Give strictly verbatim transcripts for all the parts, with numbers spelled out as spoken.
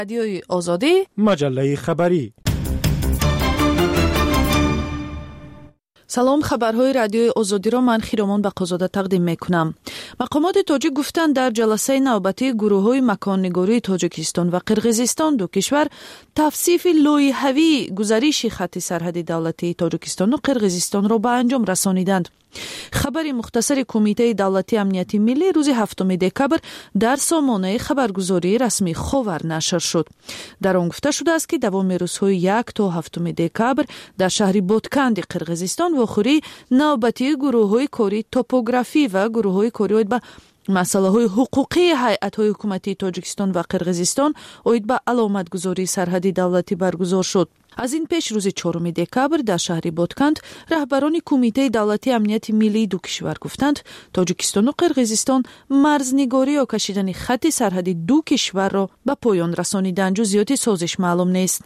رادیوی آزادی، مجله خبری. سلام، خبرهای رادیوی آزادی را من خیرامان بقازاده تقدیم میکنم. مقامات تاجیک گفتند در جلسه نوبتی گروه‌های مکان‌نگاری تاجیکستان و قرقیزستان دو کشور توصیف لایحه‌ای گزارش خط سرحدی دولتی تاجیکستان و قرقیزستان را به انجام رسانیدند. خبر مختصر کمیته دولتی امنیتی ملی روز هفتم دکبر در سامانه خبرگزاری رسمی خاور نشر شد. در آن گفته شده است که دوام روزهای یک تا هفتم دکبر در شهر بوتکند قرقیزستان واخوری نوبتی گروه‌های کاری توپوگرافی و گروه‌های کاری به مسائل حقوقی هیئت‌های حکومتی تاجیکستان و قرقیزستان اوید به علامتگذاری سرحدی دولتی برگزار شد. از این پیش روز چهارم دکبر در شهر بوتکند رهبران کمیته دولتی امنیت ملی دو کشور گفتند تاجیکستان و قرقیزستان مرزنگاری یا کشیدن خط سرحدی دو کشور را به پایان رسانیدند. جزئیات سازش معلوم نیست.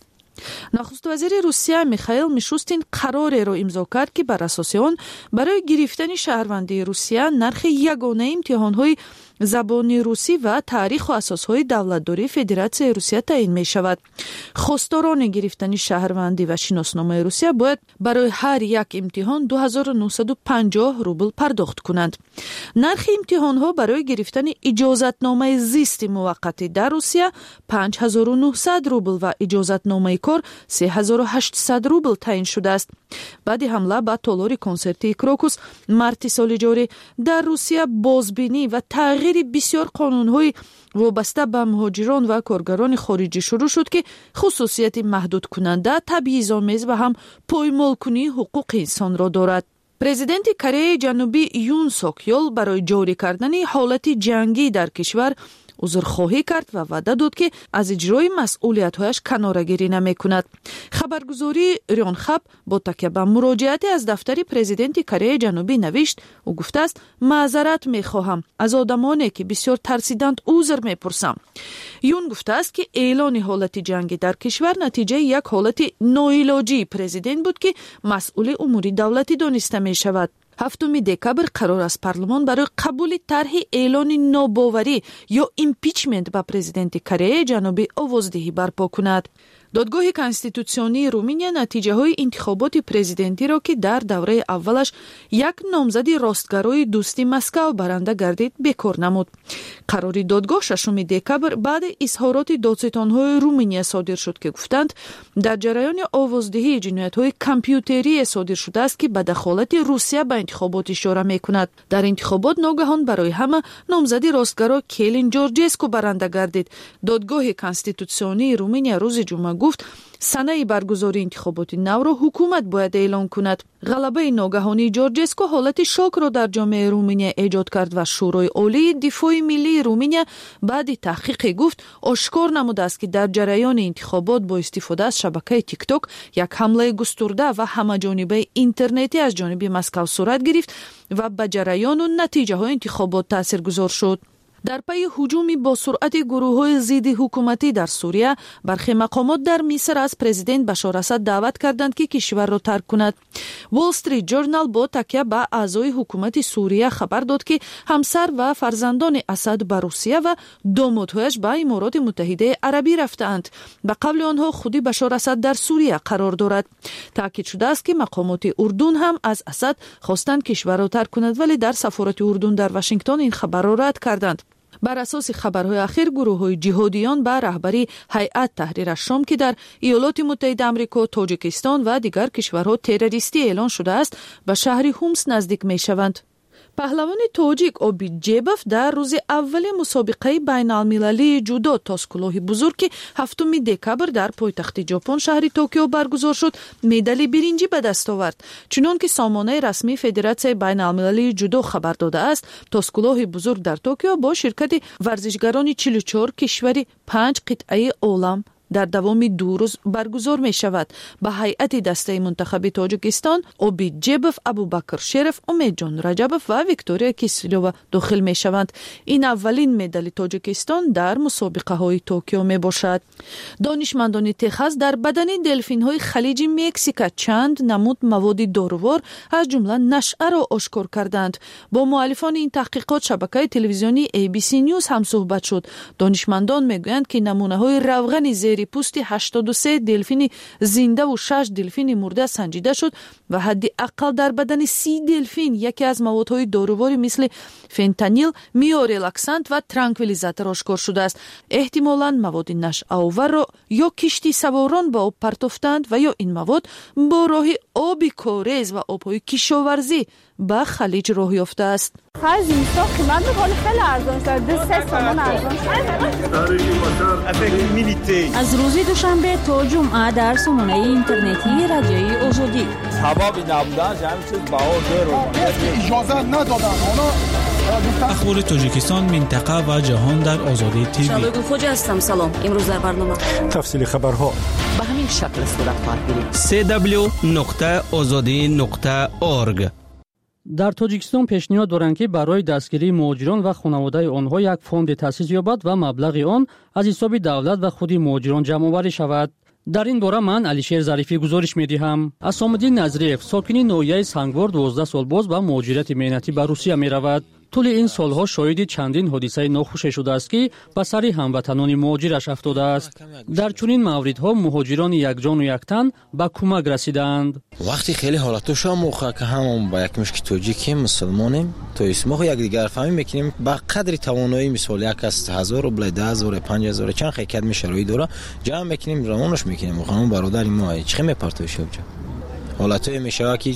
نخست وزیر روسیه میخائیل میشوستین قراری را امضا کرد که بر اساس آن برای گرفتن شهروندی روسیه نرخ یگانه امتحان‌های زبان روسی و تاریخ و اساسهای دولتداری فدراسیون روسیه تعیین می شود. خواستاران گرفتن شهروندی و شناسنامه روسیه باید برای هر یک امتحان دو هزار و نهصد و پنجاه روبل پرداخت کنند. نرخ امتحان ها برای گرفتن اجازتنامه زیست موقتی در روسیه پنج هزار و نهصد روبل و اجازتنامه کار سه هزار و هشتصد روبل تعیین شده است. بعد حمله به تالار کنسرتی کروکوس مارت سال جاری در روسیه بازبینی و تغییر بسیار قانون‌های وابسته به مهاجران و کارگران خارجی شروع شد که خصوصیت محدود کننده، تبعیض‌آمیز و هم پایمال کنی حقوق انسان را دارد. پرزیدنت کره جنوبی یون سوک یول برای جاری کردن حالت جنگی در کشور عذرخواهی کرد و وعده داد که از اجرای مسئولیت‌هایش کناره‌گیری نمی‌کند. خبرگزاری ریونخب با تکیه به مراجعتی از دفتر پرزیدنت کره جنوبی نوشت و گفته است معذرت می‌خواهم از آدمانی که بسیار ترسیدند عذر می‌پرسم. یون گفته است که اعلان حالت جنگی در کشور نتیجه یک حالت ناعلاجی پرزیدنت بود که مسئول امور دولتی دانسته می‌شود. هفتم دکبر قرار است پارلمان برای قبول طرح اعلان ناباوری یا ایمپیچمنت به پرزیدنت کره جنوبی آوازدهی برپا کند. دادگاه کنستیتوسیونی رومانیا نتیجه های انتخابات پرزیدنتی را که در دوره اولش یک نامزد راستگرای دوستی مسکو برنده گردید بیکار نمود. قرار دادگاه ششم دکبر بعد اظهارات دادستان‌های رومانیا صادر شد که گفتند در جریان آوازدهی جنایت‌های کامپیوتری صادر شده است که به دخالت روسیه به انتخابات اشاره می‌کند. در انتخابات ناگهان برای همه نامزد راستگرا کلین جورجسکو برنده گردید. دادگاه کنستیتوسیونی رومانیا روز جمعه گفت سنه برگزاری انتخابات نو را حکومت باید اعلان کند. غلبه ناگهانی جورجسکو حالت شوک را در جامعه رومانیا ایجاد کرد و شورای عالی دفاع ملی رومانیا بعد تحقیق گفت آشکار نموده است که در جریان انتخابات با استفاده از شبکه تیک توک یک حمله گسترده و همه‌جانبه اینترنتی از جانب مسکو صورت گرفت و به جریان و نتیجه های انتخابات تاثیرگذار شد. در پی هجومی با سرعت گروه‌های ضد حکومتی در سوریه، برخی مقامات در مصر از پرزیدنت بشار اسد دعوت کردند که کشور را ترک کند. وال استریت جورنال با تکیه به اعضای حکومت سوریه خبر داد که همسر و فرزندان اسد به روسیه و دامادهایش به امارات متحده عربی رفتند. به قبل آنها خودی بشار اسد در سوریه قرار دارد. تاکید شده است که مقامات اردن هم از اسد خواستند کشور را ترک کند، ولی در سفارت اردن در واشنگتن این خبر را رد کردند. بر اساس خبرهای اخیر گروه‌های جهادیان به رهبری هیئت تحریر الشام که در ایالات متحده آمریکا، تاجیکستان و دیگر کشورها تروریستی اعلان شده است به شهر هومس نزدیک می‌شوند. پهلوان تاجیک اوبیجیباف در روز اول مسابقه بین المللی جودو تاس کلاه بزرگ که هفتم دکبر در پایتخت ژاپن شهر توکیو برگزار شد مدال برنجی به دست آورد. چنان که سامانه رسمی فدراسیون بین المللی جودو خبر داده است، تاس کلاه بزرگ در توکیو با شرکت ورزشگران چهل و چهار کشور پنج قطعه عالم در دوام دو روز برگزار می شود. به هیئت دسته منتخب تاجیکستان اوبید جیبف، ابوبکر شرف، امید جان رجبف و ویکتوریا کیسیلووا داخل می شوند. این اولین مدال تاجیکستان در مسابقه های توکیو می باشد. دانشمندان تخص در بدن دلفین های خلیج مکزیک چند نمود مواد داروار از جمله نشعه را آشکار کردند. با مؤلفان این تحقیقات شبکه تلویزیونی ای بی سی نیوز هم صحبت شد. دانشمندان میگویند که نمونه های روغن زیر پوست هشتاد و سه دلفین زنده و شش دلفین مرده سنجیده شد و حد اقل در بدن سی دلفین یکی از موادهای دارواری مثل فنتانیل، میورلاکسانت و ترانکویلیزاتور آشکار شده است. احتمالاً مواد نشعه آور را یا کشتی سواران با آب پرتافتند و یا این مواد با راه آبی کاریز و آبهای کشاورزی به خلیج راه یافته است. هر زمستان قیمت می‌کنه خیلی ارزان شد. دو سه تومان ارزان شد. از روز دوشنبه تا جمعه در سامانه اینترنتی رادیوی آزادی. سبب نبودن همین چیز بها زیرو. اجازه ندادن. اخبار تاجیکستان، منطقه و جهان در آزادی تیوی. شبگو خوج هستم. سلام. امروز در برنامه تفصیل خبرها به همین شکل صورت خواهد گرفت. سی دبلیو نقطه آزادی نقطه اورگ. در تاجیکستان پیشنهاد دارند که برای دستگیری مهاجران و خانواده آنها یک فوند تأسیس یابد و مبلغ آن از حساب دولت و خود مهاجران جمع آوری شود. در این باره من علیشیر ظریفی گزارش می‌دهم. اسام‌الدین نظریف ساکن ناحیه سنگوار دوازده سال باز به مهاجرت مهنتی به روسیه می‌رود. طول این سالها شاهد چندین حادثه ناخوش شده است که به سر هموطنان مهاجرش افتاده است. در چنین موردها مهاجران یک جان و یک تن به کمک رسیدند. وقتی خیلی حالتش هم موقع که همون با یک مشکی توجیکی مسلمانیم تو اسمو یک دیگر فهمی میکنیم با قدر توانایی مثال یک از هزار و بله ده هزار پنج هزار چند خیکت میشروی داره جمع میکنیم روانش میکنیم خانم برادر ما چه میپرتوشه اونجا حالتای میشه که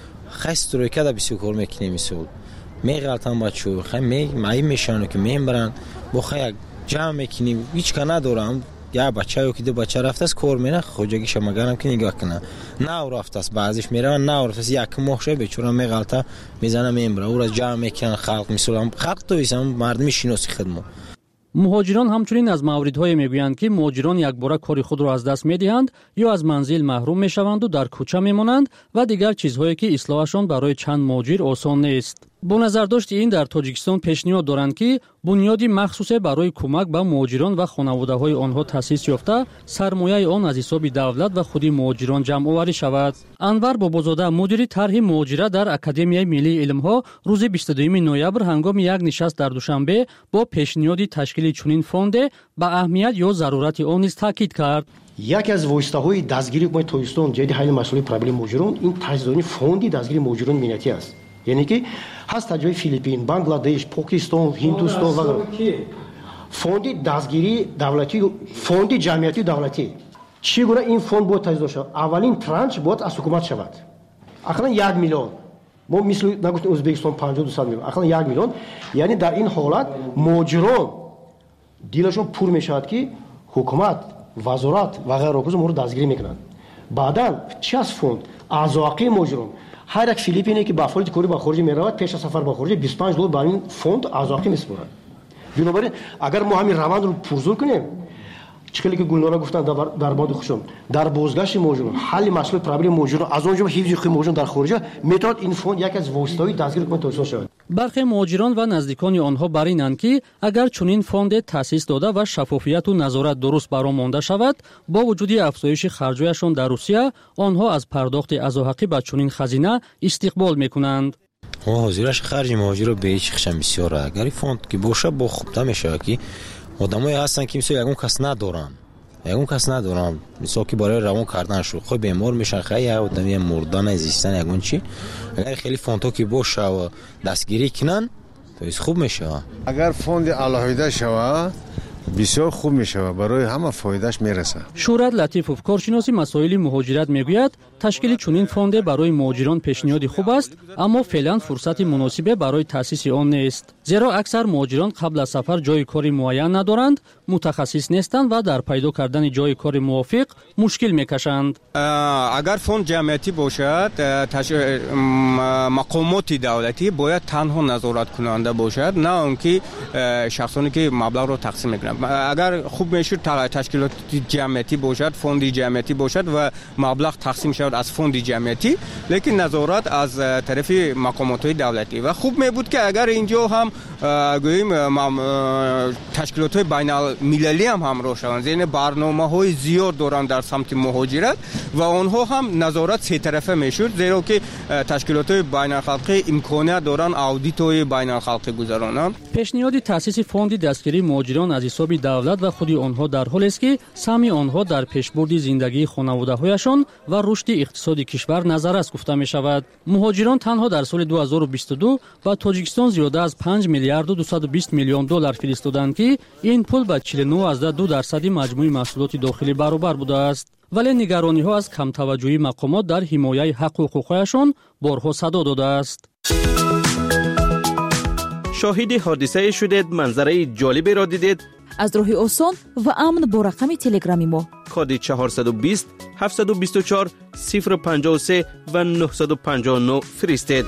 خست روی کده بسیار کار میکنیم مثال میغلطن بچو خیلی می مایی میشانه که میبرن با خیلی جمع میکنیم هیچ که ندارم یا بچه یا که دو بچه رفته است کار میره خوجگی شما گرم که نگاه کنه نه رفته است بعضیش میره نه رفته است یک ماه شه بیچاره میغلطه میزنه میبره او را جمع میکنن خلق مثلا خلق تو ایسم مردمی شناسی خدمت. مهاجران همچنین از موردهای میگویند که مهاجران یک بار کاری خود را از دست میدهند یا از منزل محروم میشوند و در کوچه میمانند و دیگر چیزهایی که اصلاحشان برای چند مهاجر آسان نیست. با نظر داشت این در تاجیکستان پیشنهاد دارند که بنیادی مخصوص برای کمک به مهاجران و خانواده‌های آنها تأسیس یافته سرمایه آن از حساب دولت و خود مهاجران جمع آوری شود. انور بابازاده مدیر طرح مهاجرت در اکادمیای ملی علم‌ها روز بیست و دوم نوامبر هنگام یک نشست در دوشنبه با پیشنهادی تشکیل چنین فوند به اهمیت یا ضرورت آن نیز تاکید کرد. یکی از واسطه‌های دستگیری حکومت تاجیکستان جدی حل مسئله پرابلم مهاجران این تجدید فوند دستگیری مهاجران ملتی است. یعنی که هست تجربه فیلیپین، بنگلادش، پاکستان، هندوستان و غیره. فوند دستگیری دولتی، فوند جمعیتی دولتی. چگونه این فوند باید تجدید شود؟ اولین ترانش باید از حکومت شود. اقلا یک میلیون. ما مثل نگفتیم ازبکستان پنجاه و دو میلیون. اقلا یک میلیون. یعنی در این حالت مهاجران دیلشون پر میشود که حکومت، وزارت و غیره رو مورد دستگیری میکنند. بعداً چه از فوند؟ اعضاقی مهاجران هر یک فیلیپینی که با فعالیت کاری با خارج میرود پیش از سفر با خارج بیست و پنج دلار برای این فوند اعضاقی میسپارد. بنابراین اگر ما همین روند رو پرزور کنیم چکلی که گلنارا گفتن در در بعد خوشم در بازگشت مهاجران حل مسئله پرابلم مهاجران از اونجا حفظ حقوق مهاجران در خارج میتواند این فوند یک از واسطه‌های دستگیر حکومت تاجیکستان شود. برخی مهاجران و نزدیکان آنها بر اینند که اگر چنین فوند تأسیس داده و شفافیت و نظارت درست برآ مانده شود با وجود افزایش خرج‌هایشان در روسیه آنها از پرداخت عزاحقی به چنین خزینه استقبال میکنند. حاضرش خرج مهاجر رو به هیچ خشم بسیار اگر این فوند که باشه با خوبه میشه که آدمایی هستن که مثلا یگون کس ندارن یگون کس ندارن مثلا که برای روان کردن شو خود بیمار میشن خیلی آدمی مردن زیستن یگون چی اگر خیلی فوندو که باشه و دستگیری کنن تو اس خوب میشه. اگر فوند علاوه شوه بسیار خوب میشه برای همه فایدهش میرسه. شورت لطیفوف کارشناس مسائل مهاجرت میگوید تشکیل چنین فوند برای مهاجران پیشنهادی خوب است اما فعلا فرصت مناسب برای تأسیس آن نیست زیرا اکثر مهاجران قبل از سفر جای کاری معین ندارند متخصص نیستند و در پیدا کردن جای کار موافق مشکل میکشند. اگر فوند جمعیتی باشد تش... مقامات دولتی باید تنها نظارت کننده باشد نه اون که شخصانی که مبلغ رو تقسیم میکنند اگر خوب میشد تشکیلات جمعیتی باشد، فوند جمعیتی باشد و مبلغ تقسیم شود از فوند جمعیتی، لیکن نظارت از طرف مقامات دولتی. و خوب می بود که اگر اینجا هم گوییم تشکیلات بین المللی هم همراه شوند، یعنی برنامه‌های زیاد دارن در سمت مهاجرت و آنها هم نظارت سه طرفه میشد، زیرا که تشکیلات بین الخلقی امکانیت دارن اودیت‌های بین الخلقی گذرانند. پیشنهاد تأسیس فوند دستگیری مهاجران از حساب دولت و خود آنها در حالی است که سهم آنها در پیشبرد زندگی خانواده‌هایشان و رشد اقتصادی کشور نظر است گفته می شود. مهاجران تنها در سال دو هزار و بیست و دو با تاجیکستان زیاده از پنج میلیارد و دویست و بیست میلیون دلار فرستادند که این پول به چهل و نه ازده دو درصد مجموع محصولات داخلی برابر بوده است. ولی نگرانی ها از کم توجهی مقامات در حمایت حق و حقوقشان بارها صدا داده است. شاهد حادثه شدید، منظره جالبی را دیدید؟ از راه آسان و امن با رقم تلگرامی ما کد چهارصد و بیست هفتصد و بیست و چهار صفر پنجاه و سه و نهصد و پنجاه و نه فرستید.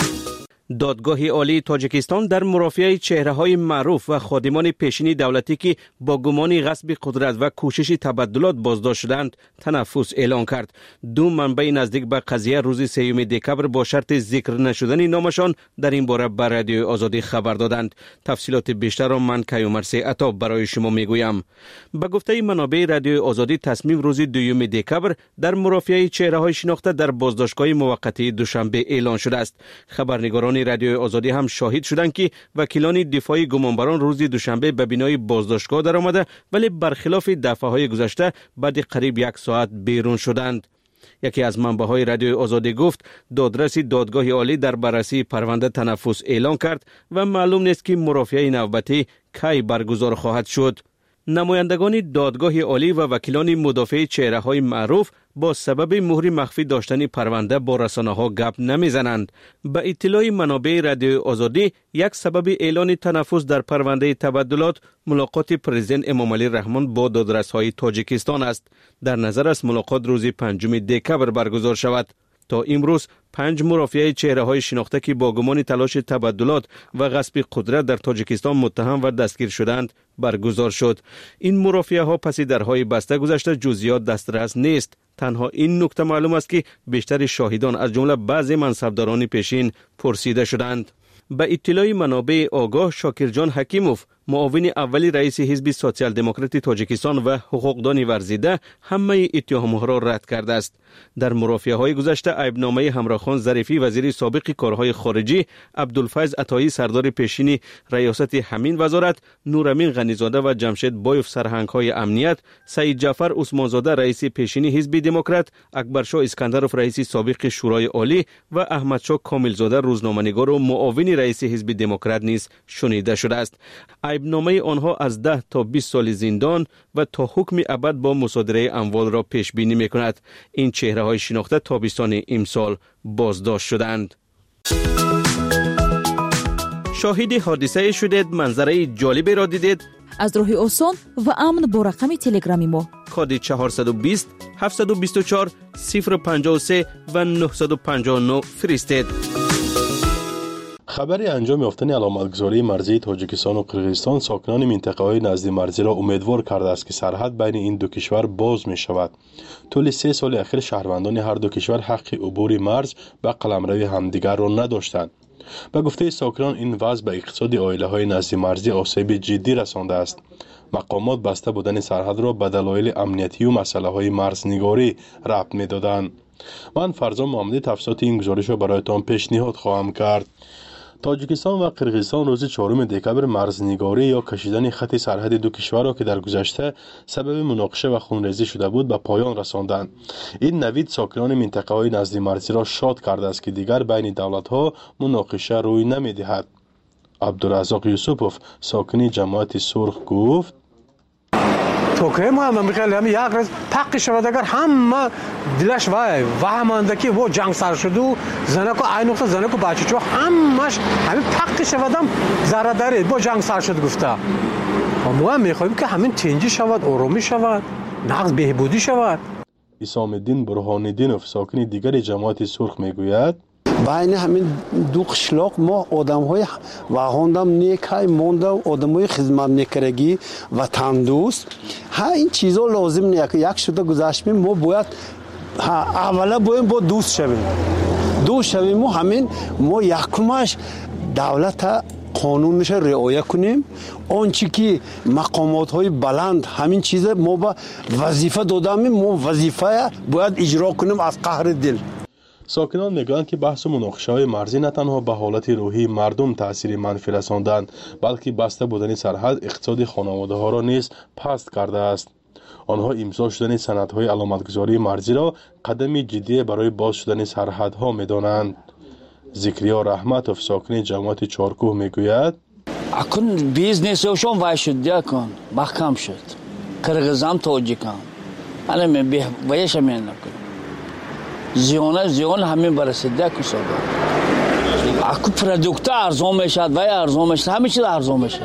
دادگاه عالی تاجیکستان در مرافعه چهره‌های معروف و خادمان پیشین دولتی که با گمان غصب قدرت و کوشش تبدلات بازداشت شدند تنفس اعلان کرد. دو منبع نزدیک به قضیه روز سوم دکبر با شرط ذکر نشدن نامشان در این باره به رادیوی آزادی خبر دادند. تفصیلات بیشتر را من کیومرث عطا برای شما میگویم. به گفته منابع رادیوی آزادی تصمیم روز دوم دکبر در مرافعه چهره‌های شناخته در بازداشتگاه موقتی دوشنبه اعلان شده است. خبرنگاران رادیوی آزادی هم شاهد شدند که وکیلان دفاعی گمانبران روز دوشنبه به بینای بازداشتگاه در آمده، ولی برخلاف دفعه‌های گذشته بعد قریب یک ساعت بیرون شدند. یکی از منبع‌های رادیوی آزادی گفت دادرس دادگاه عالی در بررسی پرونده تنفس اعلان کرد و معلوم نیست که مرافعه نوبتی کی برگزار خواهد شد. نمایندگان دادگاه عالی و وکیلان مدافع چهره‌های معروف با سبب مهر مخفی داشتن پرونده با رسانه‌ها گپ نمیزنند. به اطلاع منابع رادیوی آزادی یک سبب اعلان تنفس در پرونده تبدلات ملاقات پرزیدنت امامعلی رحمان با دادرس‌های تاجیکستان است. در نظر است ملاقات روز پنجم دکبر برگزار شود. تا امروز پنج مرافعه چهره‌های شناخته که با گمان تلاش تبدلات و غصب قدرت در تاجیکستان متهم و دستگیر شدند برگزار شد. این مرافعه‌ها پس درهای بسته گذشته، جزئیات دسترس نیست. تنها این نکته معلوم است که بیشتر شاهدان از جمله بعضی منصبداران پیشین پرسیده شدند. به اطلاع منابع آگاه، شاکرجان حکیموف معاون اولی رئیس حزب سوسیال دموکراتی تاجیکستان و حقوقدان ورزیده همه اتهامها را رد کرده است. در مرافعه‌های گذشته عیبنامه همراهخان ظریفی وزیر سابق کارهای خارجی، عبدالفیض عطایی سردار پیشین ریاست همین وزارت، نورامین غنیزاده و جمشید بایوف سرهنگ‌های امنیت، سعید جعفر عثمانزاده رئیس پیشین حزب دموکرات، اکبرشاه اسکندرов رئیس سابق شورای عالی و احمدشاه کاملزاده روزنامه‌نگار و معاون رئیس حزب دموکرات نیز شنیده شده است. عیبنامه آنها از ده تا بیست سال زندان و تا حکم ابد با مصادره اموال را پیش بینی می‌کند. این چهره‌های شناخته تابستان امسال بازداشت شدند. شاهد حادثه شدید، منظره جالبی را دیدید؟ از راه آسان و امن با رقم تلگرامی ما کد چهارصد و بیست هفتصد و بیست و چهار صفر پنجاه و سه و نهصد و پنجاه و نه فرستید. خبر انجام یافتن علامتگذاری مرزی تاجیکستان و قرقیزستان ساکنان منطقه‌های نزد مرزی را امیدوار کرده است که سرحد بین این دو کشور باز می شود. طول سه سال اخیر شهروندان هر دو کشور حق عبور مرز و قلمرو همدیگر را نداشتند. به گفته ساکنان این وضع به اقتصاد عائله‌های نزد مرزی آسیب جدی رسانده است. مقامات بسته بودن سرحد را به دلایل امنیتی و مسئله‌های مرزنگاری ربط می‌دادند. من فرزان محمدی تفصیلات این گزارش را برایتان پیشنهاد خواهم کرد. تاجیکستان و قرقیزستان روز چهارم دکبر مرزنگاری یا کشیدن خط سرحد دو کشور را که در گذشته سبب مناقشه و خونریزی شده بود به پایان رساندند. این نوید ساکنان منطقه‌های نزد مرزی را شاد کرده است که دیگر بین دولت‌ها مناقشه روی نمی‌دهد. عبدالرزاق یوسفوف ساکن جماعت سرخ گفت توکه ما هم میخوایم همین یک روز پاک شود اگر همه دلش وای وهمانده که وہ جنگ سر شد و زنکو این وقت زنکو بچه‌ها همش همین پاک شودم ذره داره با جنگ سر شد گفته. ما هم میخوایم که همین تنجی شود، آرامی شود، نقض بهبودی شود. اسام الدین برهان الدینوف ساکن دیگر جماعت سرخ میگوید بین همین دو قشلاق ما آدم‌های واهاندم نیکای مونده آدم‌های خدمت نکرگی و تندوست ها این چیزا لازم نیست که یک شده گذاشتیم ما باید اولا باید با دوست شویم دوست شویم ما همین ما یکمش دولت قانونش رعایت کنیم آنچه که مقامات های بلند همین چیز ما با وظیفه دادیم ما وظیفه باید اجرا کنیم از قهر دل. ساکنان میگویند که بحث و مناقشه‌های مرزی نه تنها به حالت روحی مردم تأثیر منفی رساندند بلکه بسته بودن سرحد اقتصاد خانواده‌ها را نیز پست کرده است. آنها امضا شدن سندهای علامتگذاری مرزی را قدمی جدی برای باز شدن سرحدها می‌دانند. ذکریا رحمتوف ساکن جماعت چارکوه میگوید اکن بیزنسشون وای شد یکن محکم شد قرغیزان تاجیکان انا من به وایش من نکن زیون زیون همین برسیده که صدا اکو پروداکت ارزان میشد وای ارزان میشد همه چیز ارزان میشه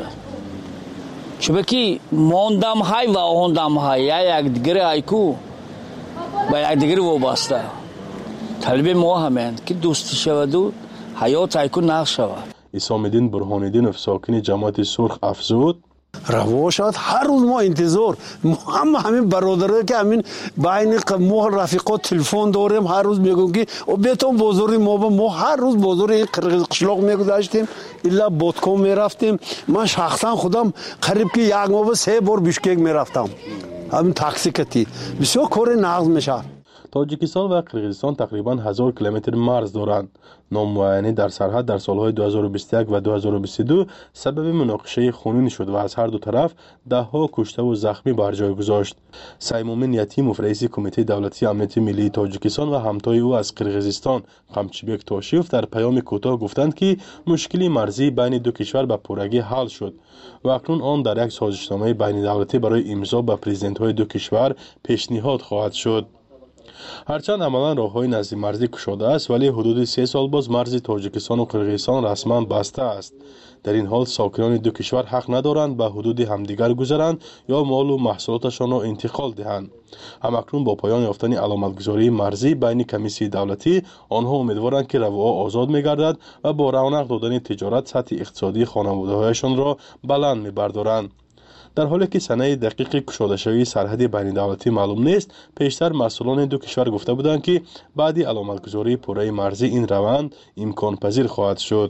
چبکی موندم های و آهندم های یا یک دیگر ایکو با یک دیگر وابسته طلب ما همین که دوستی شود و حیات ایکو نقش شود. اسام‌الدین برهان‌الدین ساکن جماعت سرخ افزود روا شد هر روز ما انتظار ما هم همین برادرایی که همین بین ما رفیقات تلفن داریم هر روز میگن که بیتون بازاری ما با ما هر روز بازاری قرغیز قشلاق میگذاشتیم الا بادکام میرفتیم من شخصا خودم قریب که یک ماه سه بار بیشکک میرفتم همین تاکسی کتی بسیار کار نقض میشه. تاجیکستان و قرغیزستان تقریباً هزار کیلومتر مرز دارند. نامعینی در سرحد در سالهای دو هزار و بیست و یک و دو هزار و بیست و دو سبب مناقشه خونین شد و از هر دو طرف ده ها کشته و زخمی بر جای گذاشت. سیمومین یتیموف رئیس کمیته دولتی امنیت ملی تاجیکستان و همتای او از قرغیزستان قمچیبک تاشیف در پیام کوتاه گفتند که مشکلی مرزی بین دو کشور به پورگی حل شد و اکنون آن در یک سازشنامه بین دولتی برای امضا به پرزیدنت‌های دو کشور پیشنهاد خواهد شد. هرچند عملا راه‌های نزدیک مرزی گشوده است ولی حدود سه سال باز مرز تاجیکستان و قرغیزستان رسما بسته است. در این حال ساکنان دو کشور حق ندارند به حدود همدیگر گذرند یا مال و محصولاتشان را انتقال دهند. همکنون با پایان یافتن علامتگذاری مرزی بین کمیسیون دولتی آنها امیدوارند که رواها آزاد می‌گردد و با رونق دادن تجارت سطح اقتصادی خانواده‌هایشان را بلند می‌بردارند. در حالی که سنه دقیق گشوده شوی سرحد بین دولتی معلوم نیست، پیشتر مسئولان دو کشور گفته بودند که بعد علامتگذاری پوره مرزی این روند امکان پذیر خواهد شد.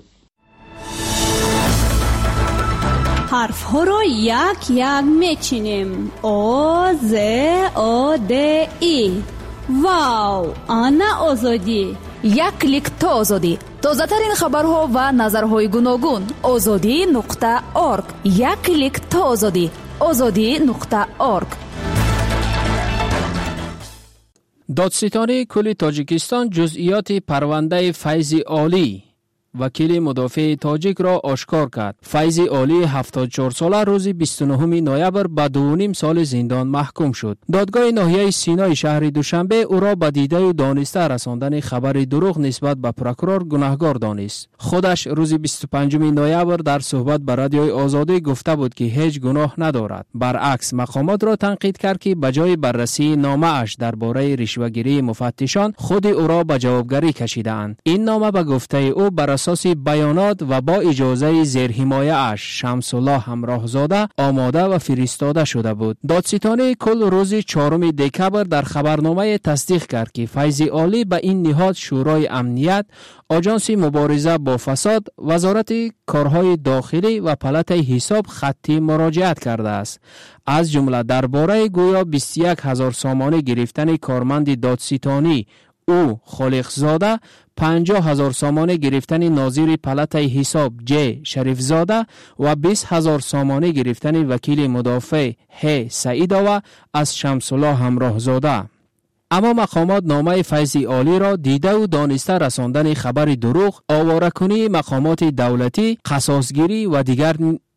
حرف ها را یک یک میچینیم. او ز او د ای. واو، آنا آزادی. یک کلیک تا آزادی. تازه ترین خبرها و نظرهای گوناگون. آزادی نقطه اورگ. یک کلیک تا آزادی. آزادی نقطه اورگ. دادستانی کل تاجیکستان جزئیات پرونده فیض عالی وکیل مدافع تاجیک را آشکار کرد. فیض عالی هفتاد و چهار ساله روز بیست و نه نوامبر به دو و نیم سال زندان محکوم شد. دادگاه ناحیه سینای شهر دوشنبه او را به دیده و دانسته رساندن خبر دروغ نسبت به پروکورور گناهکار دانست. خودش روز بیست و پنجم نوامبر در صحبت به رادیوی آزادی گفته بود که هیچ گناه ندارد. برعکس مقامات را تنقید کرد که به جای بررسی نامه اش درباره رشوه‌گیری مفتشان خود او را به جوابگری کشیدند. این نامه به گفته او بر اساس بیانات و با اجازه زیرحمایه اش شمس الله همراهزاده آماده و فرستاده شده بود. دادستانی کل روز چهارم دکبر در خبرنامه تصدیق کرد که فیض عالی به این نهاد شورای امنیت، آژانس مبارزه با فساد، وزارت کارهای داخلی و پلات حساب خطی مراجعت کرده است. از جمله درباره گویا بیست و یک هزار سامانه گرفتن کارمند دادستانی او خالق زاده، پنجاه هزار سامانه گرفتن ناظر پلات حساب جه شریف زاده و بیست هزار سامانه گرفتن وکیل مدافع ه سعیداوه از شمس الله همراه زاده. اما مقامات نامه فیض عالی را دیده و دانسته رساندن خبر دروغ، آواره‌کنی مقامات دولتی، قصاصگیری و دیگر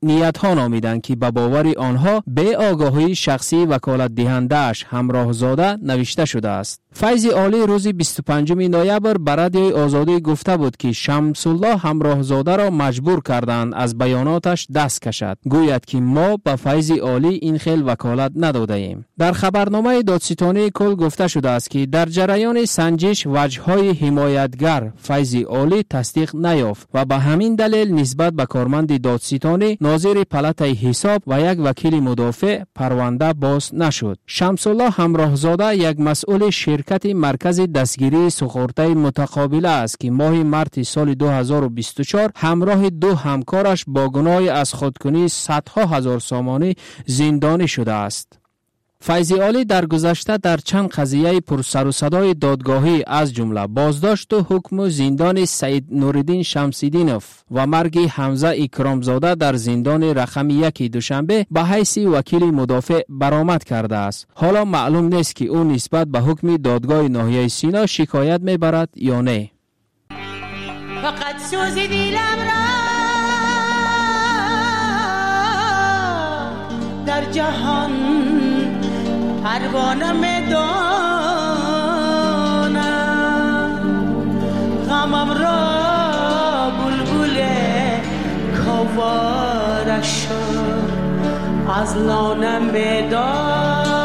نیت‌ها نامیدند که به باور آنها به آگاهی شخصی وکالت دهنده‌اش همراهزاده نوشته شده است. فیض عالی روز بیست و پنجم نوامبر بر رادیوی آزادی گفته بود که شمس الله همراهزاده را مجبور کردند از بیاناتش دست کشد. گوید که ما به فیض عالی این خیل وکالت نداده ایم. در خبرنامه دادستانی کل گفته شده است که در جریان سنجش وجه‌های حمایتگر فیض عالی تصدیق نیافت و به همین دلیل نسبت به کارمند دادستانی ناظر پلاتای حساب و یک وکیل مدافع پرونده باز نشد. شمس الله همراهزاده یک مسئول شرکت مرکز دستگیری سخورتای متقابله است که ماه مارس سال دو هزار و بیست و چهار همراه دو همکارش با گناه از خودکنی صدها هزار سامانی زندانی شده است. فیض عالی در گذشته در چند قضیه پر سر و صدای دادگاهی از جمله بازداشت و حکم زندان سید نوردین شمس‌الدینوف و مرگ حمزه اکرامزاده در زندان رقم یک دوشنبه به حیث وکیل مدافع برآمد کرده است. حالا معلوم نیست که او نسبت به حکم دادگاه ناحیه سینا شکایت میبرد یا نه. فقط سوز دیلم را در جهان پروانه می دانم، غمم را بلبل کوارش از لانم می دانم.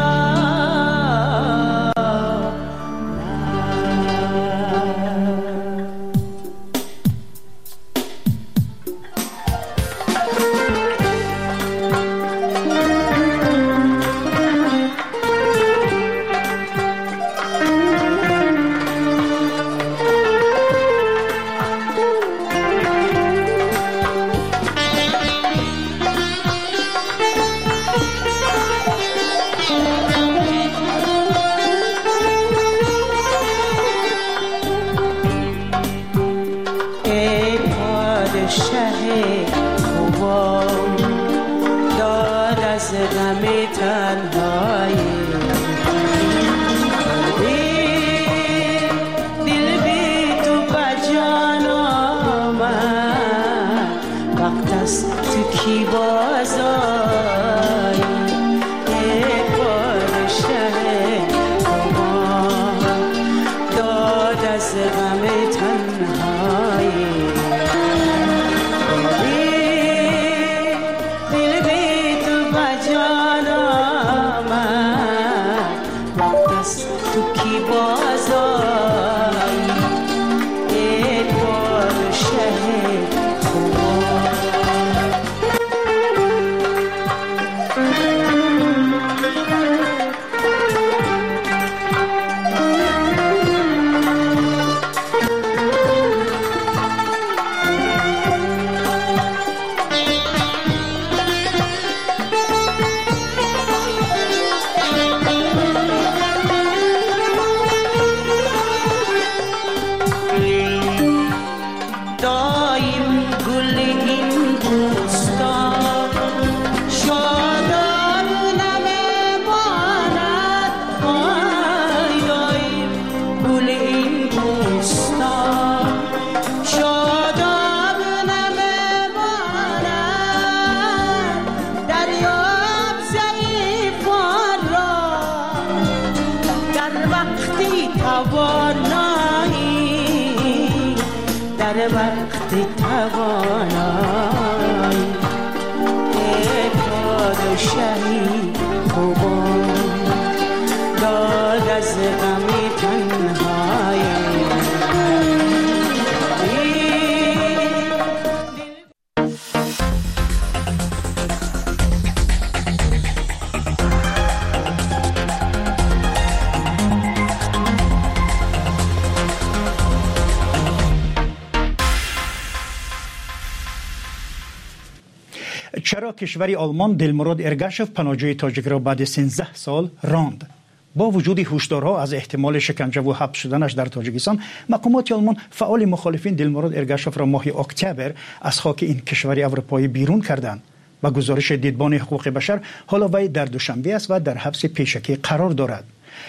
چرا کشور آلمان دلمراد ارگاشف پناهجوی تاجیک را بعد سیزده سال راند؟ با وجود هشدارها از احتمال شکنجه و حبس شدنش در تاجیکستان، مقامات آلمان فعال مخالفین دلمراد ارگاشف را ماه اکتبر از خاک این کشور اروپایی بیرون کردند. با گزارش دیدبان حقوق بشر، حالا وی در دوشنبه است و در حبس پیشکی قرار دارد.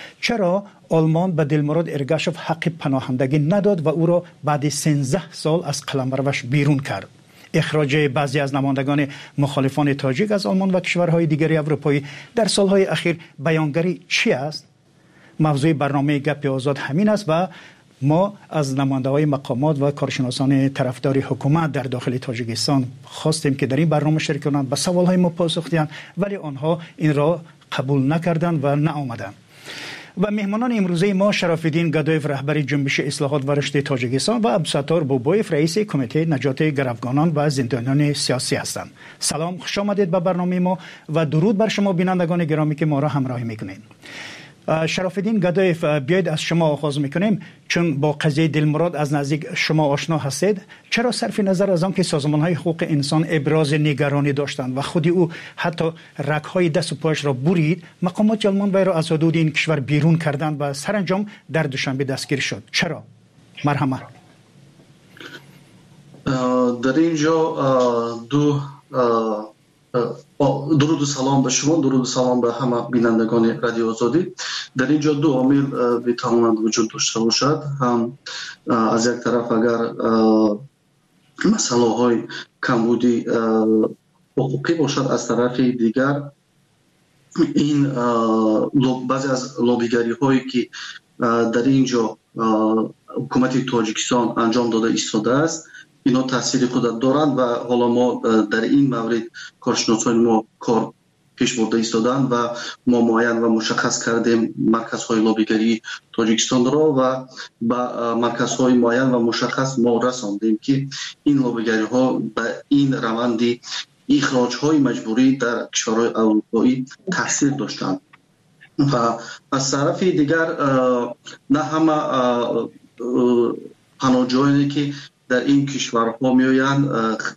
چرا آلمان به دلمراد ارگاشف حق پناهندگی نداد و او را بعد سیزده سال از قلمروش بیرون کرد؟ اخراج بعضی از نمایندگان مخالفان تاجیک از آلمان و کشورهای دیگری اروپایی در سالهای اخیر بیانگری چی است؟ موضوع برنامه گپ آزاد همین است و ما از نماینده‌های مقامات و کارشناسان طرفدار حکومت در داخل تاجیکستان خواستیم که در این برنامه شرکت کنند، به سوال‌های ما پاسخ دهند، ولی آنها این را قبول نکردند و نآمدند. و مهمانان امروزه ما شراف‌الدین گدایف رهبر جنبش اصلاحات و رشد تاجیکستان و عبدالستار بوبایف رئیس کمیته نجات گروگانان و زندانیان سیاسی هستند. سلام، خوش آمدید به برنامه ما و درود بر شما بینندگان گرامی که ما را همراهی میکنید. شراف‌الدین گدایف، بیاید از شما آغاز میکنیم، چون با قضیه دلمراد از نزدیک شما آشنا هستید. چرا صرف نظر از آن که سازمان‌های حقوق انسان ابراز نگرانی داشتند و خودی او حتی رگ‌های دست و پایش را برید، مقامات آلمان وی را از حدود این کشور بیرون کردند و سرانجام در دوشنبه دستگیر شد؟ چرا؟ مرحمت. در اینجا دو درود و سلام به شما، درود و سلام به همه بینندگان رادیو آزادی. در اینجا دو عامل میتواند وجود داشته باشد. هم از یک طرف اگر مسئله های کمبودی حقوقی باشد، از طرف دیگر این بعضی از لابیگری هایی که در اینجا حکومت تاجیکستان انجام داده ایستاده است، اینا تاثیر خود دارند و حالا ما در این مورد کارشناسان ما کار پیش برده ایستادن و ما معین و مشخص کردیم مرکزهای لابیگری تاجیکستان را و با مرکزهای معین و مشخص ما رساندیم که این لابیگری ها به این روند اخراج های مجبوری در کشورهای اروپایی تاثیر داشتند. و از طرف دیگر نه همه پناهجویانی که در این کشورها میآیند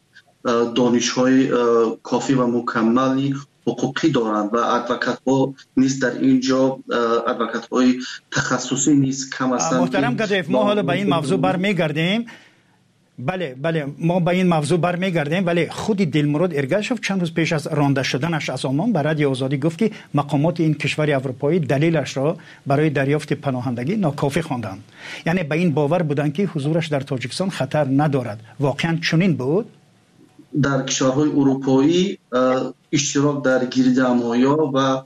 دانش‌های کافی و مکملی حقوقی دارند و ادوکات ها نیست در اینجا، ادوکات های تخصصی نیست، کم هستند. محترم گدایف، ما حالا به این موضوع برمیگردیم. بله بله ما به این موضوع برمیگردیم، ولی خود دلمراد ارگاشوف چند روز پیش از رانده شدنش از آلمان به رادیو آزادی گفت که مقامات این کشور اروپایی دلیلش را برای دریافت پناهندگی ناکافی خواندند. یعنی به این باور بودند که حضورش در تاجیکستان خطر ندارد. واقعا چنین بود؟ در کشورهای اروپایی اشتراک در گردهمایی و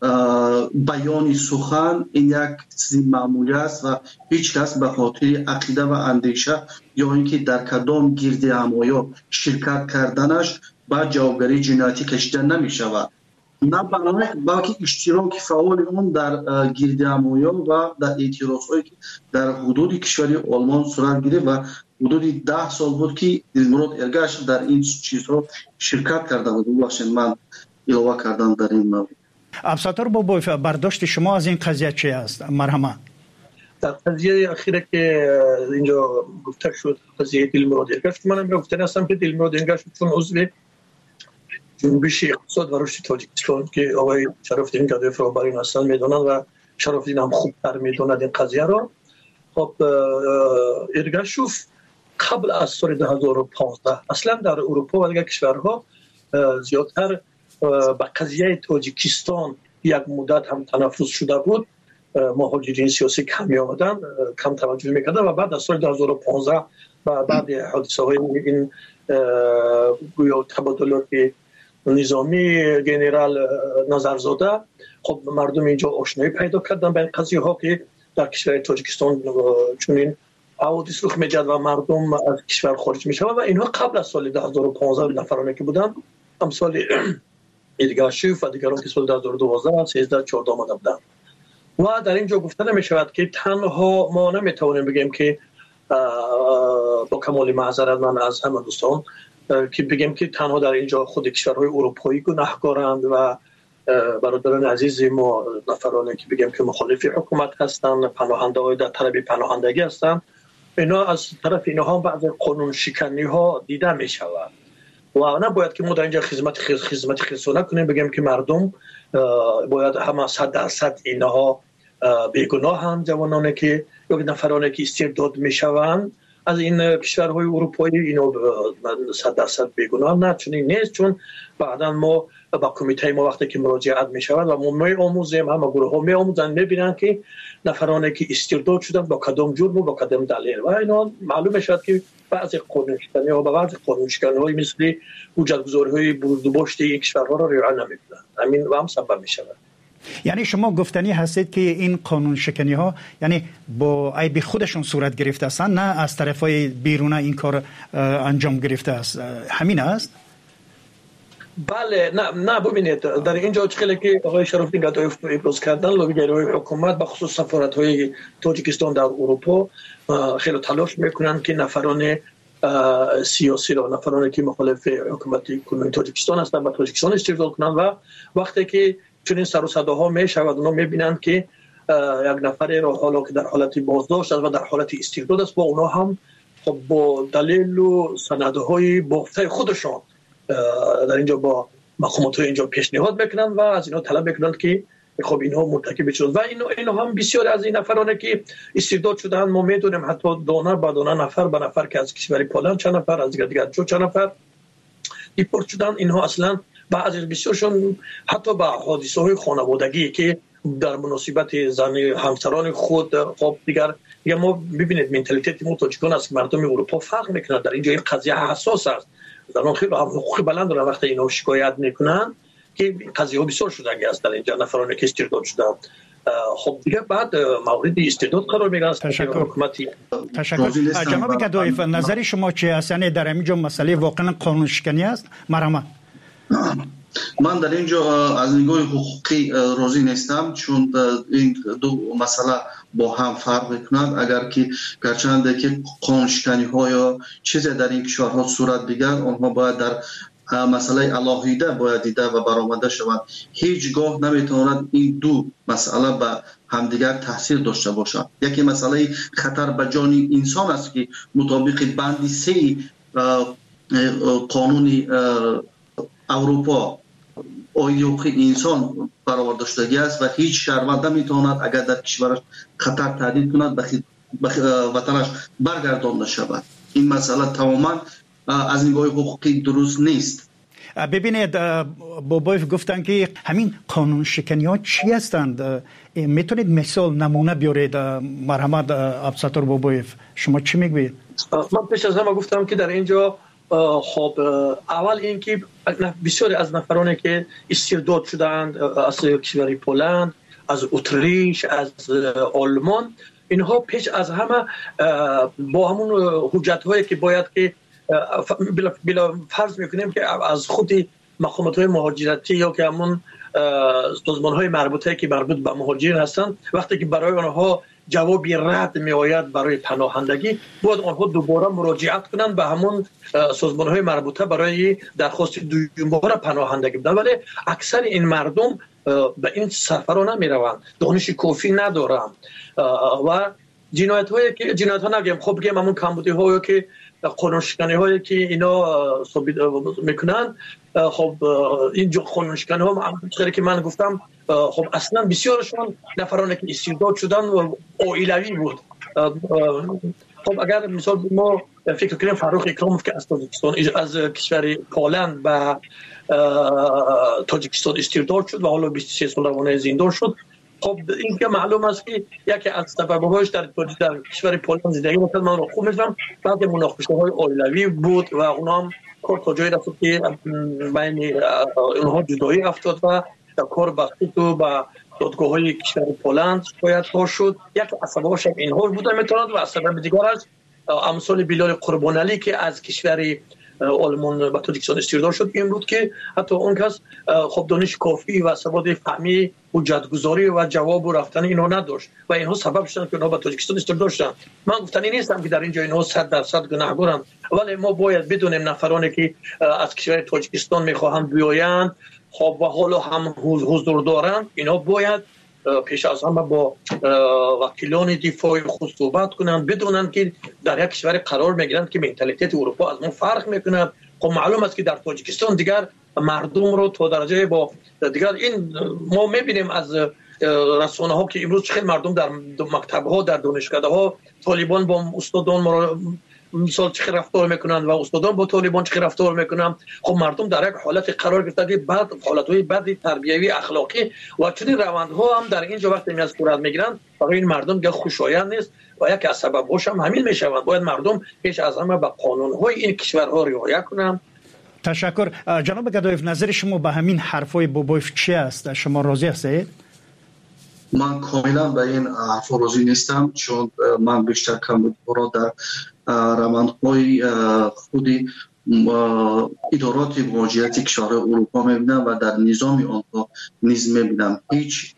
بیان سخن این یک چیز معمولی است و هیچ کس به خاطر عقیده و اندیشه یا اینکه در کدام گردهمایی شرکت کردنش با جوابگری جنایتی کشیده نمی شود، نه بلکه اشتراک فعال اون در گردهمایی و در اعتراضهایی که در حدود کشور آلمان صورت گرفت و حدود ده سال بود که دلمراد ارگاشوف در این چیزها شرکت کرده بود. باشین من علاوه کردم در این مورد. عبدالستار بوبایف، برداشت شما از این قضیه چی است؟ مرحمت. در قضیه اخیره که اینجا گفته شد، قضیه دلمراد ارگاشوف، منم گفتن هستم که دلمراد ارگاشوف چون عضو جنبش اقتصاد و رشد تاجیکستان که آقای شراف‌الدین گدایف را برای هستن میدونن و شراف‌الدین هم خوبتر میدوند این قضیه را. خب ارگاشوف قبل از سال دو هزار و پانزده اصلا در اروپا و دیگر کشورها زیادتر به قضیه تاجیکستان یک مدت هم تنفس شده بود. مهاجرین سیاسی کمی آمدن، کم توجه میکردن و بعد از سال دو هزار و پانزده و بعد حادثه های این گویا تبادلات نظامی جنرال نظرزاده، خب مردم اینجا آشنایی پیدا کردن به این قضیه ها که در کشور تاجیکستان چنین حوادث رخ می‌دهد و مردم از کشور خارج میشوند و اینها قبل از سال دو هزار و پانزده نفرانی که بودند، امثال ارگاشوف و دیگران که سال دو هزار و دوازده، سیزده، چهارده آمده بودند. و در اینجا گفته نمی‌شود که تنها ما نمی‌توانیم بگیم که با کمال معذرت من از همه دوستان که بگیم که تنها در اینجا خود کشورهای اروپایی گناهکارند و برادران عزیز ما نفرانی که بگیم که مخالف حکومت هستند، پناهنده‌های در طلب پناهندگی هستند، اینا از طرف اینها هم بعضی قانون شکنی ها دیده می شود و نباید که ما در اینجا خدمت خدمت خصوصی کنیم بگیم که مردم باید همه صد درصد اینها بیگناه هم جوانانی که یا نفرانی که استرداد می شوند از این کشورهای اروپایی اینا صد درصد بیگناه نه، چون نیست، چون بعدا ما با کمیته ما وقتی که مراجعت می شود و ما می آموزیم، همه گروه ها می آموزن می بینن که نفرانی که استرداد شدن با کدام جرم و با کدام دلیل و اینا معلوم شد که بعضی قانونشکنی ها و بعضی قانونشکنی های مثل حجتگذاری های بردوباشت این کشورها را رعایت نمیکنند. همین و هم سبب می شود. یعنی شما گفتنی هستید که این قانون شکنی ها یعنی با عیب خودشون صورت گرفته هستند، نه از طرفای بیرون این کار انجام گرفته است. همین است؟ بله نه نه ببینید در اینجا خیلی که آقای شرافی گدایی ابراز کردن لوبیگری حکومت به خصوص سفارت های تاجیکستان در اروپا خیلی تلاش میکنند که نفران سیاسی را نفرانی که مخالف حکومت کنونی تاجیکستان هستند و تاجیکستان استرداد کنند و وقتی که چنین سر و صداها میشود اونا میبینند که یک نفر را حالا که در حالت بازداشت است و در حالت استرداد است با اونا هم خب با دلیل و سندهای باخته خودشان در اینجا با مقامات اینجا پیشنهاد میکنند و از اینا طلب میکنند که خب اینها مرتکب شدند و اینو اینو هم بسیار از این نفرانی که استرداد شدند ما میدونیم حتی دانه به دانه نفر به نفر که از کشور پولند چند نفر از دیگر دیگر چند نفر دیپورت شدند. اینها اصلا بعضی بسیارشون حتی با حادثه های خانوادگی که در مناسبت زن همسران خود خب دیگر یا ما ببینید منتالیته ما تاجیکان است که مردم اروپا فرق میکنن در اینجا این قضیه حساس است در اون خیلی حقوق بلند دارن وقتی اینا شکایت میکنن که قضیه ها بسیار شدنی است در اینجا نفرانی که استرداد شدن خب دیگه بعد مورد استرداد قرار میگیرن. تشکر حکومتی تشکر جناب گدایف نظر شما چه است؟ یعنی در اینجا مسئله واقعا قانون شکنی است؟ مرحمت من در اینجا از نگاه حقوقی راضی نیستم چون این دو مسئله با هم فرق میکنند. اگر که گرچند که قانونشکنی ها یا چیزی در این کشورها صورت بگیرد آنها باید در مسئله علاهیده باید دیده و برآمده شود. هیچگاه نمیتواند این دو مسئله به همدیگر تاثیر داشته باشد. یکی مسئله خطر به جان انسان است که مطابق بند سه قانون اروپا آیین حقوق انسان برآورده شدگی است و هیچ شهروند نمیتواند اگر در کشورش خطر تهدید کند به وطنش برگردانده شود. این مسئله تماما از نگاه حقوقی درست نیست. ببینید بابایف گفتن که همین قانون شکنی ها چی هستند؟ میتونید مثال نمونه بیارید؟ مرحمت عبدالستار بابایف شما چی میگوید؟ من پیش از همه گفتم که در اینجا خب اول اینکه بسیاری از نفرانی که استرداد شدند از کشور پولند، از اتریش، از آلمان، اینها پیش از همه با همون حجت هایی که باید که بلا, بلا فرض میکنیم که از خود مقامات های مهاجرتی یا که همون سازمان های مربوطه که مربوط به مهاجرین هستند وقتی که برای آنها جوابی رد می آید برای پناهندگی باید آنها دوباره مراجعت کنند به همون سازمان های مربوطه برای درخواست دوباره پناهندگی بدن. ولی اکثر این مردم به این سفرها نمی روند، دانش کافی ندارند و جنایت هایی که جنایت ها نگیم خب بگیم همون کمبودی هایی که قانونشکنی هایی که اینا ثابت میکنن خب اینجا قانونشکنی ها خیلی که من گفتم خب اصلا بسیارشون نفرانی که استرداد شدن و عائلوی بود. خب اگر مثال ما فکر کنیم فاروق اکراموف که از تاجیکستان از کشور پولند به تاجیکستان استرداد شد و حالا بیست و سه سال روانه زندان شد. خب این که معلوم است که یکی از سبب‌هاش در در کشور پولند زندگی می‌کرد. من رو خوب می‌فهمم بعد مناقشه‌های عائلوی بود و اونا هم کار تا جایی رسید که بین اونها جدایی افتاد و کار بخشید و به دادگاه‌های کشور پولند شکایت ها شد. یک از سبب‌هاش اینها بوده میتواند و از سبب دیگرش امثال بلال قربانعلی که از کشور آلمان و تاجیکستان استرداد شد این بود که حتی اون کس خب دانش کافی و سواد فهمی حجتگذاری و جواب و رفتن اینها نداشت و اینها سبب شدن که اینها به تاجیکستان استرداد شدند. من گفتنی نیستم که در اینجا اینها صد درصد گناهکارند ولی ما باید بدونیم نفرانی که از کشور تاجیکستان میخواهند بیایند خب و حالا هم حضور دارند اینا باید پیش از همه با وکیلان دفاع خود صحبت کنند بدونن که در یک کشور قرار میگیرند که منتالیته اروپا از ما فرق میکنه. خب معلوم است که در تاجیکستان دیگر مردم رو تا درجه با دیگر این ما میبینیم از رسانه ها که امروز خیلی مردم در مکتب ها در دانشکده ها طالبان با استادان مثال چه رفتار میکنند و استادان با طالبان چه رفتار میکنند. خب مردم در یک حالت قرار گرفته که بعد حالت‌های بد تربیوی اخلاقی و چنین روندها هم در اینجا وقتی از صورت میگیرند برای این مردم دیگه خوشایند نیست و یک از سبب‌هاش هم همین میشوند. باید مردم پیش از همه به قانون‌های این کشورها رعایت کنند. تشکر. جناب گدایف، نظر شما به همین حرفای بابایف چی است؟ شما راضی هستید؟ من کاملا به این حرف راضی نیستم، چون من بیشتر کمبودها را در روندهای خودی ادارات مهاجرتی کشورهای اروپا میبینم و در نظام آنها نیز میبینم. هیچ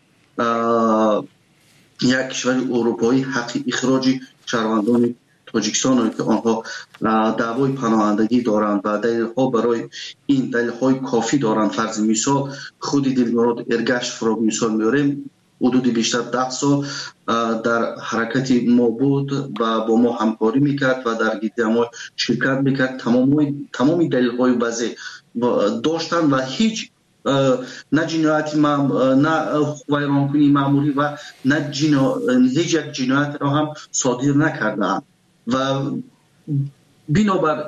یک کشور اروپایی حق اخراج شهروندان تاجیکستان که آنها دعوای پناهندگی دارند و دلیل‌ها برای این دلیل‌های کافی دارند. فرض مثال خود دلمراد ارگش را مثال میاریم، حدود بیشتر ده سال در حرکت ما بود و با ما همکاری میکرد و در گیتی ما شرکت میکرد. تمامی تمامی دلیل‌های وضع داشتن و هیچ نه جنایت نه ویرانکنی معمولی و نه هیچ یک جنایت را هم صادر نکردند و بنابر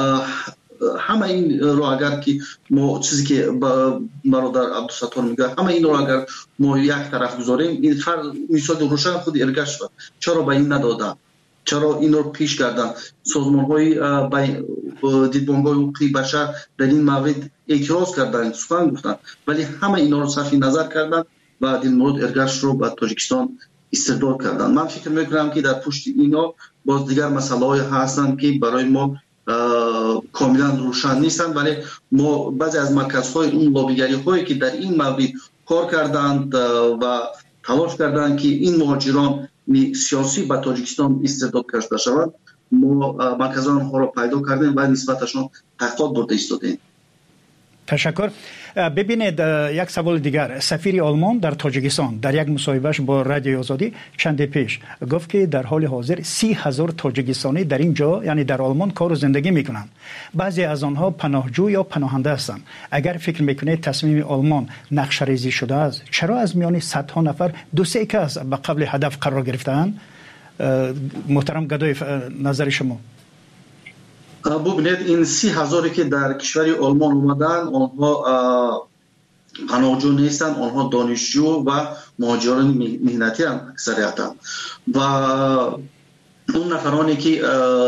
همه این رو اگر که ما چیزی که برادر عبدالستار میگه همه این رو اگر ما یک طرف گذاریم، این فرض مثال روشن خود ارگش شد چرا به این ندادن، چرا این رو پیش کردن. سازمان های دیدبانگاه حقوق بشر در این مورد اعتراض کردن، سخن گفتن، ولی همه اینا رو صرف نظر کردن و دلمراد ارگش رو به تاجیکستان استرداد کردن. من فکر میکنم که در پشت اینا باز دیگر مسئله های هستند که برای ما کاملا روشن نیستند، ولی ما بعضی از مرکزهای اون لابیگری هایی که در این مورد کار کردند و تلاش کردند که این مهاجران سیاسی به تاجیکستان استرداد کرده شوند، ما مرکزان آنها را پیدا کردیم و نسبتشان تحقیقات برده ایستادیم. تشکر. ببینید یک سوال دیگر، سفیر آلمان در تاجیکستان در یک مصاحبهش با رادیو آزادی چند پیش گفت که در حال حاضر سی هزار تاجیکستانی در اینجا یعنی در آلمان کار و زندگی میکنند. بعضی از آنها پناهجو یا پناهنده هستند. اگر فکر میکنید تصمیم آلمان نقشه ریزی شده است، چرا از میان صدها نفر دو سه کس به قبل هدف قرار گرفتند؟ محترم گدایف، نظر شما؟ ببینید این سی هزاری که در کشور آلمان اومدن آنها پناهجو نیستن، آنها دانشجو و مهاجران مهنتی هم اکثریتا و اون نفرانی که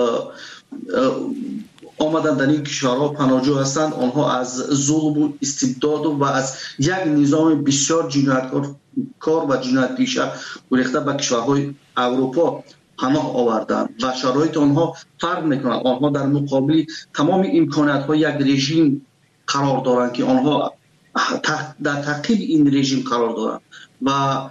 آمدن در این کشورها پناهجو هستند آنها از ظلم و استبداد و از یک نظام بسیار جنایتکار و جنایت پیشه گریخته به کشورهای اروپا پناه آوردن و شرایط آنها فرق میکنند. آنها در مقابل تمام امکانات ها یک رژیم قرار دارند که آنها در تعقیب این رژیم قرار دارند و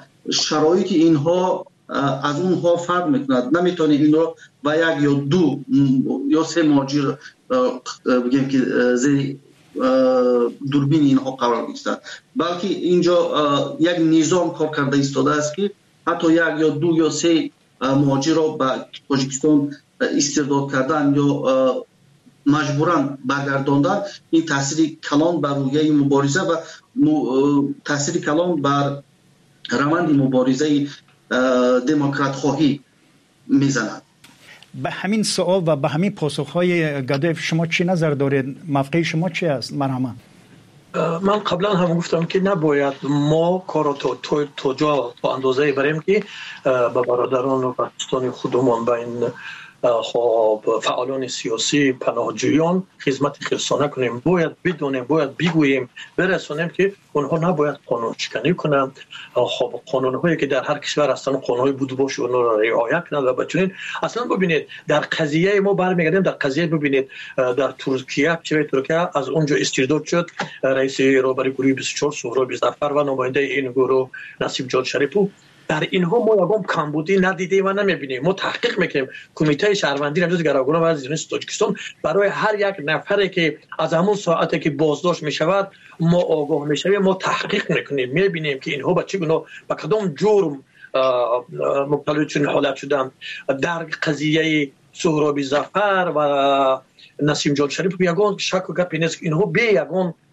شرایط اینها از اونها فرق میکند. نمیتونه این رو و یک یا دو یا سه مهاجر بگیم که زیر دوربین اینها قرار گرفتند، بلکه اینجا یک نظام کار کرده ایستاده است که حتی یک یا دو یا سه مهاجر را به تاجیکستان استرداد کردن یا مجبورا برگرداندن، این تاثیر کلان بر رویه مبارزه و تاثیر کلان بر روند مبارزه دموکرات خواهی میزند. به همین سوال و به همین پاسخهای گدایف شما چی نظر دارید؟ موقع شما چی است؟ مرحبا. من قبلا هم گفتم که نباید ما کار تو تو تو جا تو اندازه بریم که به برادران و پاکستانی خودمون به این خب فعالان سیاسی پناهجویان خدمت خلصانه کنیم. باید بدونیم، باید بگوییم، برسونیم که اونها نباید قانون شکنی کنند. خب قانون‌هایی که در هر کشور هستن قانون‌های بود باشه اونها را رعایت کنند و بتونید. اصلا ببینید در قضیه ما برمیگردیم در قضیه ببینید در ترکیه چه ترکیه از اونجا استرداد شد رئیس رهبری گروه بیست و چهار سهراب ظفر و نماینده این گروه نصیب جان شریفو. در اینها ما یکم کمبودی ندیدیم و نمیبینیم. ما تحقیق میکنیم. کمیته شهروندی نجات گروگان و از تاجیکستان برای هر یک نفری که از همون ساعتی که بازداشت میشود ما آگاه میشویم، ما تحقیق میکنیم، میبینیم که اینها به چه گناه به کدام جرم مبتلا چنین حالت شدن. در قضیه سهراب ظفر و نسیم جان شریف یگان شک و گپی نیست. اینها به یگان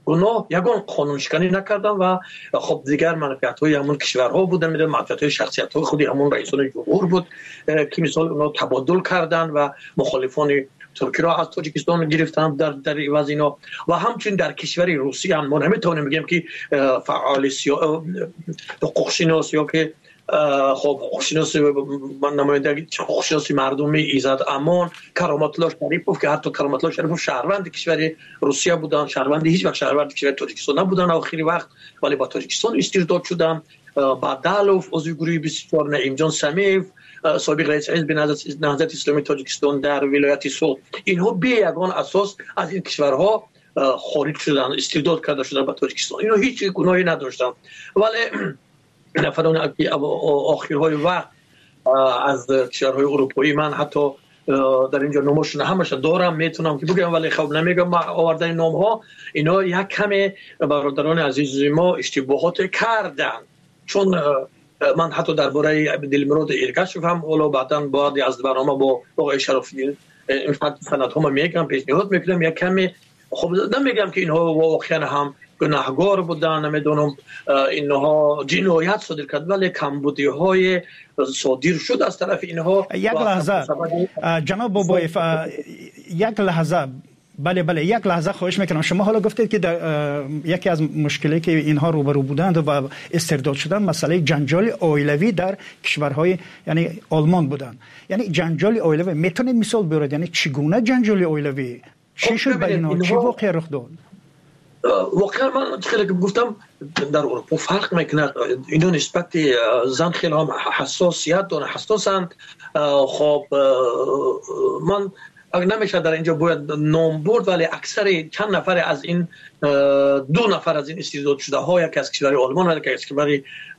گناه یگان قانون شکنی نکردن و خب دیگر منفعت‌های همون کشورها بودن، میدونم منفعت‌های شخصیت‌های خودی همون رئیسان جمهور بود که مثال اونا تبادل کردن و مخالفان ترکی را از تاجیکستان گرفتن در در عوض اینا. و همچنین در کشور روسیه هم ما نمیتونیم بگیم که فعال سیا حقوق شناس یا که خب حقوق شناس من نماینده حقوق شناسی مردم ایزد امان کرامت الله شریفوف که حتی کرامت الله شریفوف شهروند کشور روسیه بودن، شهروند هیچ وقت شهروند کشور تاجیکستان نبودن آخری وقت، ولی با تاجیکستان استرداد شدن. بعدالوف عضو گروه بیست و چهار، نعیم جان سمیف سابق رئیس حزب نهضت اسلامی تاجیکستان در ولایت سوت، اینها به یگان اساس از این کشورها خارج شدن، استرداد کرده شدن به تاجیکستان. اینها هیچ گناهی نداشتن، ولی نفران که آخرهای وقت از کشورهای اروپایی، من حتی در اینجا نامشون همش دارم میتونم که بگم ولی خب نمیگم آوردن نام ها، اینا یک کمی برادران عزیز ما اشتباهات کردن. چون من حتی درباره دلمراد ایرگاشف هم اولا بعداً بعد از برنامه با آقای شرافی این سندها ما میگم پیشنهاد میکنم یک کمی، خب نمیگم که اینها واقعا هم گناهگار بودن، نمیدونم اینها جنایت صادر کرد، ولی کمبودی های صادر شد از طرف اینها. یک لحظه جناب بابایف، یک لحظه بله بله یک لحظه خواهش میکنم. شما حالا گفتید که در یکی از مشکلی که اینها روبرو بودند و استرداد شدن مسئله جنجال عائلوی در کشورهای یعنی آلمان بودند. یعنی جنجال عائلوی میتونه مثال بیارید؟ یعنی چگونه جنجال عائلوی چی شد برای اینا؟ چی واقعا رخ داد؟ واقعا من خیلی گفتم در اروپا فرق میکنه، اینا نسبت زن خیلی هم حساسیت دارن، حساسند. خب من اگر نمیشه در اینجا باید نام برد، ولی اکثر چند نفر از این دو نفر از این استرداد شده ها، یکی از کشور آلمان و یکی از کشور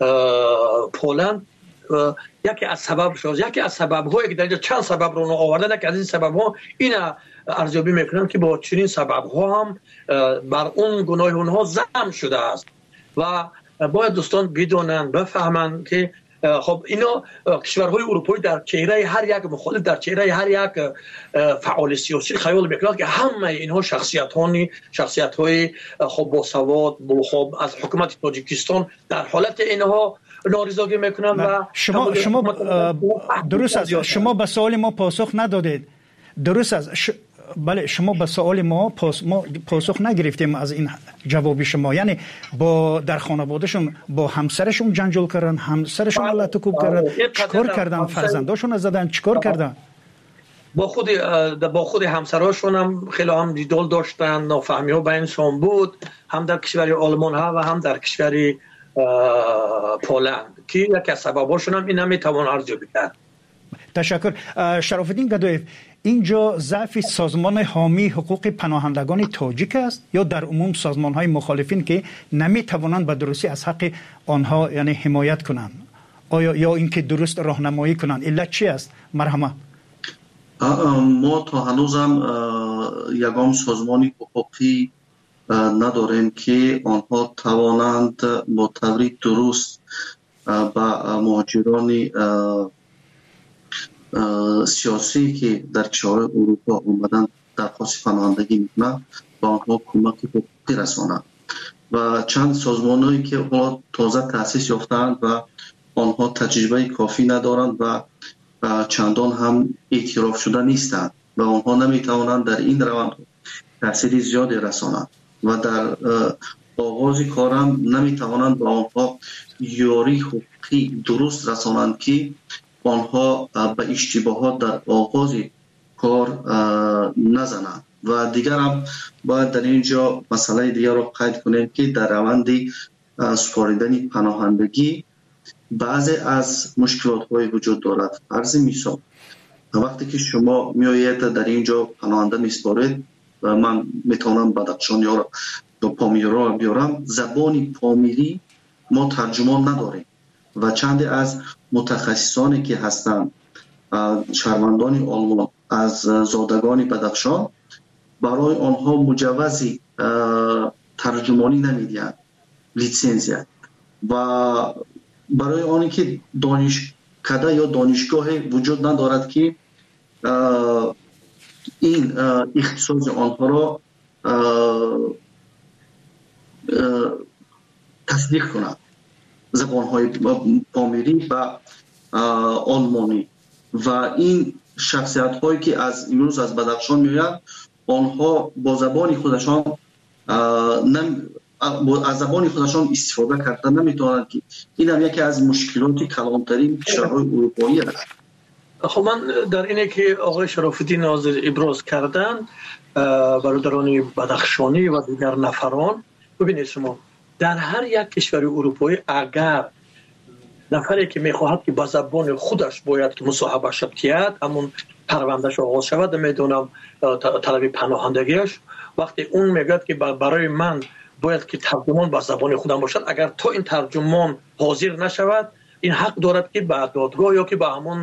پولند، یکی از سبب شد یکی از سبب هایی که در اینجا چند سبب رو آوردن، که از این سبب ها این ارزیابی میکنم که با چنین سبب ها هم بر اون گناه اونها ضم شده است. و باید دوستان بدونن بفهمن که خب اینا کشورهای اروپایی در چهره هر یک مخالف، در چهره هر یک فعال سیاسی خیال میکنند که همه اینها شخصیتانی شخصیت‌های خب با سواد خب از حکومت تاجیکستان در حالت اینها نارضایتی میکنن. و شما شما درست است، شما به سوال ما پاسخ ندادید. درست است ش... بله شما به سوال ما پاس... ما پاسخ نگرفتیم از این جواب شما. یعنی با در خانوادهشون با همسرشون جنجال کردن، همسرشون علت کوب کردن، چیکار کردن؟ فرزنداشون زدن، چیکار کردن؟ با خود با خود همسراشون هم خیلی هم جدال داشتن، نافهمی ها بینشون بود، هم در کشور آلمان ها و هم در کشور پولند، که یکی از سبباشون هم این هم میتوان ارزیابی کرد. تشکر. شرف الدین گدایف، اینجا ضعف سازمان حامی حقوق پناهندگان تاجیک است یا در عموم سازمان های مخالفین که نمی توانند به درستی از حق آنها یعنی حمایت کنند، آیا یا اینکه درست راهنمایی کنند؟ علت چی است؟ مرحمت. ما تا هنوزم یگام سازمانی حقوقی نداریم که آنها توانند با طوری درست با مهاجران سیاسی که در کشورهای اروپا اومدن درخواست پناهندگی میکنند با آنها کمک حقوقی رسانند. و چند سازمانهایی که تازه تأسیس یافتند و آنها تجربه کافی ندارند و چندان هم اعتراف شده نیستند و آنها نمیتوانند در این روند تأثیر زیادی رسانند و در آغاز کارم نمیتوانند با آنها یاری حقوقی درست رسانند که آنها به اشتباهات در آغاز کار نزنند. و دیگر هم باید در اینجا مسئله دیگر رو قید کنیم که در روند سپاریدن پناهندگی بعضی از مشکلات های وجود دارد. فرض مثال وقتی که شما میآیید در اینجا پناهنده میسپارید، من میتونم بدخشان یا پامیرا رو بیارم، زبان پامیری ما ترجمان نداریم و چند از متخصصانی که هستند شهروندان آلمان از زادگان بدخشان برای آنها مجوزی ترجمانی نمیدهند، لیسانس، و برای آنی که دانشکده یا دانشگاه وجود ندارد که این اختصاص آنها را تصدیق کنند زبان‌های پامیری و آلمانی و این شخصیت‌هایی که از امروز از بدخشان می‌آیند آنها با زبان خودشان نم از زبان خودشان استفاده کردن نمی‌توانند که این هم یکی از مشکلات کلانترین کشورهای اروپایی است. خب من در اینه که آقای شراف‌الدین ناظر ابراز کردن برادران بدخشانی و دیگر نفران، ببینید شما در هر یک کشور اروپایی اگر نفری که میخواهد که با زبان خودش باید که مصاحبه شد کرد همون پروندهش آغاز شود، میدونم طلب پناهندگیش، وقتی اون میگه که برای من باید که ترجمان با زبان خودم باشد، اگر تو این ترجمان حاضر نشود این حق دارد که به دادگاه یا که به همون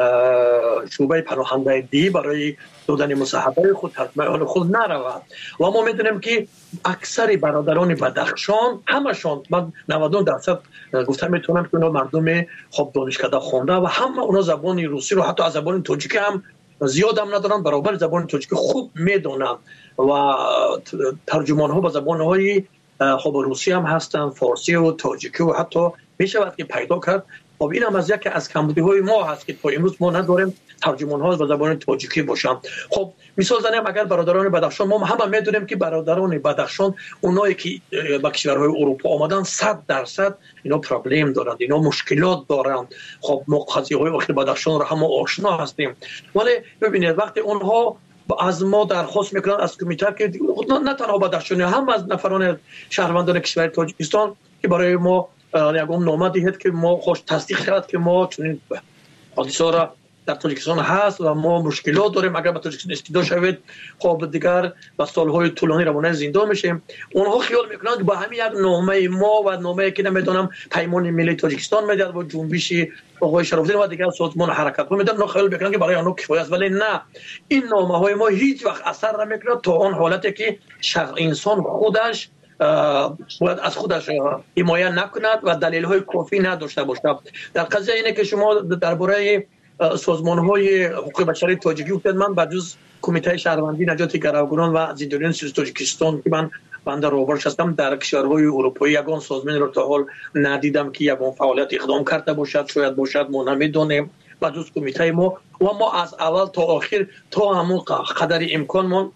شعبه پناهندگی برای دادن مصاحبه خود ترجمه خود نرود. و ما میدونیم که اکثر برادران بدخشان همشون من نود و نه درصد گفتم میتونم که اونا مردم خوب دانشکده خونده و همه اونا زبان روسی رو حتی از زبان تاجیکی هم زیاد هم ندارن، برابر زبان تاجیکی خوب میدونن و ترجمان ها با زبان های خوب روسی هم هستن، فارسی و تاجیکی و حتی میشود که پیدا کرد. خب این هم از یکی از کمبودی های ما هست که تا امروز ما نداریم ترجمان ها با زبان تاجیکی باشن. خب مثال زنیم اگر برادران بدخشان، ما همه میدونیم که برادران بدخشان اونایی که با کشورهای اروپا آمدن صد درصد اینا پرابلم دارند، اینا مشکلات دارند. خب ما قضیه های اخیر بدخشان رو هم آشنا هستیم، ولی ببینید وقتی اونها از ما درخواست میکنن از کمیته که نه تنها بدخشانی هم از نفران شهروندان کشور تاجیکستان که برای ما یکم نامه دهید که ما خوش تصدیق کرد که ما چنین حادثه را در تاجیکستان هست و ما مشکلات داریم، اگر به تاجیکستان استیدا شوید خب دیگر با سالهای طولانی روانه زندان میشیم. اونها خیال میکنند که با همین یک نامه ما و نامه که نمیدونم پیمان ملی تاجیکستان میداد و جنبش آقای شراف‌الدین و دیگر سازمان حرکت ها میداد، خیال میکنند که برای آنها کفایت است، ولی نه، این نامه های ما هیچ وقت اثر نمیکنه تا اون حالتی که شخص انسان خودش باید از خودش حمایت نکند و دلیل های کافی نداشته باشد. در قضیه اینه که شما درباره سازمان های حقوق بشری تاجیکی گفتید، من به جز کمیته شهروندی نجات گروگانان و زندانیان سیاسی تاجیکستان که من بنده روبرش هستم در کشورهای اروپایی یگان سازمان رو تا حال ندیدم که یگان فعالیت اقدام کرده باشد، شاید باشد ما نمیدونیم. به جز کمیته ما و ما از اول تا آخر تا همون قدر امکان ما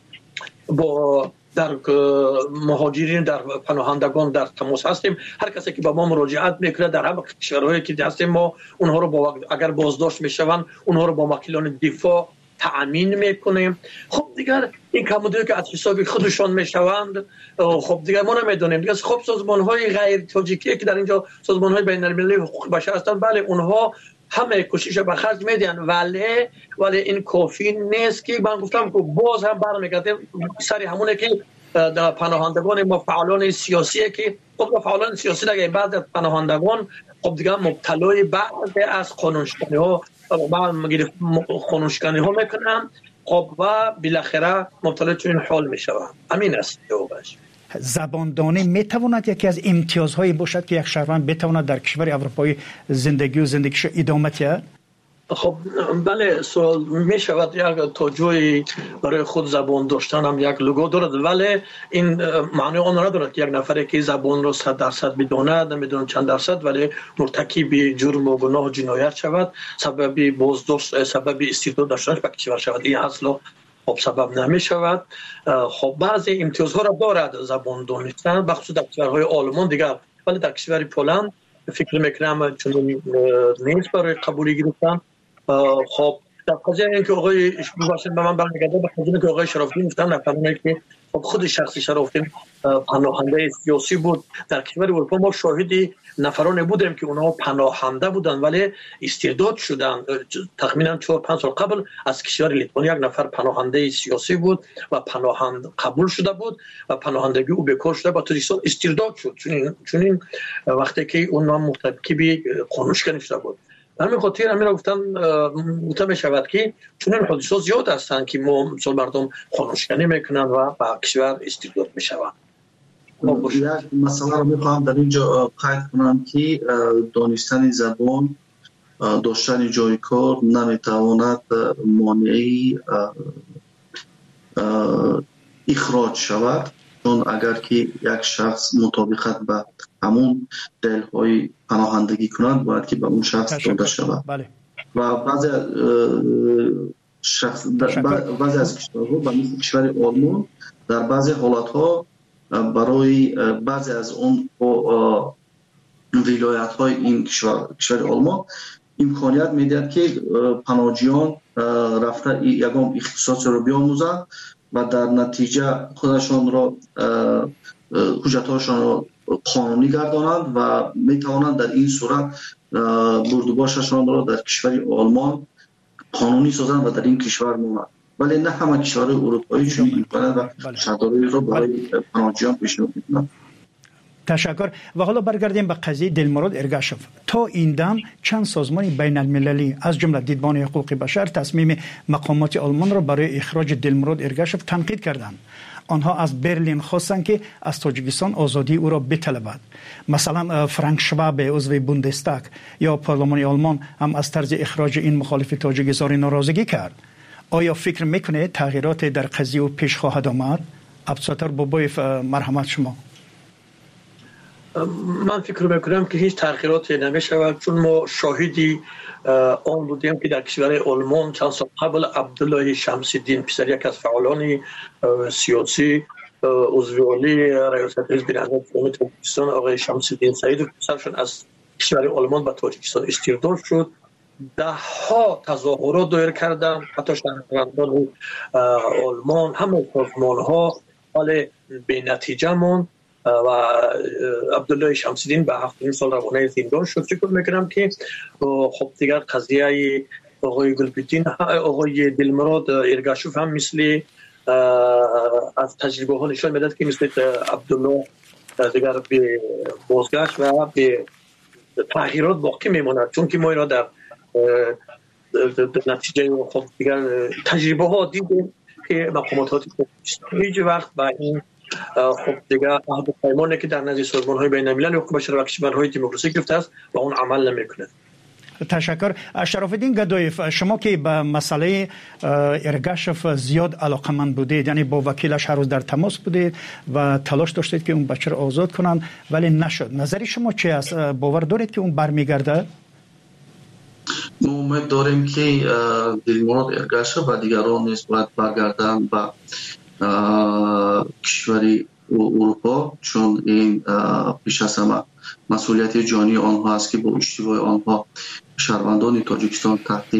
با در مهاجرین در پناهندگان در تماس هستیم. هر کسی که با ما مراجعت میکنه در همه کشورهایی که هستیم ما اونها رو با اگر بازداشت میشوند اونها رو با وکیلان دفاع تأمین میکنیم. خب دیگر این کمبودی که از حساب خودشان میشوند خب دیگر ما نمیدونیم دیگر. خب سازمان های غیر تاجیکی که در اینجا سازمان های بین المللی حقوق بشر هستند، بله اونها همه کوشش به خرج میدن، ولی ولی این کافی نیست که من گفتم که باز هم برمیگرده سری همونه که در پناهندگان ما فعالان سیاسی که خب فعالان سیاسی دیگه بعد از پناهندگان خب دیگه مبتلای بعضی از قانونشکنی ها بعد میگه قانونشکنی ها میکنن خب و بالاخره مبتلا چنین حال میشوند. همین است جوابش. زباندانی میتواند یکی از امتیازهایی باشد که یک شهروند بتواند در کشور اروپایی زندگی و زندگیش ادامه کرد؟ خب بله، سوال می شود یک تا جایی برای خود زبان داشتن هم یک لگو دارد، ولی این معنی آن را دارد که یک نفری که زبان را صد درصد بداند، نمیدونم چند درصد، ولی مرتکب جرم و گناه و جنایت شود، سبب بازداشت، سبب استعداد داشتنش به کشور شود، این اصلا خب سبب نمی شود. خب بعضی امتیازها را دارد زبان دانستن، بخصوص در کشورهای آلمان دیگر، ولی در کشور پولند فکر میکنم چون نیست برای قبولی گرفتن. خب در قضیه این که آقای باشن به من برمیگرده به قضیه که آقای شراف‌الدین گفتن نفرمونه که خب خود شخصی شراف‌الدین پناهنده سیاسی بود در کشور اروپا. ما شاهدی نفرانی بودیم که اونها پناهنده بودن ولی استرداد شدن. تقریبا چهار پنج سال قبل از کشور لیتوانی یک نفر پناهنده سیاسی بود و پناهند قبول شده بود و پناهندگی او بکار شده با تاجیکستان استرداد شد، چون چون وقتی که اونها مرتکب قانونشکنی شده بود. همین خاطر همین را گفتن مطمئن شود که چون این حادثات زیاد هستند که ما مثلا مردم قانونشکنی میکنند و با کشور استرداد میشوند. یک مسئله را میخواهم در اینجا قید کنم که دانستن زبان، داشتن جای کار نمیتواند مانعی اخراج شود چون اگر که یک شخص مطابقت به همون دلیل‌های پناهندگی کند باید که به اون شخص داده شود. بله. و بعضی شخص بعضی از کشورها به مثل کشور آلمان در بعضی حالت‌ها برای بعضی از اون ولایت‌های این کشور کشور آلمان امکانیت میدهد که پناهجویان رفته یگام اختصاص رو بیاموزند و در نتیجه خودشان را حجت‌هاشان را قانونی گردانند و میتوانند در این صورت بردوباششان را در کشور آلمان قانونی سازند و در این کشور مانند. ولی نه همه کشورهای اروپایی چون میکنند و شرط‌هایی را برای پناهجویان پیشنهاد میکنند. تشکر. و حالا برگردیم به قضیه دلمراد ارگاشف. تا این دم چند سازمان بین المللی از جمله دیدبان حقوق بشر تصمیم مقامات آلمان را برای اخراج دلمراد ارگاشف تنقید کردند. آنها از برلین خواستند که از تاجیکستان آزادی او را بطلبد. مثلا فرانک شواب عضو بوندستاگ یا پارلمان آلمان هم از طرز اخراج این مخالف تاجیک اظهار ناراضگی کرد. آیا فکر میکنه تغییرات در قضیه پیش خواهد آمد؟ عبدالستار بابایف، مرحمت شما. من فکر میکنم که هیچ تغییراتی نمیشود چون ما شاهدی آن بودیم که در کشور آلمان چند سال قبل عبدالله شمس الدین پسر یک از فعالان سیاسی عضو عالی ریاست حزب نهضت قومی تاجیکستان آقای شمس الدین سعید پسرشون از کشور آلمان به تاجیکستان استرداد شد. ده ها تظاهرات دایر کردن، حتی شهروندان آلمان همه سازمان ها، ولی به نتیجه ماند و عبدالله شمس الدین به هفتاد سال روانه زندان شد. فکر میکنم که خب دیگر قضیه آقای گلبدین آقای دلمراد ارگاشف هم مثل از تجربه ها نشان میداد که مثل عبدالله دیگر به بازگشت و به تغییرات باقی میماند چون که ما اینا در نتیجه خب دیگر تجربه ها دیدیم که مقامات هیچ وقت با این خب دیگه عهد و پیمانی که در نزد سازمان‌های بین‌المللی حقوق بشر و کشورهای دموکراسی گرفته است و اون عمل نمی‌کنه. تشکر. شرف الدین گدایف، شما که به مسئله ارگاشف زیاد علاقمند بودید، یعنی با وکیلش هر روز در تماس بودید و تلاش داشتید که اون بچه رو آزاد کنند ولی نشد. نظری شما چی است؟ باور دارید که اون برمیگرده؟ ما امید داریم که دلمراد ارگاشف و دیگران نیز باید برگردند به کشوری اروپا چون این پیش از همه مسئولیت جانی آنها است که با اشتباه آنها شهروندان تاجیکستان تحت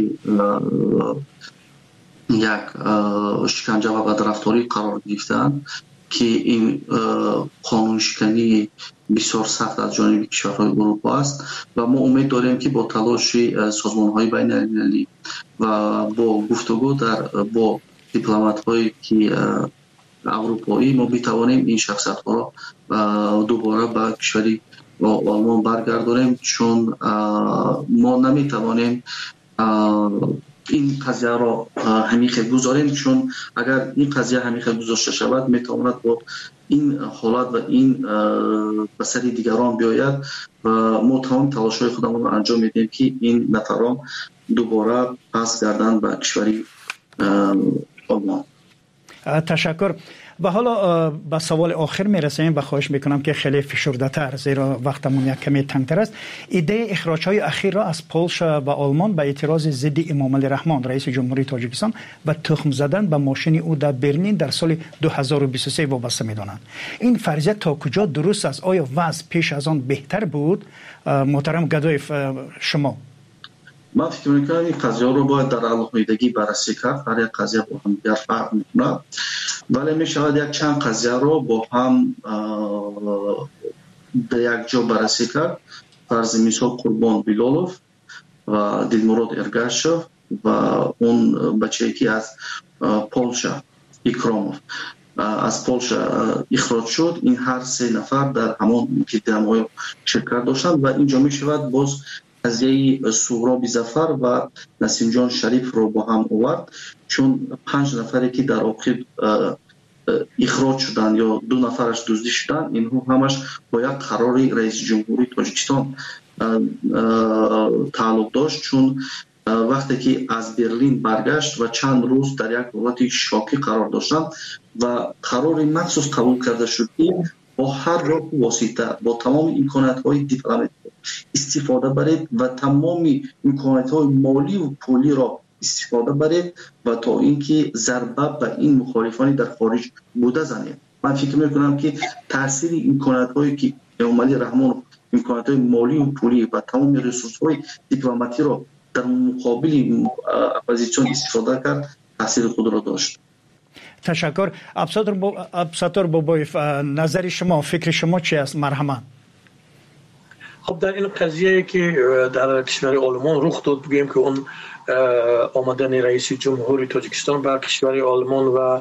یک شکنجه و بدرفتاری قرار گرفتند که این قانون شکنی بسیار سخت از جانب کشورهای اروپا است و ما امید داریم که با تلاش سازمان‌های بین‌المللی و با گفتگو در با دیپلمات هایی که اروپایی ما بتوانیم این شخصیت ها را دوباره به کشوری آلمان برگردانیم چون ما نمیتوانیم این قضیه را همیشه گذاریم چون اگر این قضیه همیشه گذاشته شود میتواند با این حالت و این بسر دیگران بیاید و ما تمام تلاش های خودمون را انجام میدیم که این نفران دوباره پس گردند به کشوری آلمان. تشکر. و حالا به سوال آخر میرسیم و خواهش میکنم که خیلی فشرده تر زیرا وقتمون یک کمی تنگتر است. ایده اخراج های اخیر را از پولش و آلمان به اعتراض ضد امام علی رحمان رئیس جمهوری تاجیکستان و تخم زدن به ماشین او در برلین در سال دو هزار و بیست و سه وابسته میدانند. این فرضیه تا کجا درست است؟ آیا وضع پیش از آن بهتر بود؟ محترم گدایف شما. من فکر میکنم این قضیه رو باید در علاقه‌ایدگی بررسی کرد. هر یک قضیه با هم دیگر فرق میکنه ولی میشود یک چند قضیه رو با هم در یک جا بررسی کرد. فرض مثال قربان بیلالوف و دلمراد ارگاشف و اون بچه‌ای که از پولشا اکراموف از پولشا اخراج شد. این هر سه نفر در همان دمای شرکت داشتند و اینجا میشود باز قضیه سهراب ظفر و نسیم جان شریف رو با هم آورد چون پنج نفری که در آخر اخراج شدن یا دو نفرش دزدی شدن اینها همش با یک قرار رئیس جمهوری تاجیکستان تعلق داشت چون وقتی که از برلین برگشت و چند روز در یک حالت شوکی قرار داشتند و قرار مخصوص قبول کرده شد که با هر راه واسطه با تمام امکانات‌های دیپلماتیک استفاده برید و تمام امکانات‌های مالی و پولی را استفاده برید و تا اینکه ضربه به این مخالفانی در خارج بوده زنید. من فکر میکنم که تاثیر امکانات‌هایی که عملی رحمان امکانات‌های مالی و پولی و تمام ریسورس‌های دیپلماتی را در مقابل اپوزیسیون استفاده کرد تاثیر خود را داشت. تشکر. ابسطور بابایف، نظر شما، فکر شما چی است؟ مرحمت. خب در این قضیه که در کشور آلمان رخ داد، بگیم که اون آمدن رئیس جمهوری تاجیکستان بر کشور آلمان و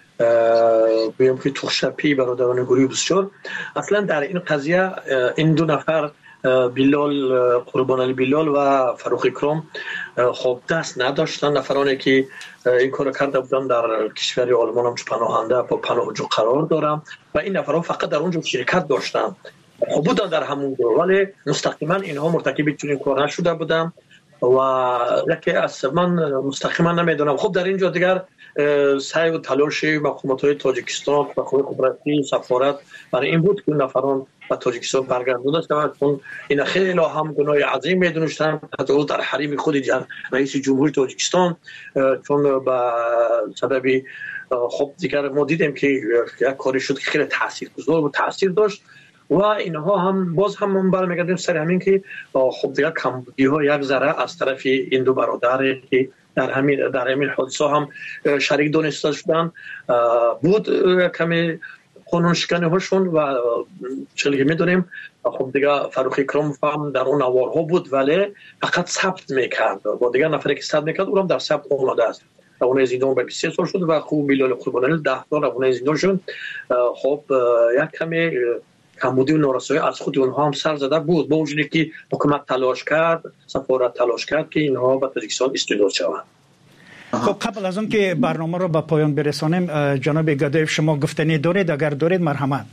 بگیم که توخشپی برادران گروه بسیار، اصلا در این قضیه این دو نفر بیلال قربان علی بیلال و فاروق اکرام خب دست نداشتن. نفرانی که این کار کرده بودن در کشور آلمان هم پناهنده با پناهجو قرار دارم و این نفران فقط در اونجا شرکت داشتن، خب بودن در همون دو، ولی مستقیما اینها مرتکب چنین کار نشده بودن و یکی از من مستقیما نمیدونم. خب در اینجا دیگر سعی و تلاش مقامات تاجیکستان و خبراتی سفارت برای این بود که نفران و تاجیکستان برگردونده شود، چون این خیلی هم گناه عظیم میدونستن حتی در حریم خود رئیس جمهوری تاجیکستان، چون به سبب خب دیگر ما دیدیم که یک کاری شد که خیلی تاثیرگذار و تاثیر داشت و اینها هم باز هم من برمیگردیم سر همین که خب دیگر کمبودی ها یک ذره از طرف این دو برادر که در همین در همین حادثه هم شریک دانسته شدن بود کمی قانون شکنی هاشون و چلی که میدونیم خب دیگه فاروق اکرام هم در اون نوارها بود ولی فقط ثبت میکرد با دیگه نفری که ثبت میکرد اونم در ثبت آمده است. اون زندان به بیست و سه سال شد و خوب بیلال قربانی ده سال اون زندان شد. خب یک کمی کمبودی و نارسایی از خود اونها هم سر زده بود با وجودی که حکومت تلاش کرد، سفارت تلاش کرد که اینها به تاجیکستان استعداد شوند. خب قبل از اون که برنامه رو به پایان برسانیم جناب گدایف شما گفتنی دارید؟ اگر دارید مرحمت.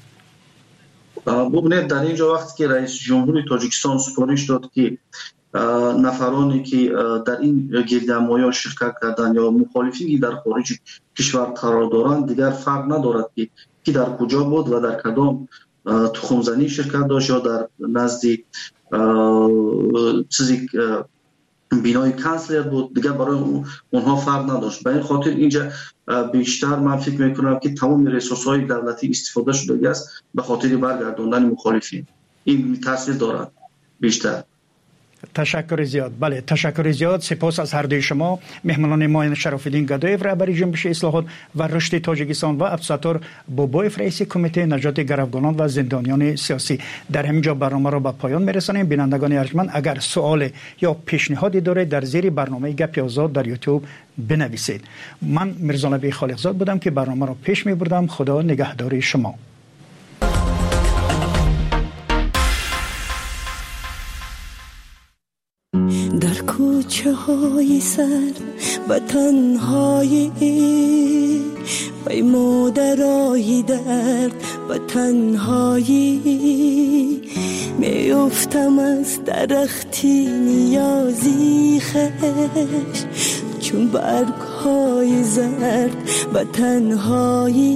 ببینید در اینجا وقتی که رئیس جمهوری تاجیکستان سفارش داد که نفرانی که در این گردهمایی شرکت کردن یا مخالفین در خارج کشور قرار دارند دیگر فرق ندارد که کی در کجا بود و در کدام تخمزنی شرکت داشت یا در نزد چیزی بینای کانسلر بود، دیگه برای اونها فرق نداشت. به این خاطر اینجا بیشتر من فکر میکنم که تمام ریسورس‌های دولتی استفاده شده است به خاطر برگرداندن مخالفین. این تاثیر دارد بیشتر. تشکر زیاد. بله تشکر زیاد. سپاس از هر دوی شما مهمانان ما شراف‌الدین گدایف رهبر جنبش اصلاحات و رشد تاجیکستان و عبدالستار بابایف رئیس کمیته نجات گروگانان و زندانیان سیاسی. در همینجا برنامه را به پایان میرسانیم. بینندگان ارجمند اگر سوال یا پیشنهادی دارید در زیر برنامه گپ آزاد در یوتیوب بنویسید. من میرزا نبی خالقزاد بودم که برنامه را پیش میبردم. خدا نگهدار شما. در کوچه های سر و تنهایی بی مادرای درد و تنهایی میافتم از درختی نیازی خش چون برگ های زرد و تنهایی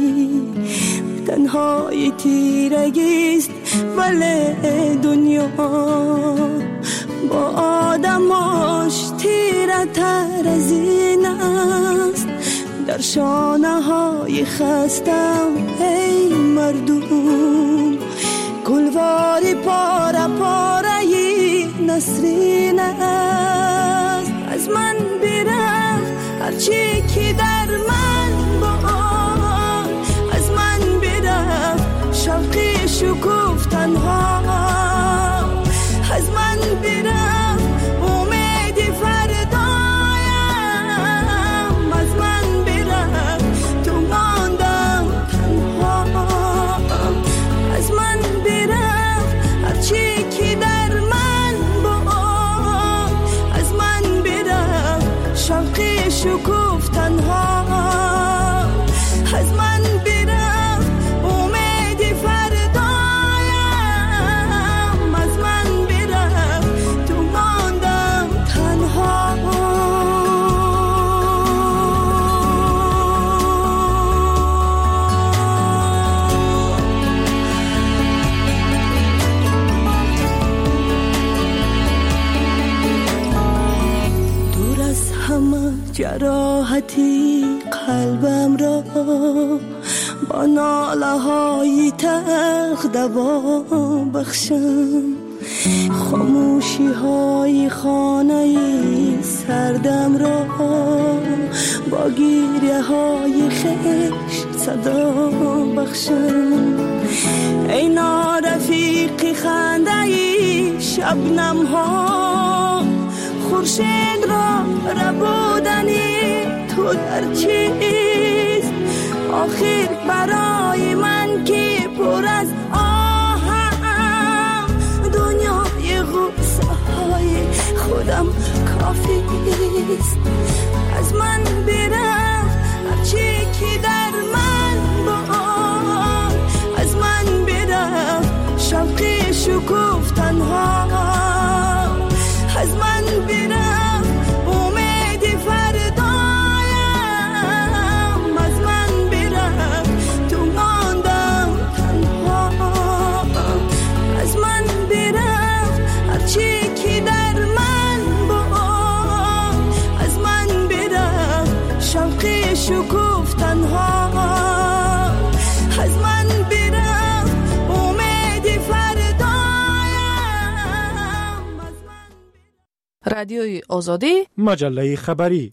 تنهایی تیرگیست ولی دنیا با آدماش تیره تر از این است. در شانه های خستم ای مردم گلواری پاره پاره نسرین است. از من برفت هرچی که در من بود، از من برفت شوقی شکوف تنها، از من برفت امید فردایم، از من برفت تو ماندم تنها، از من برفت هرچی که در من بود، از من برفت شوقی شکوف تنها، از من برفت امید فردایم، از من برفت تو ماندم تنها. جراحتی قلبم را با ناله های تلخ دوا بخشم، خاموشی های خانه سردم را با گریه های خشت صدا بخشم. ای نارفیق خنده شبنم ها، خورشید را ربودنی تو در چیست؟ آخر برای من که پر از آهم، دنیای غصه های خودم کافیست. از من برفت هرچی که در من بود، از من برفت شوق شکوفتن ها، از من برفت امید فردایم، از من برفت تو ماندم تنها، از من برفت هرچی که در من بود، از من برفت شوق شکوفتن ها، از من برفت امید فردایم. رادیوی آزادی، مجله خبری.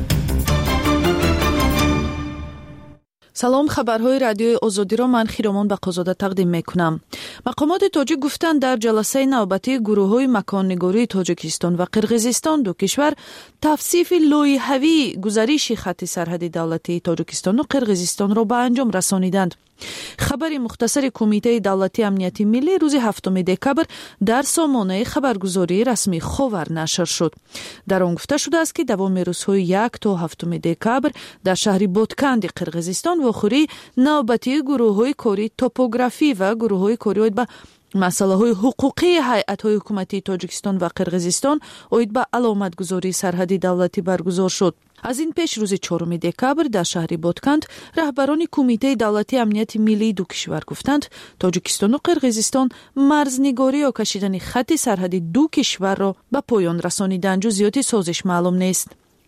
سلام، خبرهای رادیوی آزادی را من خیرامان بقازاده تقدیم میکنم. مقامات تاجیک گفتند در جلسه نوبتی گروه‌های مکان‌نگاری تاجیکستان و قرقیزستان دو کشور توصیف لایحه‌ای گزارش خط سرحدی دولتی تاجیکستان و قرقیزستان را به انجام رسانیدند. خبر مختصر کمیته دولتی امنیتی ملی روز هفتم دکبر در سامانه خبرگزاری رسمی خاور نشر شد. در آن گفته شده است که دوام روزهای یک تا هفتم دکبر در شهر بودکند قرقیزستان واخوری نوبتی گروه‌های کاری توپوگرافی و گروه‌های کاری به مسائل حقوقی هیئت‌های حکومتی تاجیکستان و قرقیزستان اوید به علامتگذاری سرحدی دولتی برگزار شد. از این پیش روز چهارم دکبر در شهر بودکند رهبران کمیته دولتی امنیت ملی دو کشور گفتند تاجیکستان و قرقیزستان مرزنگاری یا کشیدن خط سرحدی دو کشور را به پایان رسانیدند. جزئیات سازش معلوم نیست.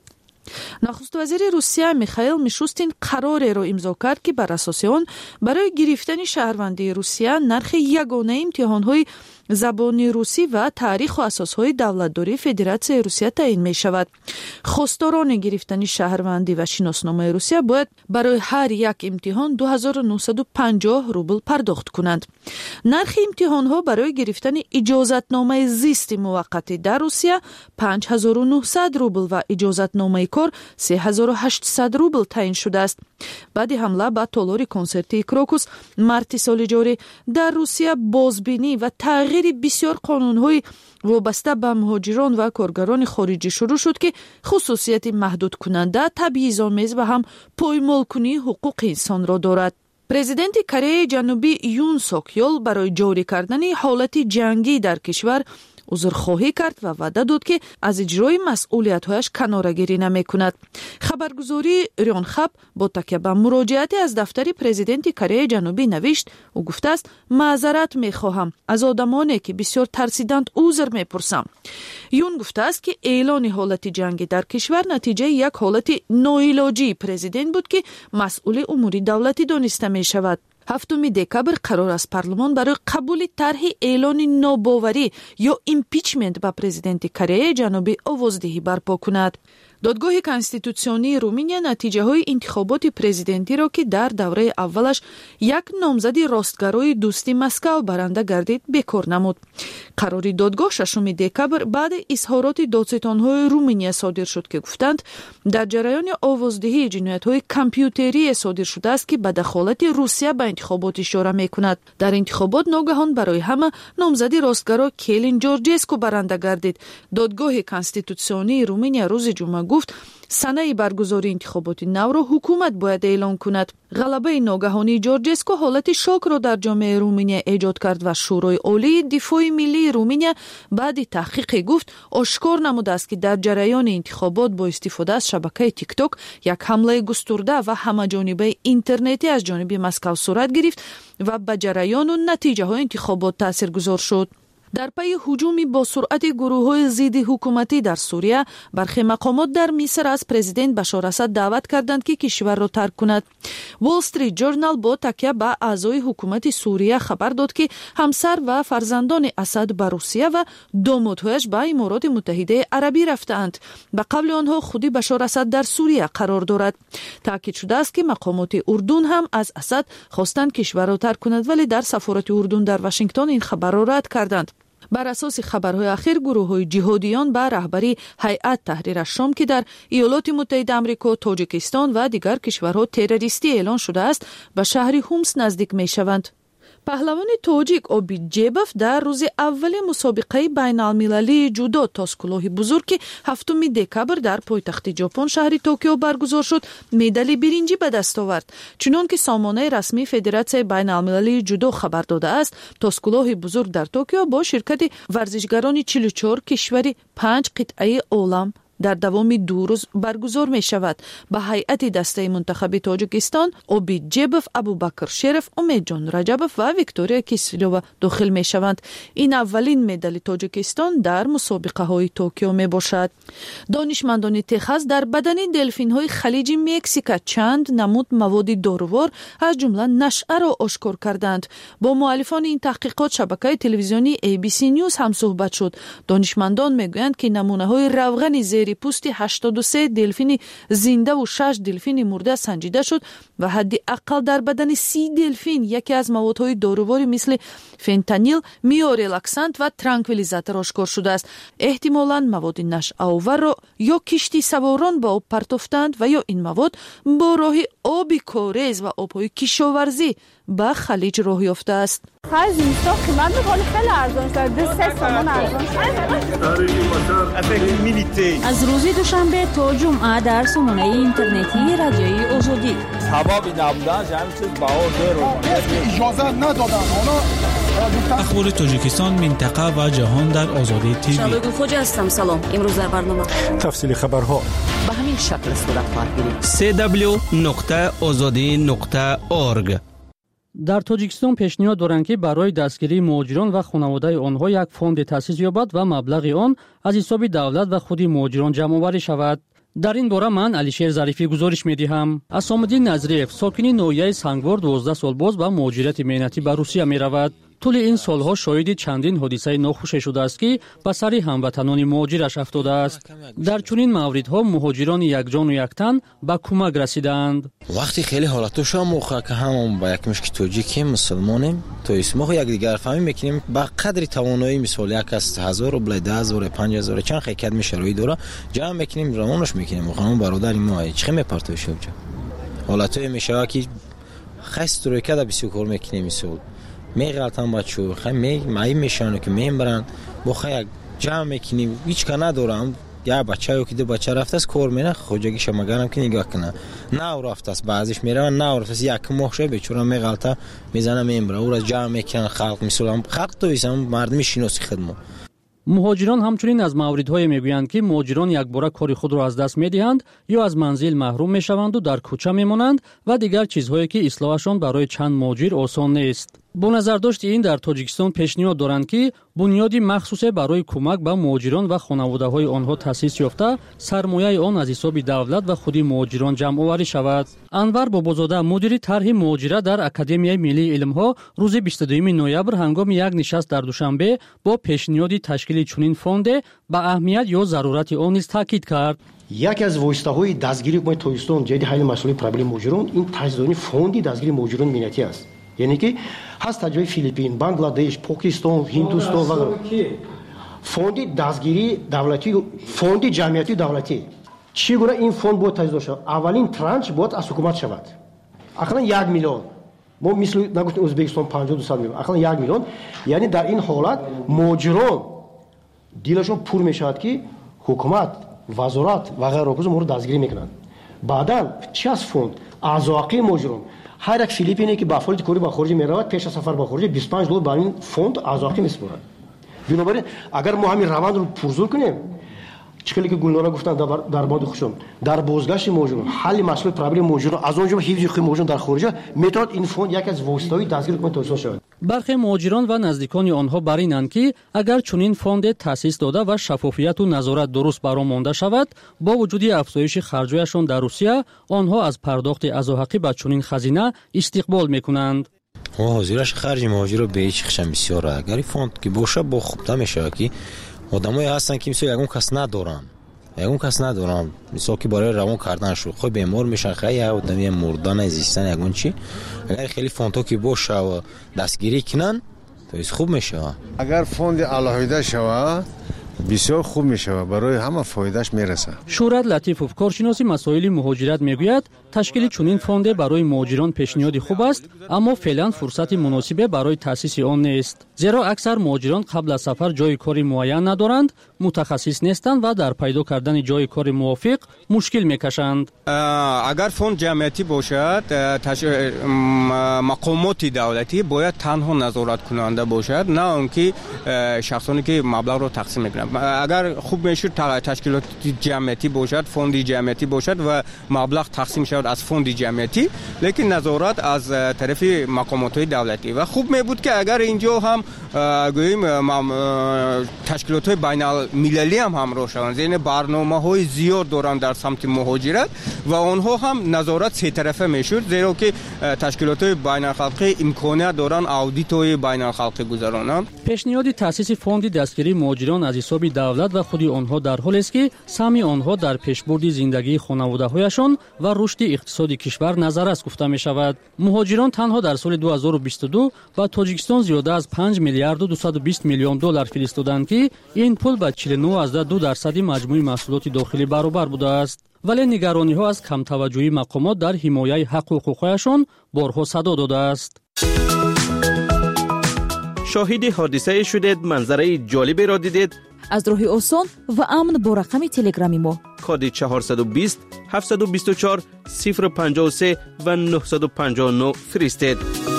نخست وزیر روسیه میخائیل میشوستین قراری را امضا کرد که بر اساس آن برای گرفتن شهروندی روسیه نرخ یگانه امتحان‌های زبان روسی و تاریخ و اساسهای دولتداری فدراسیون روسیه تعیین می شود. خواستاران گرفتن شهروندی و شناسنامه روسیه باید برای هر یک امتحان دو هزار و نهصد و پنجاه روبل پرداخت کنند. نرخ امتحان ها برای گرفتن اجازتنامه زیست موقتی در روسیه پنج هزار و نهصد روبل و اجازتنامه کار سه هزار و هشتصد روبل تعیین شده است. بعد حمله به تالار کنسرتی کروکوس مارت سال جاری در روسیه بازبینی و تغییر بسیار قانون‌های وابسته به مهاجران و کارگران خارجی شروع شد که خصوصیت محدود کننده، تبعیض‌آمیز و هم پایمال کنی حقوق انسان را دارد. پرزیدنت کره جنوبی یون سوک یول برای جاری کردن حالت جنگی در کشور عذرخواهی کرد و وعده داد که از اجرای مسئولیت‌هایش کناره‌گیری نمی‌کند. خبرگزاری ریونخب با تکیه به مراجعتی از دفتر پرزیدنت کره جنوبی نوشت و گفته است معذرت می‌خواهم از آدمانی که بسیار ترسیدند عذر می‌پرسم. یون گفته است که اعلان حالت جنگی در کشور نتیجه یک حالت ناعلاجی پرزیدنت بود که مسئول امور دولتی دانسته می‌شود. هفتم دکبر قرار است پارلمان برای قبول طرح اعلان ناباوری یا ایمپیچمنت به پرزیدنت کره جنوبی آوازدهی برپا کند. دادگاه کنستیتوسیونی رومانیا نتیجه های انتخابات پرزیدنتی را که در دوره اولش یک نامزد راستگرای دوستی مسکو برنده گردید بکار نمود. قرار دادگاه ششم دکبر بعد اظهارات دادستان‌های رومانیا صادر شد که گفتند در جریان آوازدهی جنایت‌های کامپیوتری صادر شده است که به دخالت روسیه به انتخابات اشاره می‌کند. در انتخابات ناگهان برای همه نامزد راستگرا کلین جورجسکو برنده گردید. دادگاه کنستیتوسیونی رومانیا روز جمعه گفت سنه برگزاری انتخابات نو را حکومت باید اعلان کند. غلبه ناگهانی جورجسکو حالت شوک را در جامعه رومانیا ایجاد کرد و شورای عالی دفاع ملی رومانیا بعد تحقیق گفت آشکار نموده است که در جریان انتخابات با استفاده از شبکه تیک تاک یک حمله گسترده و همه‌جانبه اینترنتی از جانب مسکو صورت گرفت و به جریان و نتیجه های انتخابات تاثیرگذار شد. در پی هجوم با سرعت گروه‌های ضد حکومتی در سوریه، برخی مقامات در مصر از پرزیدنت بشار اسد دعوت کردند که کشور را ترک کند. وال استریت جورنال با تکیه به اعضای حکومت سوریه خبر داد که همسر و فرزندان اسد به روسیه و دامادهایش به امارات متحده عربی رفتند. به قبل آنها خودی بشار اسد در سوریه قرار دارد. تاکید شده است که مقامات اردن هم از اسد خواستند کشور را ترک کند، ولی در سفارت اردن در واشنگتن این خبر را رد کردند. بر اساس خبرهای اخیر، گروه‌های جهادیان به رهبری هیئت تحریر الشام که در ایالات متحده آمریکا، تاجیکستان و دیگر کشورها تروریستی اعلان شده است، به شهر هومس نزدیک می‌شوند. پهلوان تاجیک اوبیجیبوف در روز اول مسابقه بین المللی جودو تاس کلاه بزرگ که هفتم دکبر در پایتخت ژاپن شهر توکیو برگزار شد، مدال برنجی به دست آورد. چنان که سامانه رسمی فدراسیون بین المللی جودو خبر داده است، تاس کلاه بزرگ در توکیو با شرکت ورزشگران چهل و چهار کشور پنج قطعه عالم در دوام دو روز برگزار می شود. به هیئت دسته منتخب تاجیکستان اوبیجیبوف، ابوبکر شریف، امید جان رجبوف و ویکتوریا کیسلووا داخل می شوند. این اولین مدال تاجیکستان در مسابقه های توکیو می باشد. دانشمندان تخص در بدن دلفین های خلیج مکزیک چند نمود مواد داروور از جمله نشعه را آشکار کردند. با مؤلفان این تحقیقات شبکه تلویزیونی ای بی سی نیوز هم صحبت شد. دانشمندان می گویند که نمونه های روغن زیر پوست هشتاد و سه دلفین زنده و شش دلفین مرده سنجیده شد و حد اقل در بدن سی دلفین یکی از موادهای داروواری مثل فنتانیل، میورلاکسانت و ترانکویلیزاتور آشکار شده است. احتمالاً مواد نشع‌آور را یا کشتی سواران با آب پرتافتند و یا این مواد با راه آبی کاریز و آب‌های کشاورزی به خلیج راه یافته است. خیلی زیستا قیمت می‌کنه خیلی ارزان شده. سه سامان ارزان شده. از روز دوشنبه تا جمعه در سامانه اینترنتی رادیوی آزادی. سبب نبودن همین چیز بهار داره. اجازه ندادن. اخبار تاجیکستان، منطقه و جهان در آزادی تیوی. شبگون خوجا هستم. سلام. امروز در برنامه تفصیل خبرها به همین شکل صورت خواهد گرفت. سی دبلیو نقطه آزادی نقطه اورگ. در تاجیکستان پیشنهاد دارند که برای دستگیری مهاجران و خانواده آنها یک فوند تأسیس یابد و مبلغ آن از حساب دولت و خود مهاجران جمع آوری شود. در این باره من علیشیر ظریفی گزارش می‌دهم. اسام‌الدین نظریف، ساکن نویه سنگوار، دوازده سال باز به مهاجرت مهنتی به روسیه می‌رود. طول این سالها شاهد چندین حادثه ناخوش شده است که به سر هموطنان مهاجرش افتاده است. در چنین موردها مهاجران یک جان و یک تن به کمک رسیدند. وقتی خیلی حالتش هم موقع که همون با یک مشکی توجیکی مسلمانیم تو اسمو یک دیگر فهمی میکنیم با قدری توانایی مثال یک از هزار روبل ده هزار پنج هزار چند خیکت میشروی داره جمع میکنیم روانش میکنیم خانم برادری ما چه میپرتوشه وجا حالتای میشه که خست روی کده بسیار کار میکنیم مثال می غلطان بچو خیلی می مایی میشانه که میبرن با خیلی جمع میکنیم هیچ که ندارم یا بچه یا که دو بچه رفته است کار میره خوجگی شما گرم که نگاه کنه نه رفته است بعضیش میره نه رفته است یک مخشه بیچاره می غلطه میزنه میبره او را جمع میکنن خلق میسولم خلق تو ایسم مردمی شناسی خدمت. مهاجران همچنین از موردهای میگویند که مهاجران یک باره کار خود را از دست میدهند یا از منزل محروم میشوند و در کوچه میمانند و دیگر چیزهایی که اصلاحشان برای چند مهاجر آسان نیست. با نظرداشت این در تاجیکستان پیشنهاد دارند که بنیادی مخصوص برای کمک به مهاجران و خانواده‌های آنها تأسیس یافته سرمایه آن از حساب دولت و خود مهاجران جمع آوری شود. انور بابازاده مدیر طرح مهاجرت در اکادمیای ملی علم‌ها روز بیست و دوم نوامبر هنگام یک نشست در دوشنبه با پیشنهاد تشکیل چنین فوند به اهمیت یا ضرورت آن نیز تاکید کرد. یکی از واسطه‌های دستگیری با تویستون جدی حل مسئله پرابلم مهاجران این تجدید فوندی دستگیری مهاجران ملتی است. یعنی که هست تجربه فیلیپین، بنگلادش، پاکستان، هندوستان و فوند دستگیری دولتی، فوند جمعیتی دولتی. چگونه این فوند باید تجدید شود؟ اولین ترانش باید از حکومت شود. اقلا یک میلیون. ما مثل نگفتیم ازبکستان پنجاه و دو سال میلیون. اقلا یک میلیون. یعنی در این حالت مهاجران دیلشون پر میشود که حکومت، وزارت و غیره رو مورد دستگیری میکنند. بعداً چه از فوند؟ اعضاقی مهاجران هر یک فیلیپینی که با فعالیت کاری با خارج میرود پیش از سفر با خارج بیست و پنج دلار برای این فوند اعضاقی میسپارند. بنابراین اگر ما همین روند رو پرزور کنیم چخیلی که گلنارا گفتن در در مورد خودشون در بازگشت موجود حل مسئله پرابلم موجود از اونجا حفظ خوی موجود در خارج میتواد این فوند یک از واسطه‌های دستگیر حکومت توسعه شود. برخی مهاجران و نزدیکان آنها بر اینند که اگر چنین فوند تأسیس داده و شفافیت و نظارت درست برآمده شود با وجود افزایش خرج‌هایشان در روسیه آنها از پرداخت عزاحقی به چنین خزینه استقبال میکنند. حاضرش خرج مهاجر رو به هیچ خشم بسیار اگر فوند که باشه با خوب میشه که آدمایی هستن که مثلا یگون کس ندارن یگون کس ندارن مثلا که برای روان کردن شو خود بیمار میشن خیلی آدمی مردن زیستن یگون چی اگر خیلی فوندو که باشه و دستگیری کنن تو خوب میشه. اگر فوند علاوه شود بسیار خوب میشه برای همه فایدهش میرسه. شورت لطیفوف کارشناسی مسائل مهاجرت میگوید تشکیل چنین فوند برای مهاجران پیشنهاد خوب است اما فعلا فرصت مناسب برای تأسیس آن نیست زیرا اکثر مهاجران قبل از سفر جای کاری معین ندارند متخصص نیستند و در پیدا کردن جای کار موافق مشکل میکشند. اگر فوند جمعیتی باشد تش... مقامات دولتی باید تنها نظارت کننده باشد نه اونکه شخصانی که مبلغ رو تقسیم میکنند. اگر خوب میشد تشکیلات جمعیتی باشد فوند جمعیتی باشد و مبلغ تقسیم شود از فوند جمعیتی لیکن نظارت از طرف مقامات دولتی و خوب می بود که اگر اینجا هم گوییم تشکیلات بین المللی هم همراه شوند زین برنامه های زیاد دارند در سمت مهاجرت و آنها هم نظارت سه طرفه میشد زیرا که تشکیلات بین الخلقی امکانیت دارند اودیت های بین الخلقی گذرانند. پیشنهاد تأسیس فوند دستگیری مهاجران از حساب دولت و خود آنها در حالی است که سهم آنها در پیشبرد زندگی خانواده‌هایشان و رشد اقتصادی کشور نظر است گفته می شود. مهاجران تنها در سال دو هزار و بیست و دو با تاجیکستان زیاده از پنج میلیارد و دویست و بیست میلیون دلار فرستادند که این پول به چهل و نه اشاره دو درصد مجموع محصولات داخلی برابر بوده است. ولی نگرانی ها از کم توجهی مقامات در حمایت حق و حقوقشان بارها صدا داده است. شاهد حادثه شدید منظره جالبی را دیدید از راه آسان و امن با رقم تلگرامی ما کد چهارصد و بیست هفتصد و بیست و چهار صفر پنجاه و سه و نهصد و پنجاه و نه فرستید.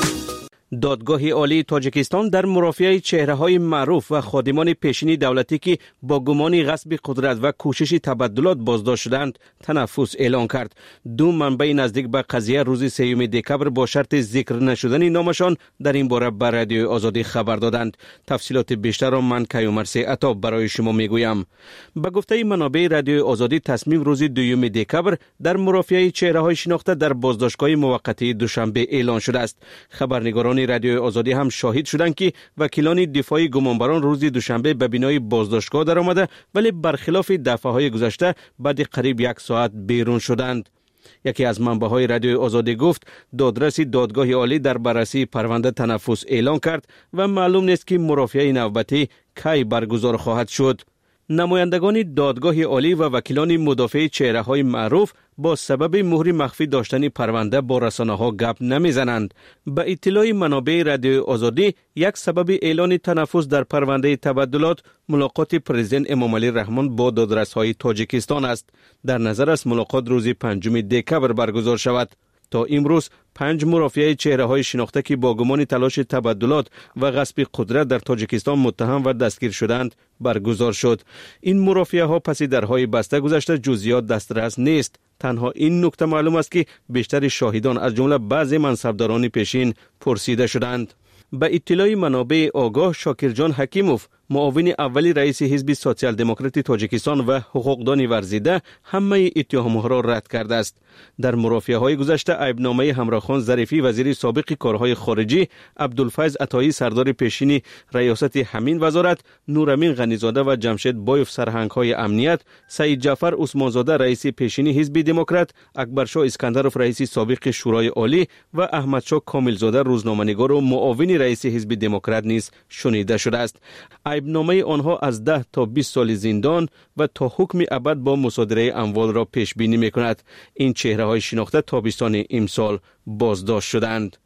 دادگاه عالی تاجیکستان در مرافعه چهره‌های معروف و خادمان پیشین دولتی که با گمان غصب قدرت و کوشش تبدلات بازداشت شدند تنفس اعلان کرد. دو منبع نزدیک به قضیه روز سوم دکبر با شرط ذکر نشدن نامشان در این باره به رادیو آزادی خبر دادند. تفصیلات بیشتر را من کیومرث عطا برای شما میگویم. به گفته منابع رادیو آزادی تصمیم روز دوم دکبر در مرافعه چهره‌های شناخته در بازداشتگاه موقتی دوشنبه اعلان شده است. خبرنگاران رادیو آزادی هم شاهد شدند که وکیلان دفاعی گمانبران روز دوشنبه به بینای بازداشتگاه در آمده ولی برخلاف دفعه‌های گذشته بعد قریب یک ساعت بیرون شدند. یکی از منبع‌های رادیو آزادی گفت دادرس دادگاه عالی در بررسی پرونده تنفس اعلان کرد و معلوم نیست که مرافعه نوبتی کی برگزار خواهد شد. نمایندگان دادگاه عالی و وکیلان مدافع چهره‌های معروف با سبب مهر مخفی داشتن پرونده با رسانه‌ها گپ نمیزنند. به اطلاع منابع رادیو آزادی یک سبب اعلان تنفس در پرونده تبدلات ملاقات پرزیدنت امامعلی رحمان با دادرس‌های تاجیکستان است. در نظر است ملاقات روز پنجم دکبر برگزار شود. تا امروز پنج مرافعه چهره‌های شناخته که با گمان تلاش تبدلات و غصب قدرت در تاجیکستان متهم و دستگیر شدند برگزار شد. این مرافعه ها پس درهای بسته گذشته جزئیات دسترس نیست. تنها این نکته معلوم است که بیشتر شاهدان از جمله بعضی منصبداران پیشین پرسیده شدند. به اطلاع منابع آگاه شاکرجان حکیموف معاون اولی رئیس حزب سوسیال دموکراتی تاجیکستان و حقوقدان ورزیده همه اتهامها را رد کرده است. در مرافعه های گذشته عیبنامه همراهخان ظریفی وزیر سابق کارهای خارجی، عبدالفیض عطایی سردار پیشین ریاست همین وزارت، نورامین غنیزاده و جمشید بایف سرهنگ های امنیت، سعید جعفر عثمانزاده رئیس پیشین حزب دموکرات، اکبرشاه اسکندرف رئیس سابق شورای عالی و احمدشاه کاملزاده روزنامه‌نگار و معاون رئیس حزب دموکرات نیز شنیده شده است. عیبنامه آنها از ده تا بیست سال زندان و تا حکم ابد با مصادره اموال را پیش بینی می‌کند. این چهره‌های شناخته تابستان امسال بازداشت شدند.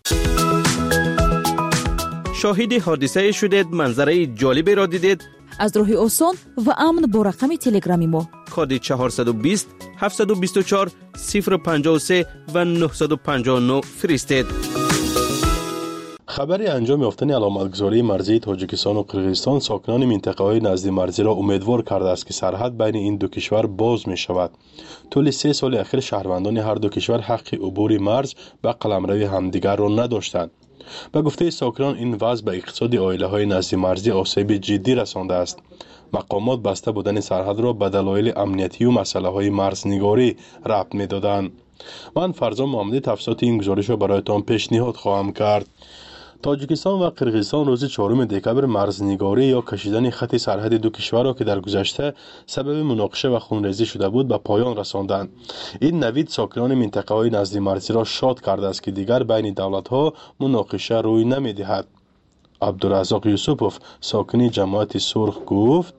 شاهد حادثه شدید منظره جالبی را دیدید از راه آسان و امن با رقم تلگرامی ما کد چهارصد و بیست هفتصد و بیست و چهار صفر پنجاه و سه و نهصد و پنجاه و نه فرستید. خبری انجام یافتن علامتگذاری مرزی تاجیکستان و قرقیزستان ساکنان منطقه‌های نزد مرزی را امیدوار کرده است که سرحد بین این دو کشور باز می شود. طول سه سال اخیر شهروندان هر دو کشور حق عبور مرز و قلمروی همدیگر را نداشتند. به گفته ساکنان این وضع به اقتصاد عائله‌های نزد مرزی آسیب جدی رسانده است. مقامات بسته بودن سرحد را به دلایل امنیتی و مسئله‌های مرزنگاری ربط می‌دادند. من فرزان محمدی تفصیلات این گزارش را برایتان پیشنهاد خواهم کرد. تاجیکستان و قرقیزستان روز چهارم دکبر مرزنگاری یا کشیدن خط سرحد دو کشور را که در گذشته سبب مناقشه و خونریزی شده بود به پایان رساندند. این نوید ساکنان منطقه‌های نزد مرزی را شاد کرده است که دیگر بین دولت‌ها مناقشه روی نمی‌دهد. عبدالرزاق یوسفوف ساکن جماعت سرخ گفت: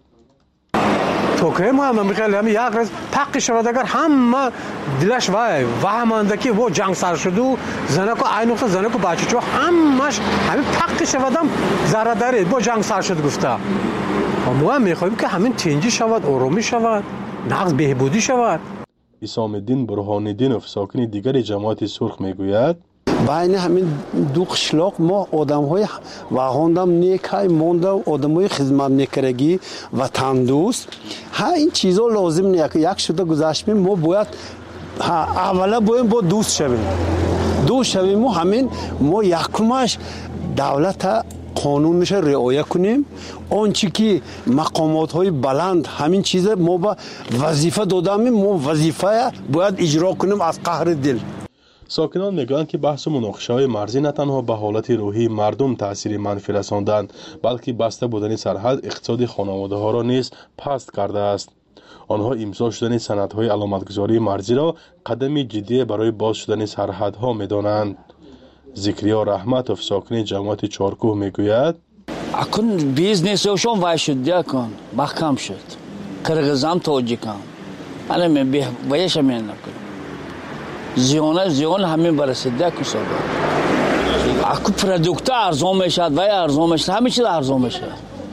توکه ما هم میگه هم یک روز پاک شود اگر همه دلش وای وهمانده که و جنگ سر شد و زنکو این نقطه زنکو بچه‌چو همش همین پاک شودم ضرر داره با جنگ سر شد گفته. ما هم میخوایم که همین تنجی شود، آرامی شود، نقض بهبودی شود. اسام الدین برهان‌الدینوف ساکن دیگر جماعت سرخ میگوید: بین همین دو قشلاق ما آدم‌های واهاندم نیکای مونده آدم‌های خدمت نکرگی و تندوست ها این چیزا لازم نیست که یک شده گذاشتیم ما باید اولا باید با دوست شویم دوست شویم ما همین ما یکمش دولت قانونش رعایت کنیم آنچه که مقامات‌های بلند همین چیز ما با وظیفه دادیم ما وظیفه باید اجرا کنیم از قهر دل. ساکنان میگویند که بحث و مناقشه‌های مرزی نه تنها به حالت روحی مردم تأثیر منفی رساندند بلکه بسته بودن سرحد اقتصاد خانواده‌ها را نیز پست کرده است. آنها امضا شدن سندهای علامتگذاری مرزی را قدم جدی برای باز شدن سرحدها می‌دانند. ذکریا رحمتوف ساکن جماعت چارکوه میگوید: اکن بیزنسشون وای شد یکن محکم شد قرقیزستان تاجیکستان انا من به وایش من نکنم زیان زیان همین برسیده که سودا اکو پروداکت ارزان میشد و ارزان میشد همه چیز ارزان میشد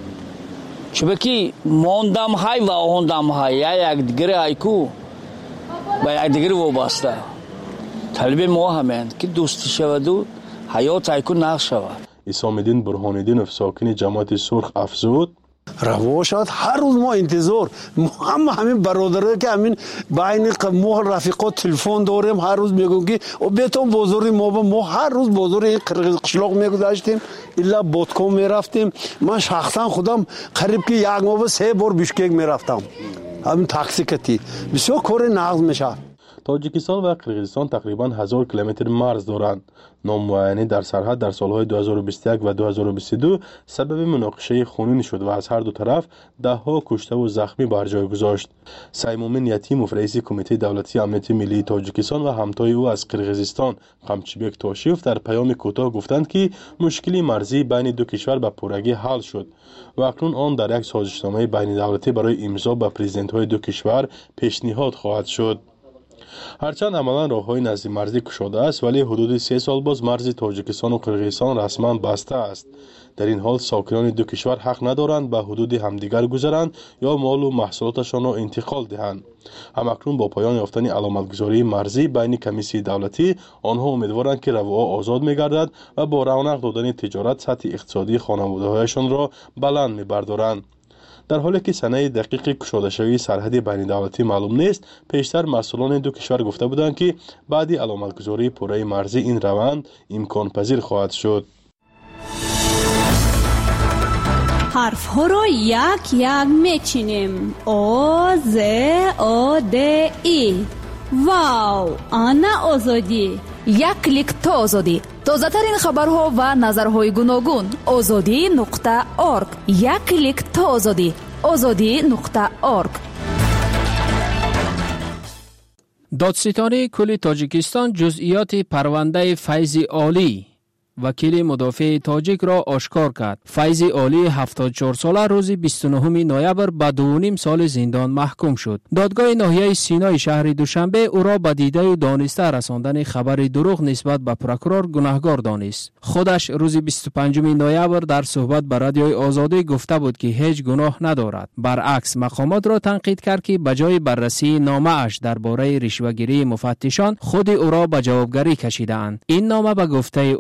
چون که موندم های و آهندم های یا یک دیگر ایکو با یک دیگر وابسته طلب ما همین که دوستی شود و حیات ایکو نقش شود. اسام الدین برهان‌الدینوف ساکن جماعت سرخ افزود: روا شد هر روز ما انتظار ما هم همین برادرایی که همین بین ما رفیقات تلفن داریم هر روز میگم که بیتون بزرگی ما ما هر روز بزرگی قرقیز قشلاق میگذاشتیم الا بودکام میرفتیم. من شخصا خودم قریب که یک ماه سه بار بیشکک میرفتم همین تاکسی کتی بسیار کار نقض میشه. تاجیکستان و قرقیزستان تقریباً هزار کیلومتر مرز دارند. نامعینی در سرحد در سالهای دو هزار و بیست و یک و دو هزار و بیست و دو سبب مناقشه خونین شد و از هر دو طرف ده ها کشته و زخمی بر جای گذاشت. سیمومین یتیموف رئیس کمیته دولتی امنیت ملی تاجیکستان و همتای او از قرقیزستان قمچیبک تاشیف در پیام کوتاه گفتند که مشکلی مرزی بین دو کشور به پورگی حل شد و اکنون آن در یک سازشنامه بین دولتی برای امضا به پرزیدنت‌های دو کشور پیشنهاد خواهد شد. هرچند عملا راه‌های نزد مرزی گشوده است ولی حدود سه سال باز مرز تاجیکستان و قرقیزستان رسما بسته است. در این حال ساکنان دو کشور حق ندارند به حدود همدیگر گذرند یا مال و محصولاتشان را انتقال دهند. همکنون با پایان یافتن علامتگذاری مرزی بین کمیسیون دولتی آنها امیدوارند که رواها آزاد می‌گردد و با رونق دادن تجارت سطح اقتصادی خانواده‌هایشان را بلند می‌بردارند. در حالی که سنه دقیق گشوده شوی سرحد بین دولتی معلوم نیست، پیشتر مسئولان دو کشور گفته بودند که بعد علامتگذاری پوره مرزی این روند امکان پذیر خواهد شد. حرف ها را یک یک میچینیم. او ز او د ای. واو، آنا آزادی. یک کلیک تا آزادی. تازه ترین خبرها و نظرهای گوناگون. آزادی نقطه اورگ. یک کلیک تا آزادی. آزادی نقطه اورگ. دادستانی کل تاجیکستان جزئیات پرونده فیض عالی وکیل مدافع تاجیک را آشکار کرد. فیض عالی هفتاد و چهار ساله روز بیست و نهم نوامبر به دو و نیم سال زندان محکوم شد. دادگاه ناحیه سینای شهر دوشنبه او را به دیده و دانسته رساندن خبر دروغ نسبت به پروکورور گناهکار دانست. خودش روز بیست و پنجم نوامبر در صحبت به رادیوی آزادی گفته بود که هیچ گناه ندارد. برعکس مقامات را تنقید کرد که بجای بررسی نامه اش درباره رشوه‌گیری مفتشان خود او را به جوابگری کشیدند. این نامه به گفته او بر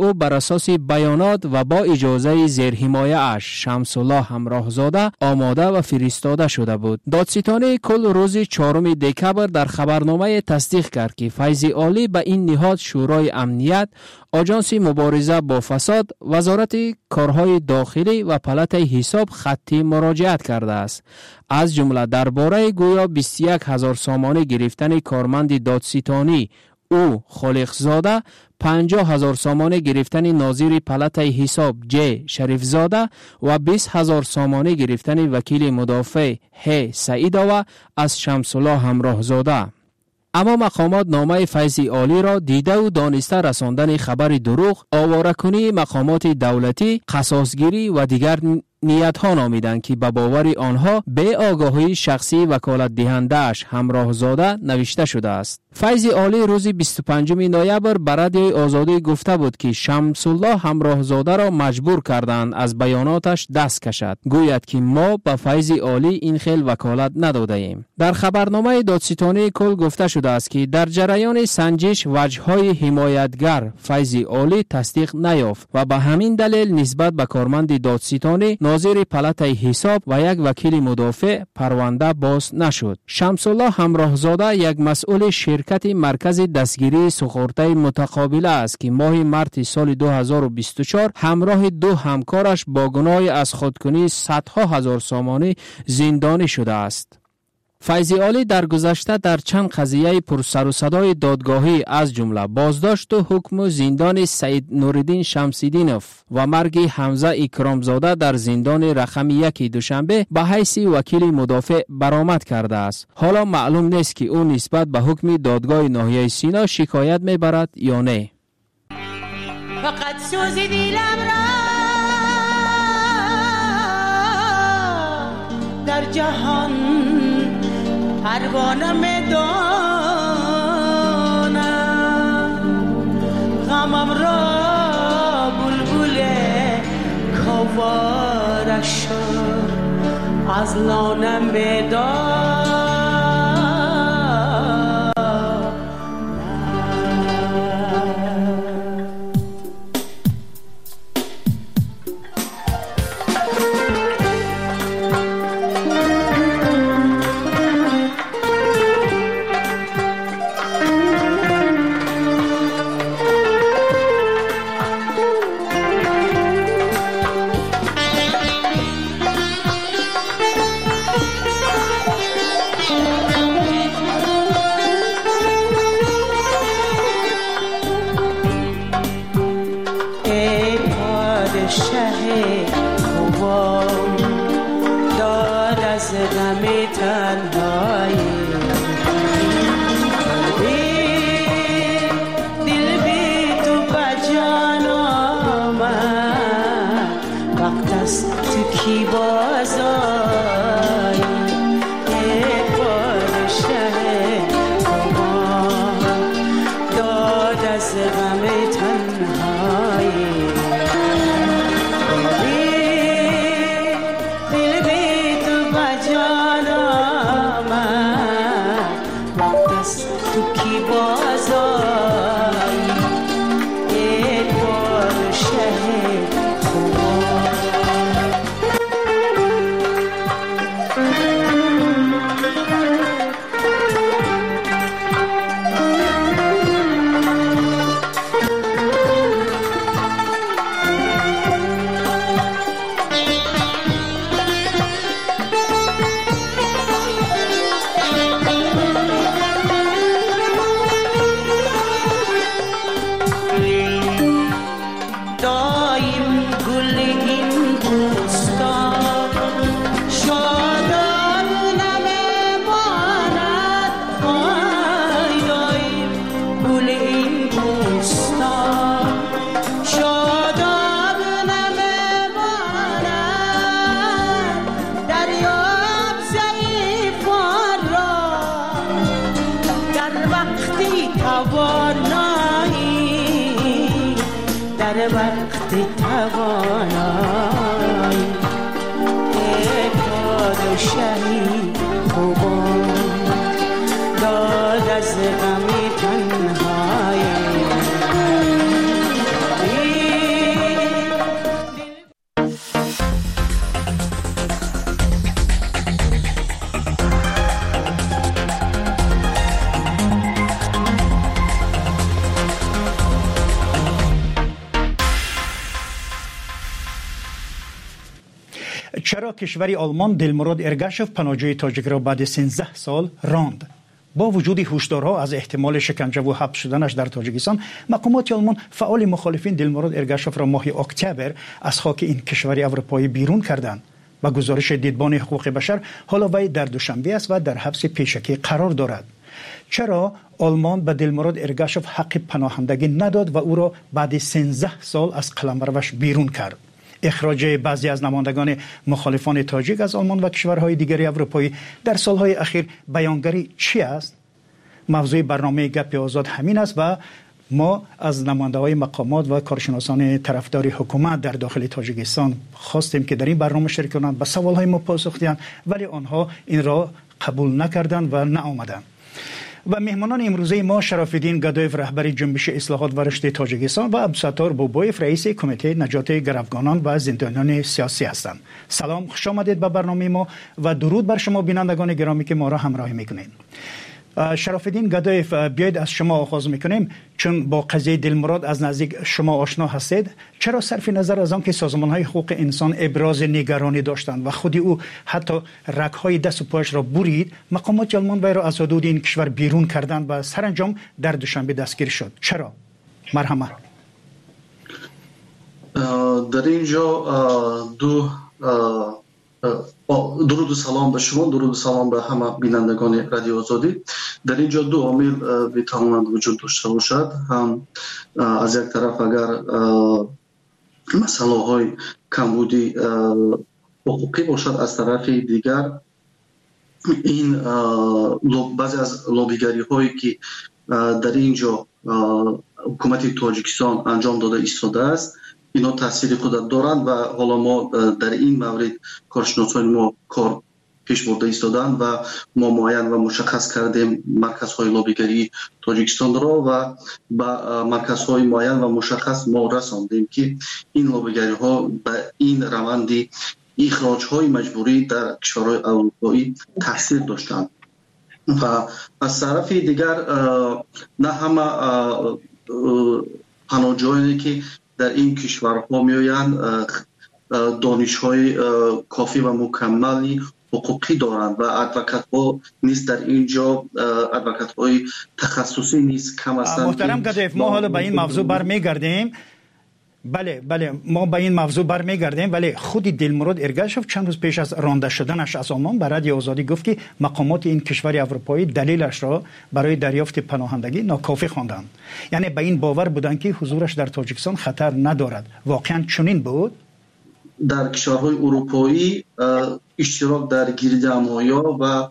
اساس بیانات و با اجازه زیرحمایه اش شمس الله همراهزاده آماده و فرستاده شده بود. دادستانی کل روز چهارم دکبر در خبرنامه تصدیق کرد که فیض عالی به این نهاد شورای امنیت، آژانس مبارزه با فساد، وزارت کارهای داخلی و پلات حساب خطی مراجعت کرده است. از جمله درباره گویا بیست و یک هزار سامانه گرفتن کارمند دادستانی او خالق زاده، پنجاه هزار سامانه گرفتن ناظر پلات حساب جه شریف زاده و بیست هزار سامانه گرفتن وکیل مدافع ه سعیداوه از شمس الله همراه زاده. اما مقامات نامه فیض عالی را دیده و دانسته رساندن خبر دروغ، آواره‌کنی مقامات دولتی، قصاصگیری و دیگر نیت ها نامیدند که به باور آنها به آگاهی شخصی وکالت دهنده اش همراه زاده نوشته شده است. فیض عالی روز بیست و پنجم نوامبر بر رادیوی آزادی گفته بود که شمس الله همراه زاده را مجبور کردند از بیاناتش دست کشد، گوید که ما به فیض عالی این خیل وکالت نداده ایم. در خبرنامه دادستانی کل گفته شده است که در جریان سنجش وجه‌های حمایتگر فیض عالی تصدیق نیافت و به همین دلیل نسبت به کارمند دادستانی ناظر پلات حساب و یک وکیل مدافع پرونده باز نشد. شمس الله همراه زاده یک مسئول شرکت مرکز دستگیری سخورته متقابله است که ماه مارس سال دو هزار و بیست و چهار همراه دو همکارش با گناه از خودکنی صدها هزار سامانه زندانی شده است. فیض عالی در گذشته در چند قضیه پر سر و صدای دادگاهی از جمله بازداشت و حکم زندان سید نوردین شمس‌الدینوف و مرگ حمزه اکرامزاده در زندان رقم یک دوشنبه به حیث وکیل مدافع برآمد کرده است. حالا معلوم نیست که او نسبت به حکم دادگاه ناحیه سینا شکایت میبرد یا نه. فقط سوز دیلم را در جهان پروانه میدانم، غمم را بلبل کاوارش از لانه میدانم. غم تنهای چرا کشور آلمان دلمراد ارگاشف پناهجوی تاجیک را بعد سیزده سال راند؟ با وجود هشدارها از احتمال شکنجه و حبس شدنش در تاجیکستان، مقامات آلمان فعال مخالفین دلمراد ارگاشف را ماه اکتبر از خاک این کشور اروپایی بیرون کردند. با گزارش دیدبان حقوق بشر، حالا وی در دوشنبه است و در حبس پیشکی قرار دارد. چرا آلمان به دلمراد ارگاشف حق پناهندگی نداد و او را بعد سیزده سال از قلمروش بیرون کرد؟ اخراج بعضی از نمایندگان مخالفان تاجیک از آلمان و کشورهای دیگر اروپایی در سالهای اخیر بیانگری چی است؟ موضوع برنامه گپ آزاد همین است و ما از نماینده‌های مقامات و کارشناسان طرفدار حکومت در داخل تاجیکستان خواستیم که در این برنامه شرکت کنند، به سوالهای ما پاسخ دهند، ولی آنها این را قبول نکردند و نآمدند. و مهمانان امروزه ما شراف‌الدین گدایف رهبر جنبش اصلاحات و رشد تاجیکستان و عبدالستار بوبایف رئیس کمیته نجات گروگانان و زندانیان سیاسی هستند. سلام، خوش آمدید به برنامه ما و درود بر شما بینندگان گرامی که ما را همراهی میکنید. شراف‌الدین گدایف، بیاید از شما آغاز میکنیم، چون با قضیه دلمراد از نزدیک شما آشنا هستید. چرا صرف نظر از آن که سازمان‌های حقوق انسان ابراز نگرانی داشتند و خودی او حتی رگ‌های دست و پایش را برید، مقامات آلمان وی را از حدود این کشور بیرون کردند و سرانجام در دوشنبه دستگیر شد؟ چرا؟ مرحمت. در اینجا دو درود و سلام به شما، درود و سلام به همه بینندگان رادیو آزادی. در اینجا دو عامل میتواند وجود داشته باشد. هم از یک طرف اگر مسئله های کمبودی حقوقی باشد، از طرف دیگر این بعضی از لابیگری هایی که در اینجا حکومت تاجیکستان انجام داده ایستاده است، اینا تاثیر خود دارند و حالا ما در این مورد کارشناسان ما کار پیش برده ایستادند و ما معین و مشخص کردیم مرکزهای لابیگری تاجیکستان را و با مرکزهای معین و مشخص ما رساندیم که این لابیگری ها به این روند اخراج های مجبوری در کشورهای اروپایی تاثیر داشتند. و از طرف دیگر نه همه پناهجویانی که در این کشورها میآیند دانش‌های کافی و مکملی حقوقی دارند و ادوکات ها نیست در اینجا، ادوکات های تخصصی نیست، کم هستند. محترم گدایف، ما حالا به این موضوع برمیگردیم. بله بله ما به این موضوع برمیگردیم، ولی خود دلمراد ارگاشف چند روز پیش از رانده شدنش از آلمان به رادیو آزادی گفت که مقامات این کشور اروپایی دلیلش را برای دریافت پناهندگی ناکافی خواندند. یعنی به این باور بودند که حضورش در تاجیکستان خطر ندارد. واقعا چنین بود؟ در کشورهای اروپایی اشتراک در گردهمایی و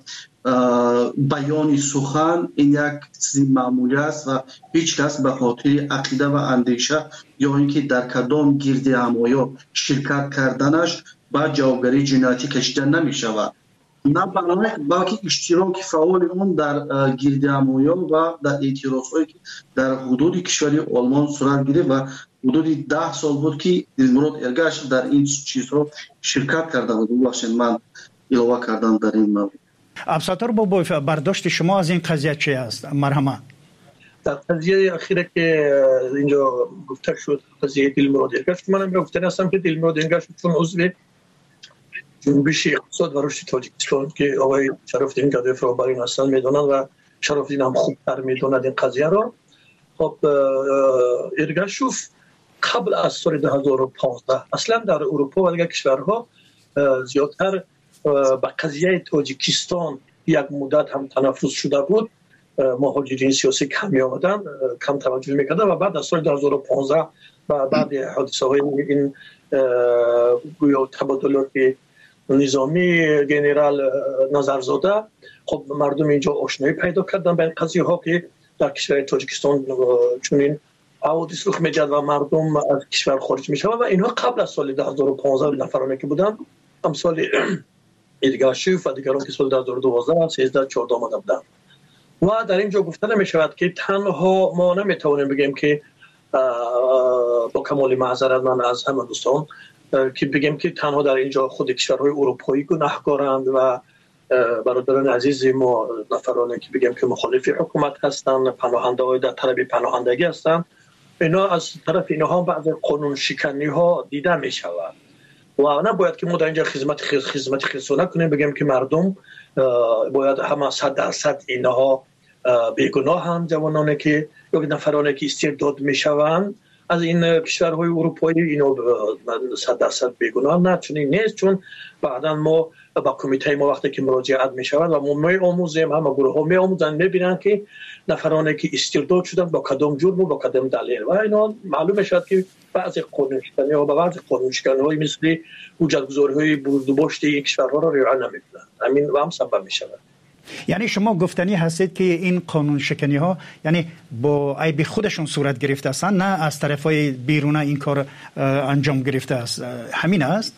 بیان سخن این یک چیز معمولی است و هیچ کس به خاطر عقیده و اندیشه یا اینکه در کدام گردهمایی شرکت کردنش با جوابگری جنایتی کشیده نمی شود، نه بلکه اشتراک فعال اون در گردهمایی و در اعتراضهایی که در حدود کشور آلمان صورت گرفت و حدود ده سال بود که دلمراد ارگاشف در این چیزها شرکت کرده بود. ببخشید من علاوه کردم در این موضوع. عبدالستار بوبایف، برداشت شما از این قضیه چی است؟ مرحمت. در قضیه اخیره که اینجا گفته شد، قضیه دلمراد ارگاشف، منم گفتن هستم که دلمراد ارگاشف چون عضو جنبش اقتصاد و رشد تاجیکستان که آقای شراف‌الدین گدایف را برای هستن میدونن و شراف‌الدین هم خوبتر میدوند این قضیه را. خب ارگاشف قبل از سال دو هزار و پانزده اصلا در اروپا و دیگر کشورها زیادتر به قضیه تاجیکستان یک مدت هم تنفس شده بود. مهاجرین سیاسی کمی آمدن، کم توجه میکردن و بعد از سال دو هزار و پانزده و بعد حادثه های این گویا تبادلات نظامی جنرال نظرزاده، خب مردم اینجا آشنایی پیدا کردن به این قضیه ها که در کشور تاجیکستان چنین حوادث رخ می‌دهد و مردم از کشور خارج میشوند و اینها قبل از سال دو هزار و پانزده نفرانی که بودن، امثال ارگاشف و دیگران که سال دو هزار و دوازده، سیزده، چهارده آمده بودند. و در اینجا گفته میشود که تنها ما نمیتوانیم بگیم که با کمال معذرت من از همه دوستان که بگیم که تنها در اینجا خود کشورهای اروپایی گناهکارند و برادران عزیز ما نفرانی که بگیم که مخالف حکومت هستند، پناهنده های در طلب پناهندگی هستند، اینا از طرف اینها بعض قانون شکنی ها دیده می شود و نباید که ما در اینجا خدمت خدمت خصوصی کنیم بگیم که مردم باید همه صد درصد اینها بیگناهند. جوانانی که یا نفرانی که استرداد میشوند از این کشورهای اروپایی اینا صد درصد بیگناه نه، چنین نیست. چون بعدا ما با کمیته ما وقتی که مراجعت میشود و ما میآموزیم، همه گروه ها میآموزند، میبینن که نفرانی که استرداد شدن با کدام جرم و با کدام دلیل و اینا معلوم میشد که بعضی قانونشکنی ها و بعضی قانونشکنی های مثل حجتگذاری های برداشت این کشورها را رعایت نمیکنند. همین و هم سبب میشود. یعنی شما گفتنی هستید که این قانون شکنی ها یعنی با عیب خودشون صورت گرفته هستند، نه از طرف های بیرون این کار انجام گرفته است، همین است؟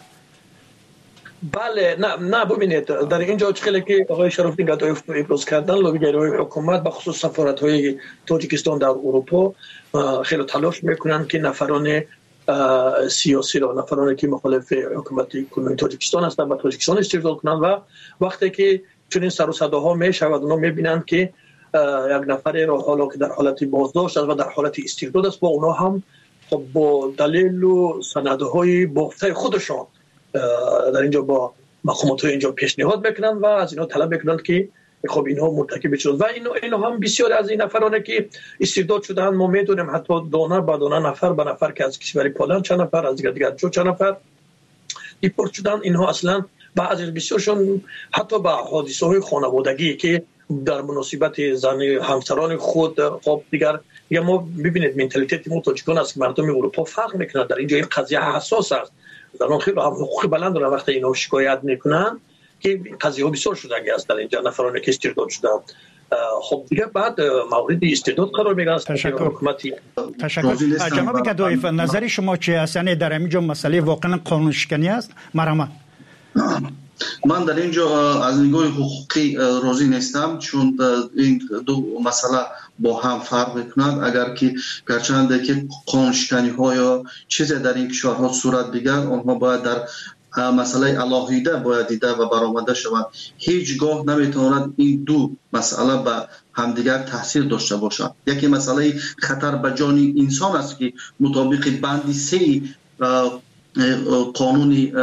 بله، نه نه ببینید در اینجا خیلی که آقای شرافی گدای ابراز کردن لابیگرای حکومت بخصوص سفارت های تاجیکستان در اروپا خیلی تلاش میکنند که نفران سیاسی را، نفرانی که مخالف حکومت کنونی تاجیکستان هستند و تاجیکستان استرداد کنند و وقتی که چنین سر و صداها میشود اونا میبینند که یک نفر را حالا که در حالت بازداشت است و در حالت استرداد است با اونا هم خب با دلیل و سندهای بافته خودشان در اینجا با مقامات اینجا پیشنهاد میکنند و از اینا طلب میکنند که خب اینها مرتکب شدند و اینا اینا هم بسیار از این نفرانی که استرداد شدند ما میدونیم حتی دانه به دانه نفر به نفر که از کشور پولند چند نفر از دیگر دیگر چند نفر دیپورت شدند. اینها اصلا بعضی بسیارشون حتی با حادثه های خانوادگی که در مناسبت زن همسران خود خب دیگر یا ما ببینید منتالیته ما تاجیکان است که مردم اروپا فرق میکنند. در اینجا این قضیه حساس است، زنان خیلی حقوق بلند دارن وقتی اینا شکایت میکنن که قضیه ها بسیار شدنی است در اینجا نفرانی که استرداد شدن. خب دیگه بعد مورد استرداد قرار میگیرن. تشکر حکومتی. تشکر. جناب گدایف نظر شما چه است؟ یعنی در اینجا مسئله واقعا قانون شکنی است؟ مرحمت. من در اینجا از نگاه حقوقی راضی نیستم چون این دو مسئله با هم فرق میکنند. اگر که گرچند که قانون شکنی ها یا چیزی در این کشورها صورت بگیرد آنها باید در مسئله علاهیده باید دیده و برآمده شود. هیچگاه نمیتواند این دو مسئله به همدیگر تاثیر داشته باشد. یکی مسئله خطر به جان انسان است که مطابق بند سه قانون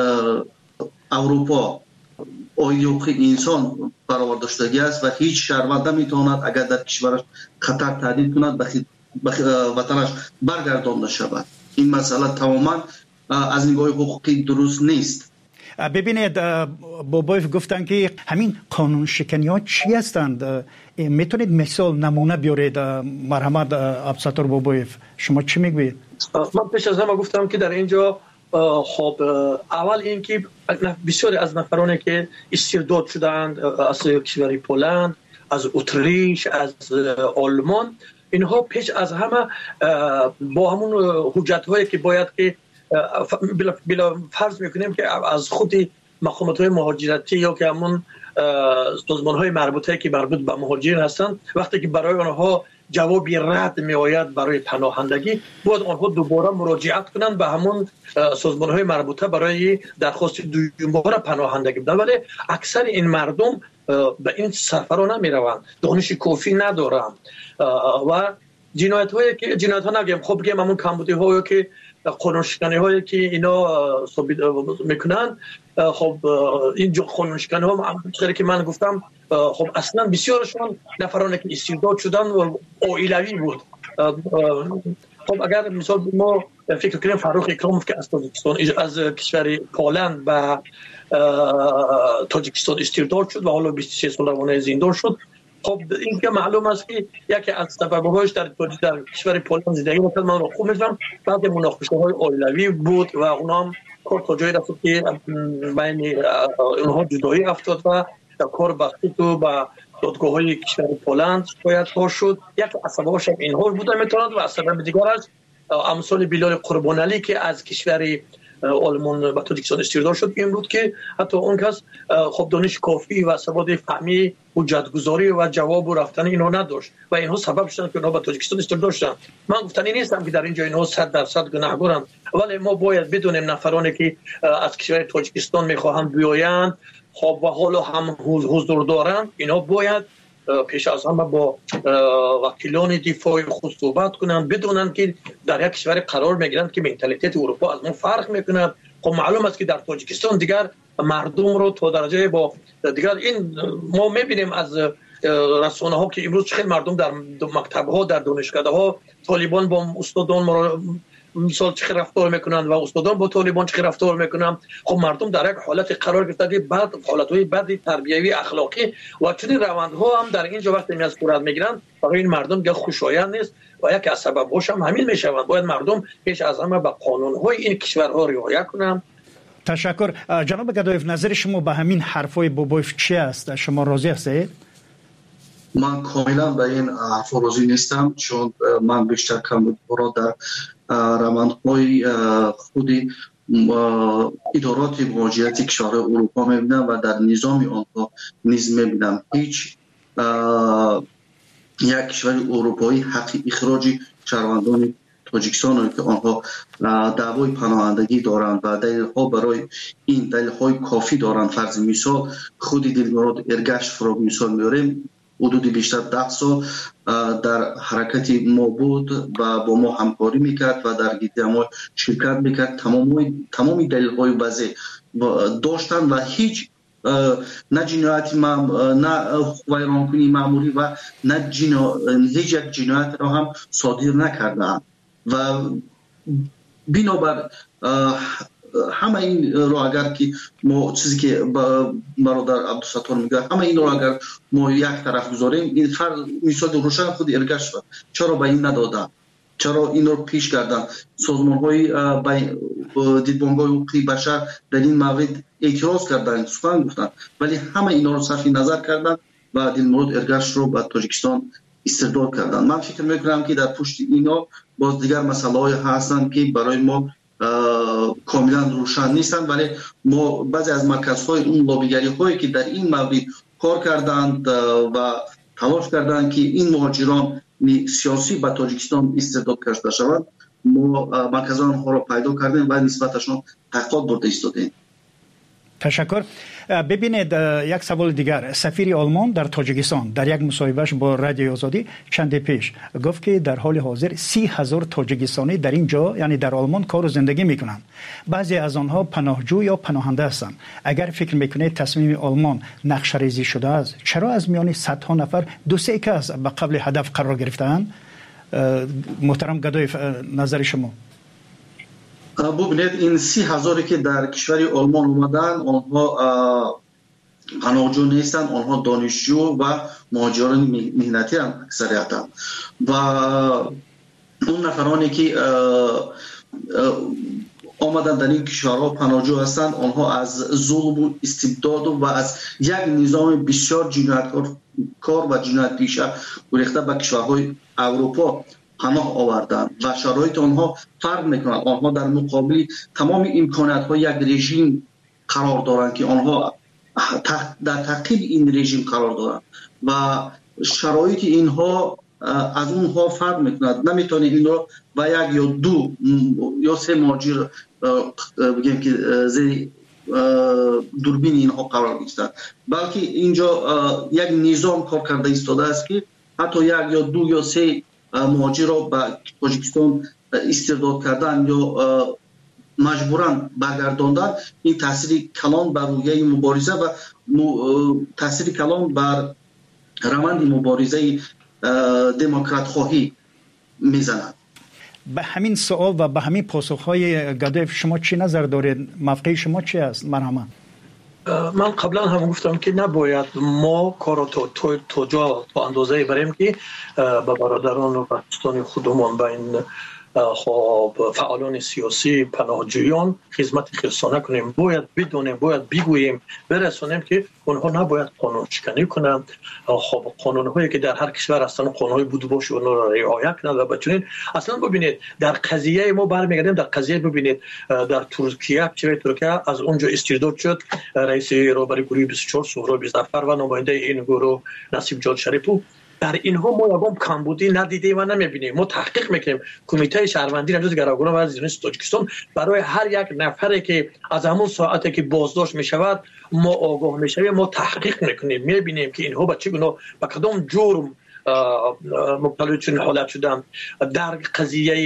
اروپا حقوق انسان برآورده شدگی است و هیچ شهروند نمیتواند اگر در کشورش خطر تهدید کند به وطنش برگردانده شود. این مسئله تماما از نگاه حقوقی درست نیست. ببینید بابایف گفتن که همین قانون شکنی ها چی هستند؟ میتونید مثال نمونه بیارید؟ مرحمت عبدالستار بابایف شما چی میگوید؟ من پیش از همه گفتم که در اینجا خب اول این که بسیاری از نفرانی که استرداد شدند از کشور پولند، از اتریش، از آلمان، اینها پیش از همه با همون حجت هایی که باید که بلا, بلا فرض میکنیم که از خود مقامات های مهاجرتی یا که همون سازمان های مربوطه که مربوط به مهاجرین هستند وقتی که برای آنها جوابی رد می آید برای پناهندگی باید آنها دوباره مراجعت کنند به همون سازمان های مربوطه برای درخواست دوباره پناهندگی بدن. ولی اکثر این مردم به این سفرها نمی روند، دانش کافی ندارند و جنایت هایی که جنایت ها نگیم خب بگیم همون کمبودی هایی که قانون شکنی هایی که اینا ثابت میکنن خب این قانون شکنی ها همونطوری که من گفتم خب اصلا بسیارشون نفرانی که استرداد شدن و عائلوی بود. خب اگر مثال ما فکر کنیم فاروق اکراموف که از تاجیکستان از کشور پولند به تاجیکستان استرداد شد و حالا بیست و سه سال روانه زندان شد. خب این که معلوم است که یکی از سبب‌هاش در در کشور پولند زندگی می‌کرد. من رو خوب می‌فهمم بعد مناقشه‌های عائلوی بود و اونها هم کار کجایی رفت که بین اونها جدایی افتاد و کار بخشید و با دادگاه‌های کشور پولند شکایت ها شد. یک اسبابش اینها بوده میتواند و سبب دیگرش امثال بلال قربانعلی که از کشور آلمان و تاجیکستان استرداد شد این بود که حتی اون کس خب دانش کافی و سواد فهمی حجتگذاری و جواب و رفتن اینها نداشت و اینها سبب شدن که اینها به تاجیکستان استرداد شدن. من گفتنی نیستم که در اینجا اینها صد درصد گناهکارند ولی ما باید بدونیم نفرانی که از کشور تاجیکستان میخواهند بیایند خب و حالا هم حضور دارند اینا باید پیش از همه با وکیلان دفاع خود صحبت کنند، بدونند که در یک کشور قرار میگیرند که منتالیته اروپا از ما فرق میکنند خب معلوم است که در تاجیکستان دیگر مردم رو تا درجه با دیگر این ما میبینیم از رسانه ها که امروز خیلی مردم در مکتب ها در دانشکده ها طالبان با استادان ما مثال چه رفتار میکنند و استادان با طالبان چه رفتار میکنند. خب مردم در یک حالت قرار گرفته که بعد حالت‌های بد تربیوی اخلاقی و چنین روندها هم در اینجا وقتی می از صورت میگیرند برای این مردم دیگه خوشایند نیست و یک از سبب‌هاش هم همین میشوند. باید مردم پیش از همه به قانون‌های این کشورها رعایت کنند. تشکر. جناب گدایف، نظر شما به همین حرفای بابایف چی است؟ شما راضی هستید؟ من کاملا به این حرف راضی نیستم، چون من بیشتر کمبودها در روندهای خودی ادارات مهاجرتی کشورهای اروپا میبینم و در نظام آنها نیز میبینم. هیچ یک کشور اروپایی حق اخراج شهروندان تاجیکستان که آنها دعوای پناهندگی دارند و دلیل‌ها برای این دلیل‌های کافی دارند. فرض مثال خود دلمراد ارگش فرا مثال میاریم، حدود بیشتر ده سال در حرکت ما بود و با ما همکاری میکرد و در گیتی شرکت میکرد. تمامی تمامی دلیل‌های بازی داشتن و هیچ نه جنایت نه ویرانکنی معمولی و نه هیچ یک جنایت را هم صادر نکردند و بنابر همه این رو اگر که ما چیزی که برادر عبدالستار میگه همه این رو اگر ما یک طرف گذاریم، این فرق مثال روشن خود ارگش شد. چرا به این ندادن؟ چرا این رو پیش کردن؟ سازمان های دیدبانگاه حقوق بشر در این مورد اعتراض کردن، سخن گفتن، ولی همه اینا رو صرف نظر کردن و دلمراد ارگش رو به تاجیکستان استرداد کردن. من فکر میکنم که در پشت اینا باز دیگر مسئله های هستن که برای ما کاملا روشن نیستن، ولی ما بعضی از مرکزهای اون لابیگری هایی که در این مورد کار کردند و تلاش کردند که این مهاجران سیاسی به تاجیکستان استرداد کرده شوند، ما مرکز آنها را پیدا کردیم و نسبتشون تحقیقات برده ایستادیم. تشکر. ببینید یک سوال دیگر. سفیر آلمان در تاجیکستان در یک مصاحبهش با رادیو آزادی چند پیش گفت که در حال حاضر سی هزار تاجیکستانی در اینجا یعنی در آلمان کار و زندگی میکنند. بعضی از آنها پناهجو یا پناهنده هستند. اگر فکر میکنید تصمیم آلمان نقشه ریزی شده است، چرا از میان صدها نفر دو سه کس به قبل هدف قرار گرفتند؟ محترم گدایف، نظر شما؟ ببینید این سی هزاری که در کشور آلمان اومدن آنها پناهجو نیستن، آنها دانشجو و مهاجران مهنتی هم اکثریتاً و اون نفرانی که آمدن در این کشورها پناهجو هستند آنها از ظلم و استبداد و از یک نظام بسیار جنایتکار و جنایت پیشه گریخته به کشورهای اروپا پناه آوردن و شرایط آنها فرق میکنند. آنها در مقابل تمام امکانات ها یک رژیم قرار دارند که آنها در تعقیب این رژیم قرار دارند و شرایط اینها از اونها فرق میکند. نمیتونه این رو و یک یا دو یا سه مهاجر بگیم که زیر دوربین اینها قرار گرفتند، بلکه اینجا یک نظام کار کرده ایستاده است که حتی یک یا دو یا سه مهاجر را به تاجیکستان استرداد کردن یا مجبورن برگرداندن، این تاثیر کلان بر رویه مبارزه و تاثیر کلان بر روند مبارزه دموکرات خواهی میزند. به همین سوال و به همین پاسخهای گدایف شما چی نظر دارید؟ موقع شما چی است؟ مرحبا. من قبلا هم گفتم که نباید ما کار تو تو تو جا تو اندازه بریم که به برادران و پاکستانی خودمون به این خب فعالان سیاسی پناهجویان خدمت خلصانه کنیم. باید بدونیم، باید بگوییم، برسونیم که اونها نباید قانون شکنی کنند. خب قانون‌هایی که در هر کشور هستن قانون‌های بود باشه اونها را رعایت کنند و بتونید. اصلا ببینید در قضیه ما برمیگردیم در قضیه ببینید در ترکیه چه ترکیه از اونجا استرداد شد رئیس رهبری گروه بیست و چهار سهراب زفر و نماینده این گروه نصیب جان شریفو. در اینها ما یگام کمبودی ندیدیم و نمیبینیم. ما تحقیق میکنیم. کمیته شهروندی نجات گروگان و از تاجیکستان برای هر یک نفری که از همون ساعتی که بازداشت میشود ما آگاه میشویم، ما تحقیق میکنیم، میبینیم که اینها به چه گونه به کدام جرم مبتلا چون حالت شدن. در قضیه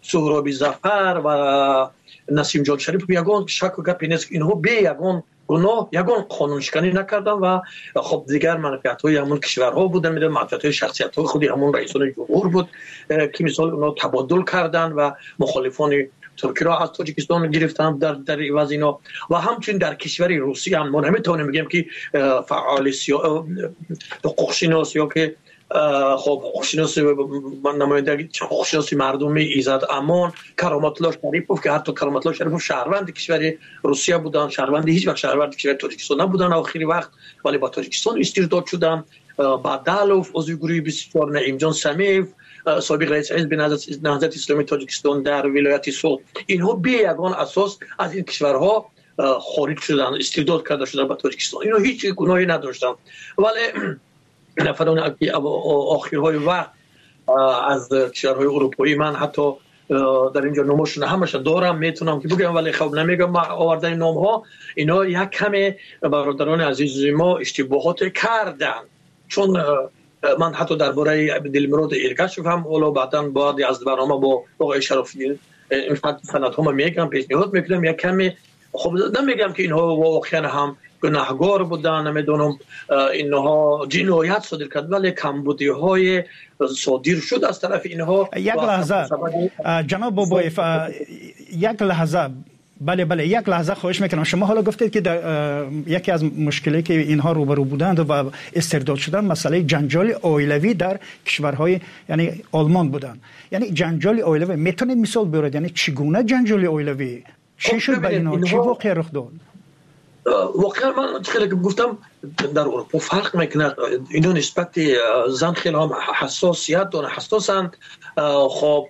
سهرابی ظفر و نسیم جان شریف یگان شک و گپی نیست که اینها به یگان گناه یگان قانون شکنی نکردن و خب دیگر منفعت های همون کشورها بودن، میدونم منفعت های شخصیت های خودی همون رئیسان جمهور بود که مثال اونا تبادل کردن و مخالفان ترکی را از تاجیکستان گرفتن در در عوض اینا و همچنین در کشور روسیه هم ما نمیتونیم بگیم که فعال سیا حقوق شناس یا که خب حقوقشناسی من نماینده حقوقشناسی مردمی ایزد امان کرامت الله شریفوف که حتی کرامت الله شریفوف شهروند کشور روسیه بودن، شهروند هیچ وقت شهروند کشور تاجیکستان نبودن آخری وقت، ولی با تاجیکستان استرداد شدن. بعدالوف عضو گروه بیست و چهار، نعیم جان سمیف سابق رئیس حزب نهضت اسلامی تاجیکستان در ولایت سوغد، اینها به یگان اساس از این کشورها خارج شدن، استرداد کرده شدن به تاجیکستان. اینها هیچ گناهی نداشتن، ولی نفران آخرهای وقت از کشورهای اروپایی من حتی در اینجا نامشون همش دارم میتونم که بگم، ولی خب نمیگم آوردن نام ها. اینا یک کمی برادران عزیز ما اشتباهات کردن، چون من حتی درباره دلمراد ایرگاشف هم اولا بعداً بعد از برنامه با آقای شرافی این سند ها میگم پیشنهاد میکنم یک کمی خب نمیگم که اینها واقعا هم گناهگار بودن، نمیدونم اینها جنایت صادر کرد، ولی کمبودی های صادر شد از طرف اینها. یک لحظه جناب بابایف، یک لحظه بله بله یک لحظه خواهش میکنم. شما حالا گفتید که در یکی از مشکلی که اینها روبرو بودند و استرداد شدن مسئله جنجال عائلوی در کشورهای یعنی آلمان بودن. یعنی جنجال عائلوی میتونید مثال بیارید؟ یعنی چگونه جنجال عائلوی چی شد به اینها؟ چی واقعا رخ داد؟ واقعا من خیلی گفتم در اروپا فرق میکنه، اینا نسبت زن خیلی هم حساسیت دارن، حساسند. خب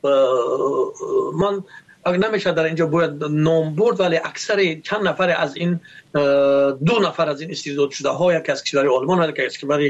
من نمیشه در اینجا باید نام برد، ولی اکثر چند نفر از این دو نفر از این استرداد شده ها، یکی از کشور آلمان و یکی از کشور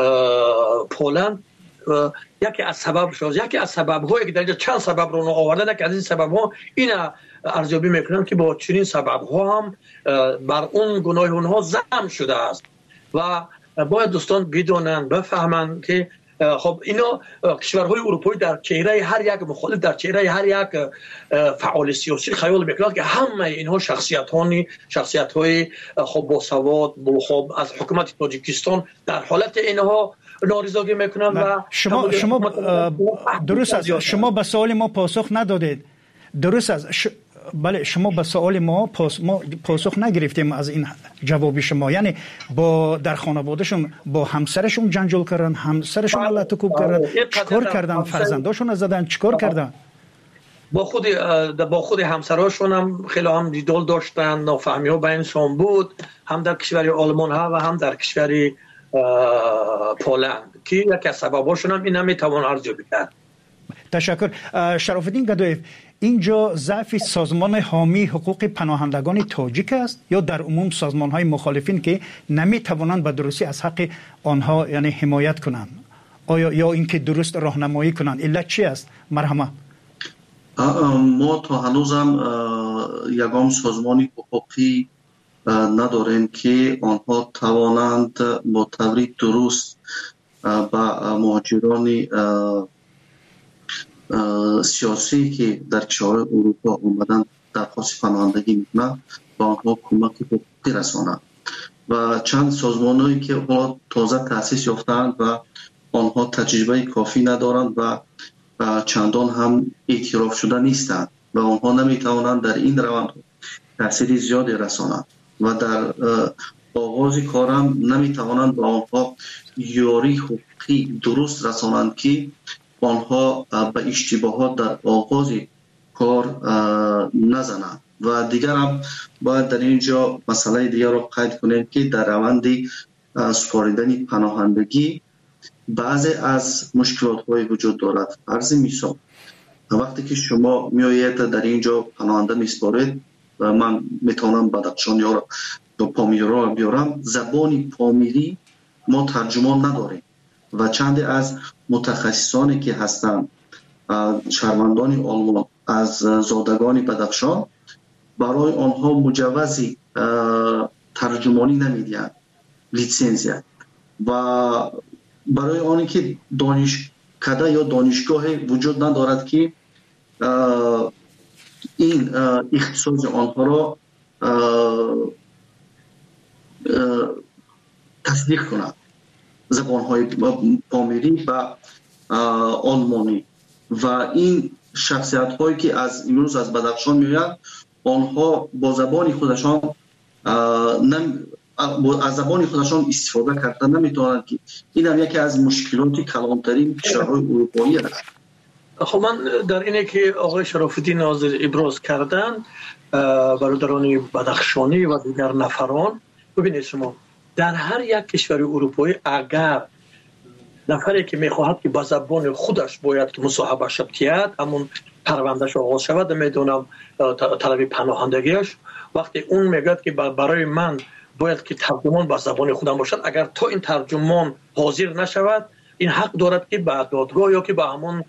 پولند، یکی از سبب شد یکی از سبب هایی که در اینجا چند سبب رو آوردن که از این سبب ها این ارزیابی میکنم که با چنین سبب ها هم بر اون گناه اونها ضم شده است و باید دوستان بدونن بفهمن که خب اینا کشورهای اروپایی در چهره هر یک مخالف، در چهره هر یک فعال سیاسی خیال میکنند که همه اینها شخصیتانی شخصیت‌های خب با سواد خب از حکومت تاجیکستان در حالت اینها نارضایتی میکنن و شما شما درست است، شما به سوال ما پاسخ ندادید. درست است ش... بله شما به سوال ما پاس... ما پاسخ نگرفتیم از این جواب شما. یعنی با در خانوادهشون با همسرشون جنجال کردن، همسرشون علت کوب کردن، چیکار کردن؟ فرزنداشون زدن، چیکار کردن؟ با خود با خود همسراشون هم خیلی هم جدال داشتن، نافهمی ها بینشون بود، هم در کشور آلمان ها و هم در کشور پولند که یکی از سبباشون هم این نمیتوان ارزیابی کرد. تشکر. شرف الدین گدایف، اینجا ضعف سازمان حامی حقوق پناهندگان تاجیک است یا در عموم سازمان های مخالفین که نمی توانند به درستی از حق آنها یعنی حمایت کنند؟ آیا یا اینکه درست راهنمایی کنند؟ علت چی است؟ مرحمت. ما تا هنوزم یگام سازمانی حقوقی نداریم که آنها توانند با طوری درست با مهاجران سیاسی که در کشورهای اروپا اومدن درخواست پناهندگی میکنند با آنها کمک حقوقی رسانند و چند سازمانهایی که تازه تأسیس یافتند و آنها تجربه کافی ندارند و چندان هم اعتراف شده نیستند و آنها نمیتوانند در این روند تأثیر زیادی رسانند و در آغاز کارم نمیتوانند با آنها یاری حقوقی درست رسانند که آنها به اشتباهات در آغاز کار نزنند. و دیگر هم باید در اینجا مسئله دیگر را قید کنیم که در روند سپاریدن پناهندگی بعضی از مشکلات های وجود دارد. فرض مثال وقتی که شما میآیید در اینجا پناهنده میسپارید و من میتونم بدخشان یا پامیر را بیارم، زبان پامیری ما ترجمان نداریم و چند از متخصصانی که هستند شهروندان آلمان از زادگان بدخشان برای آنها مجوزی ترجمانی نمیدهند، لیسانسیه، و برای آنی که دانشکده یا دانشگاه وجود ندارد که این اختصاص آنها را تصدیق کند. زبانهای پامیری و آلمانی و این شخصیت هایی که از امروز از بدخشان میآیند آنها با زبان خودشان نم از زبان خودشان استفاده کردن نمیتونند که این هم یکی از مشکلات کلانترین کشورهای اروپایی است. خب من در اینه که آقای شراف‌الدین ناظر ابراز کردن برادران بدخشانی و دیگر نفران، ببینید شما در هر یک کشور اروپایی اگر نفری که میخواهد که با زبان خودش باید که مصاحبه شد همون پروندهش آغاز شود، میدونم طلب پناهندگیش، وقتی اون میگه که برای من باید که ترجمان با زبان خودم باشد، اگر تا این ترجمان حاضر نشود این حق دارد که به دادگاه یا که به همون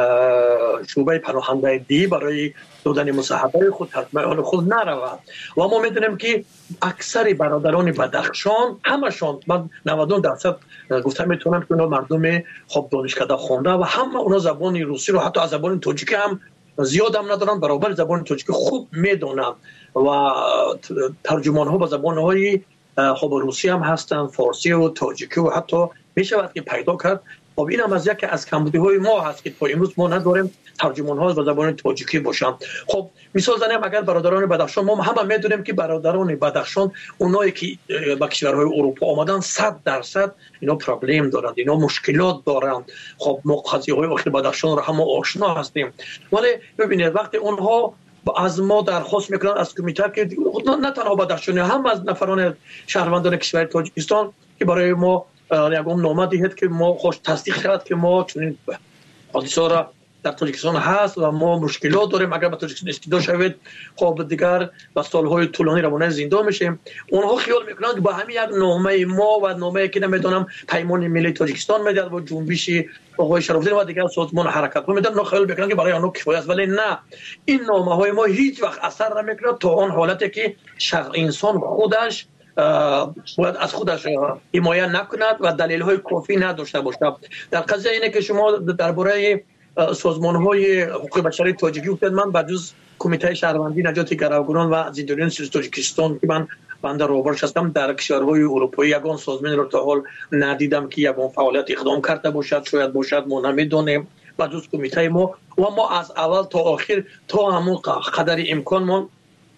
شعبه پناهندگی برای دادن مصاحبه خود ترجمان خود نرود. و ما میدونیم که اکثر برادران بدخشان همشان من نود و نه درصد گفتم میتونم که اونا مردم خب دانشکده خوانده و همه اونا زبان روسی رو حتی از زبان تاجیکی هم زیاد هم ندارن، برابر زبان تاجیکی خوب میدونن و ترجمان ها با زبان های خب روسی هم هستن، فارسی و تاجیکی و حتی میشود که پیدا کرد. خب این هم از یکی از کمبودی های ما هست که تا امروز ما نداریم ترجمان ها با زبان تاجیکی باشن. خب مثال زنیم اگر برادران بدخشان، ما همه میدونیم که برادران بدخشان اونایی که با کشورهای اروپا آمدن صد درصد اینا پرابلم دارند، اینا مشکلات دارند. خب ما قضیه های اخیر بدخشان رو هم آشنا هستیم، ولی ببینید وقتی اونها از ما درخواست میکنن از کمیته که نه تنها بدخشانی هم از نفران شهروندان کشور تاجیکستان که برای ما یکم نامه دهید که ما خوش تصدیق شود که ما چنین حادثه را در تاجیکستان هست و ما مشکلات داریم، اگر به تاجیکستان استیدا شوید خب دیگر با سالهای طولانی روانه زندان میشیم. اونها خیال میکنند که با همین یک نامه ما و نامه که نمیدونم پیمان ملی تاجیکستان میداد و جنبش آقای شراف‌الدین و دیگر سازمان حرکت ها میدن، خیال میکنند که برای آنها کفایت است، ولی نه، این نامه های ما هیچ وقت اثر نمیکنه تا آن حالتی که شخص انسان خودش باید از خودش حمایت نکند و دلیل های کافی نداشته باشد. در قضیه اینه که شما درباره سازمان های حقوق بشری تاجیکی گفتید، من بجز کمیته شهروندی نجات گروگانان و زندانیان سیاسی تاجیکستان که من بنده روبرش هستم در کشورهای اروپایی یگان سازمان رو تا حال ندیدم که یگان فعالیت اقدام کرده باشد، شاید باشد ما نمیدونیم، بجز کمیته ما و ما از اول تا آخر تا همون قدر امکان ما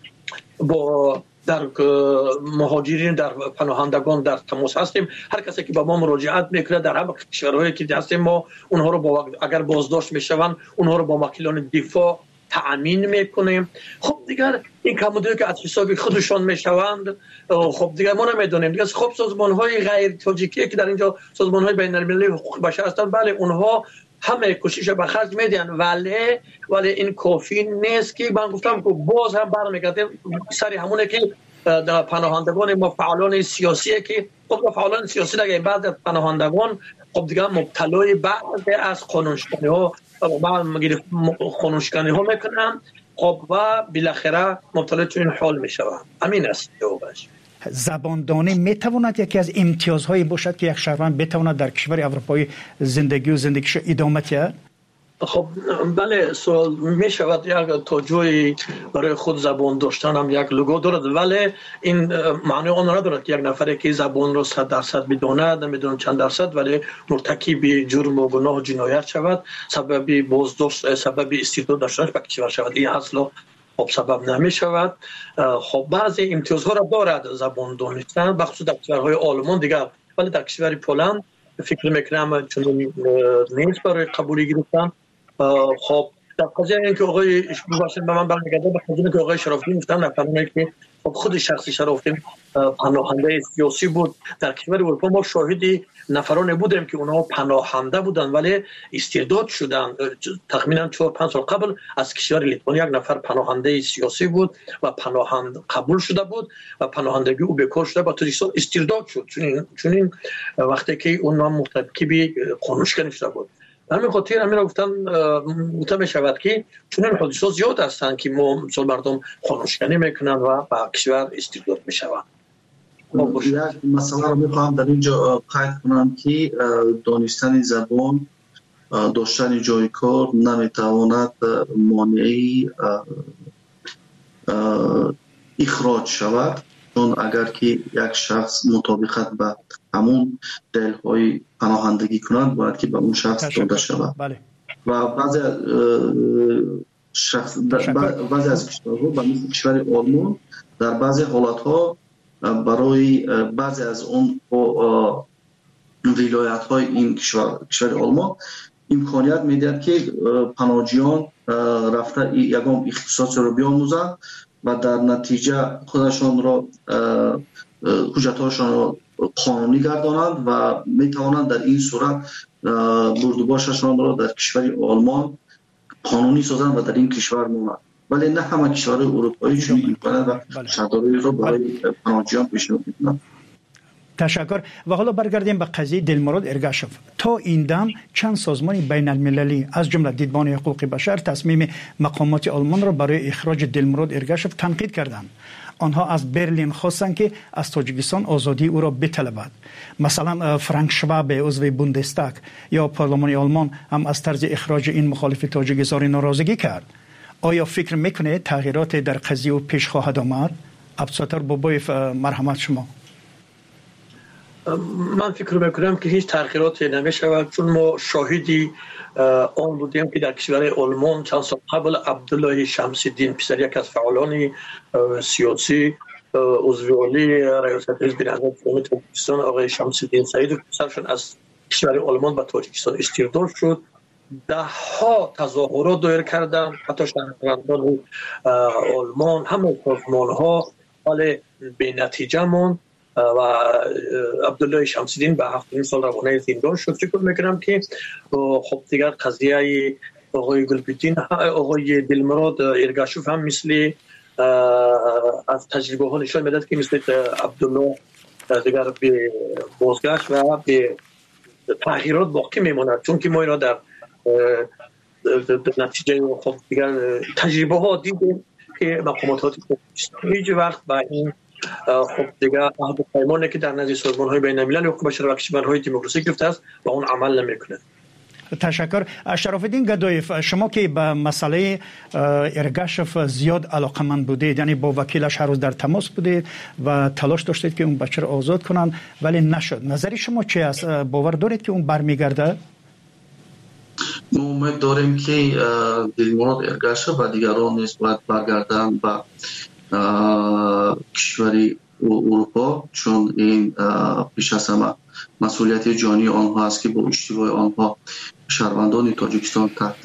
با در مهاجرین در پناهندگان در تماس هستیم. هر کسی که با ما مراجعت میکنه در همه کشورهایی که هستیم ما اونها رو با اگر بازداشت میشوند اونها رو با وکیلان دفاع تأمین میکنیم. خب دیگر این کمبودی که از حساب خودشان میشوند خب دیگر ما نمیدونیم دیگر. خب سازمان های غیر تاجیکی که در اینجا سازمان های بین المللی حقوق بشر هستند، بله اونها همه کوشش به خرج میدن، ولی ولی این کافی نیست که من گفتم که باز هم برمیگرده سری همونه که در پناهندگان ما فعالان سیاسی که خب فعالان سیاسی دیگه بعض از پناهندگان خب دیگه مبتلای بعضی از قانونشکنی ها بعض میگه قانونشکنی ها میکنن خب و بالاخره مبتلا تو این حال میشوند. همین است جوابش. زباندانی میتواند یکی از امتیازهایی باشد که یک شهروند بتواند در کشور اروپایی زندگی و زندگیش ادامه دهد؟ خب بله، سوال می شود یک تا جایی برای خود زبان داشتن هم یک لگو دارد، ولی این معنی آن را ندارد که یک نفری که زبان را صد درصد بداند، نمیدونم چند درصد، ولی مرتکب جرم و گناه و جنایت شود، سبب بازداشت، سبب استعداد داشتنش به کشور شود، این اصلا خب سبب نمی شود. خب بعضی امتیازها را دارد زبان دانستن، بخصوص در کشورهای آلمان دیگر، ولی در کشور پولند فکر میکنم چون نیست برای قبولی گرفتن. خب در قضیه این که آقای باشن به من برمیگرده به قضیه که آقای شراف‌الدین گفتن نفرمایی که خود شخصی شراف‌الدین پناهنده سیاسی بود در کشور اروپا، ما شاهدی نفرانی بودیم که اونها پناهنده بودن ولی استرداد شدن. تقریبا چهار پنج سال قبل از کشور لیتوان یک نفر پناهنده سیاسی بود و پناهند قبول شده بود و پناهندگی او بکار شده با تاجیکستان استرداد شد، چون چون وقتی که اونها مرتکب قانونشکنی شده بود. همین خاطر همین را گفتم گفته می شود که چون این حادثات زیاد هستند که ما مثلا مردم قانونشکنی میکنن و با کشور استرداد میشوند. یک مسئله را میخواهم در اینجا قید کنم که دانستن زبان داشتن جای کار نمیتواند مانعی اخراج شود، چون اگر که یک شخص مطابقت به همون دلیل‌های پناهندگی کند باید که به اون شخص داده شود. بله. و بعضی شخص بعضی از کشورها به مثل کشور آلمان در بعضی حالت‌ها برای بعضی از اون ولایت‌های این کشور کشور آلمان امکانیت میدهد که پناهجویان رفته یگام اختصاص رو بیاموزند و در نتیجه خودشان را حجت‌هاشان را قانونی گردانند و میتوانند در این صورت بردوباششان را در کشور آلمان قانونی سازند و در این کشور مانند. ولی نه همه کشورهای اروپایی چنین امکانات و شرایطی را برای پناهجویان پیشنهاد می‌کنند. تشکر. و حالا برگردیم به قضیه دلمراد ارگاشف. تا این دم چند سازمان بین المللی از جمله دیدبان حقوق بشر تصمیم مقامات آلمان را برای اخراج دلمراد ارگاشف تنقید کردند. آنها از برلین خواستند که از تاجیکستان آزادی او را بطلبد. مثلا فرانک شواب عضو بوندستاگ یا پارلمان آلمان هم از طرز اخراج این مخالف تاجیک اظهار ناراضگی کرد. آیا فکر میکنه تغییرات در قضیه و پیش خواهد آمد؟ ابسطر بابای مرحمت شما. من فکر میکنم که هیچ تغییراتی نمیشود، چون ما شاهدی آن بودیم که در کشور آلمان چند سال قبل عبدالله شمس‌الدین پسر یک از فعالان سیاسی عضو عالی ریاست حزب نهضت قومی تاجیکستان آقای شمس‌الدین سعید و پسرشون از کشور آلمان به تاجیکستان استرداد شد. ده ها تظاهرات دایر کردند، حتی شهروندان آلمان، همه سازمان ها، ولی به نتیجه ماند و عبدالله شمس‌الدین به هفتمین سال روانه زندان شد. فکر میکنم که خب دیگر قضیه آقای گلبدین آقای دلمراد ارگاشف هم مثل از تجربه ها نشان میدهد که مثل عبدالله دیگر به بازگشت و به تغییرات باقی میماند، چون که ما اینا در نتیجه خب دیگر تجربه ها دیدیم که مقامات هیچ وقت با این خب دیگه عهد و پیمانی که در نزد سازمان‌های بین‌المللی حقوق بشر و کشورهای دموکراسی گرفته است و اون عمل نمی‌کنه. تشکر. شراف‌الدین گدایف، شما که به مسئله ارگاشف زیاد علاقه‌مند بودید، یعنی با وکیلش هر روز در تماس بودید و تلاش داشتید که اون بچه را آزاد کنن ولی نشد. نظر شما چی است؟ باور دارید که اون برمیگرده؟ ما امید داریم که دلمراد ارگاشف و دیگران نیز باید برگردن به کشوری اروپا، چون این پیش از همه مسئولیت جانی آنها است که با اشتباه آنها شهروندان تاجیکستان تحت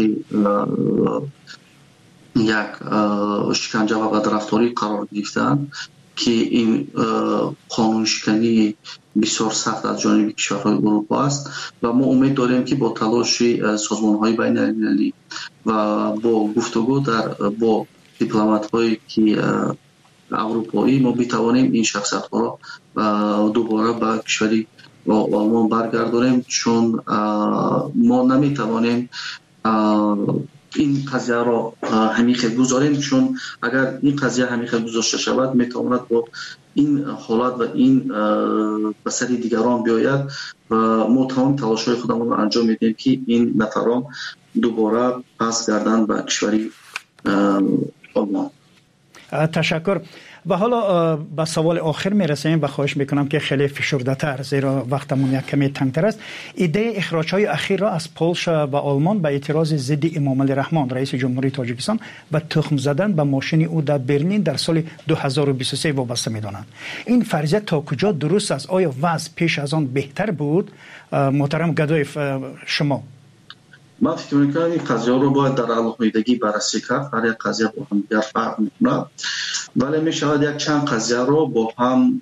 یک شکنجه و بدرفتاری قرار گرفتند که این قانون شکنی بسیار سخت از جانب کشورهای اروپا است و ما امید داریم که با تلاش سازمان‌های بین‌المللی و با گفتگو در با دیپلمات‌هایی که اروپایی ما بتوانیم این شخصیت‌ها را دوباره به کشوری آلمان برگردانیم، چون ما نمیتوانیم این قضیه را همیشه گذاریم، چون اگر این قضیه همیشه گذاشته شود میتواند با این حالت و این به سر دیگران بیاید و ما تمام تلاش‌های خودمون را انجام میدیم که این نفران دوباره پس گردند به کشوری آلمان. تشکر. و حالا به سوال آخر میرسیم و خواهش میکنم که خیلی فشرده تر، زیرا وقتمون یک کمی تنگتر است. ایده اخراج های اخیر را از پولش و آلمان به اعتراض ضد امام علی رحمان رئیس جمهوری تاجیکستان و تخم زدن به ماشین او در برلین در سال دو هزار و بیست و سه وابسته میدانند. این فرضیه تا کجا درست است؟ آیا وضع پیش از آن بهتر بود؟ محترم گدایف، شما. من فکر میکنم این قضیه رو باید در علاقه‌ایدگی بررسی کرد. هر یک قضیه با هم دیگر فرق میکنه، ولی میشود یک چند قضیه رو با هم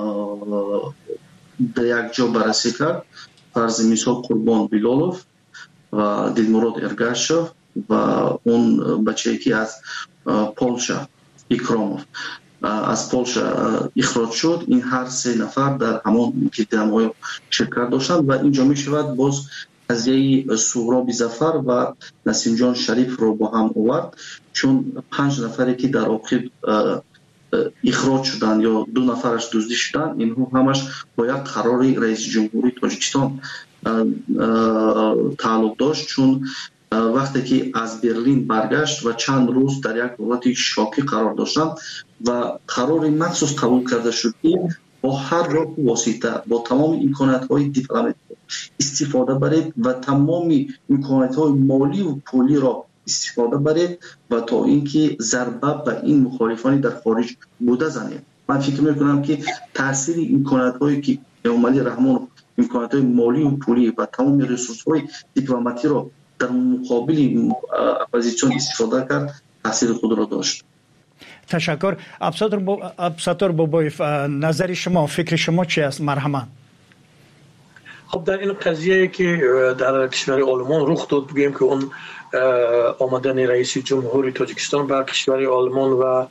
در یک جا بررسی کرد. فرض مثال قربان بیلالوف و دلمراد ارگاشف و اون بچه‌ای که از پولشا ایکراموف از پولشا اخراج شد، این هر سه نفر در همان کتیم‌های شرکت داشتند و اینجا میشود باز قضیه سهراب ظفر و نسیم جان شریف رو با هم آورد، چون پنج نفری که در آخر اخراج شدن یا دو نفرش دزدی شدن، اینها همش با یک قرار رئیس جمهوری تاجیکستان تعلق داشت، چون وقتی که از برلین برگشت و چند روز در یک حالت شاکی قرار داشتند و قرار مخصوص قبول کرده شد که با هر راه و واسطه با تمام امکانات‌های دیپلماتیک استفاده برید و تمام امکانات‌های مالی و پولی را استفاده برید و تا اینکه ضربه به این مخالفانی در خارج بوده زنید. من فکر میکنم که تاثیر امکانات‌هایی که امامعلی رحمان امکانات‌های مالی و پولی و تمام ریسورس‌های دیپلماتی را در مقابل اپوزیسیون استفاده کرد، تاثیر خود را داشت. تشکر. ابسطور بابایف، نظر شما، فکر شما چی است؟ مرحمت. خب در این قضیه که در کشور آلمان رخ داد، بگیم که اون آمدن رئیس جمهوری تاجیکستان به کشور آلمان و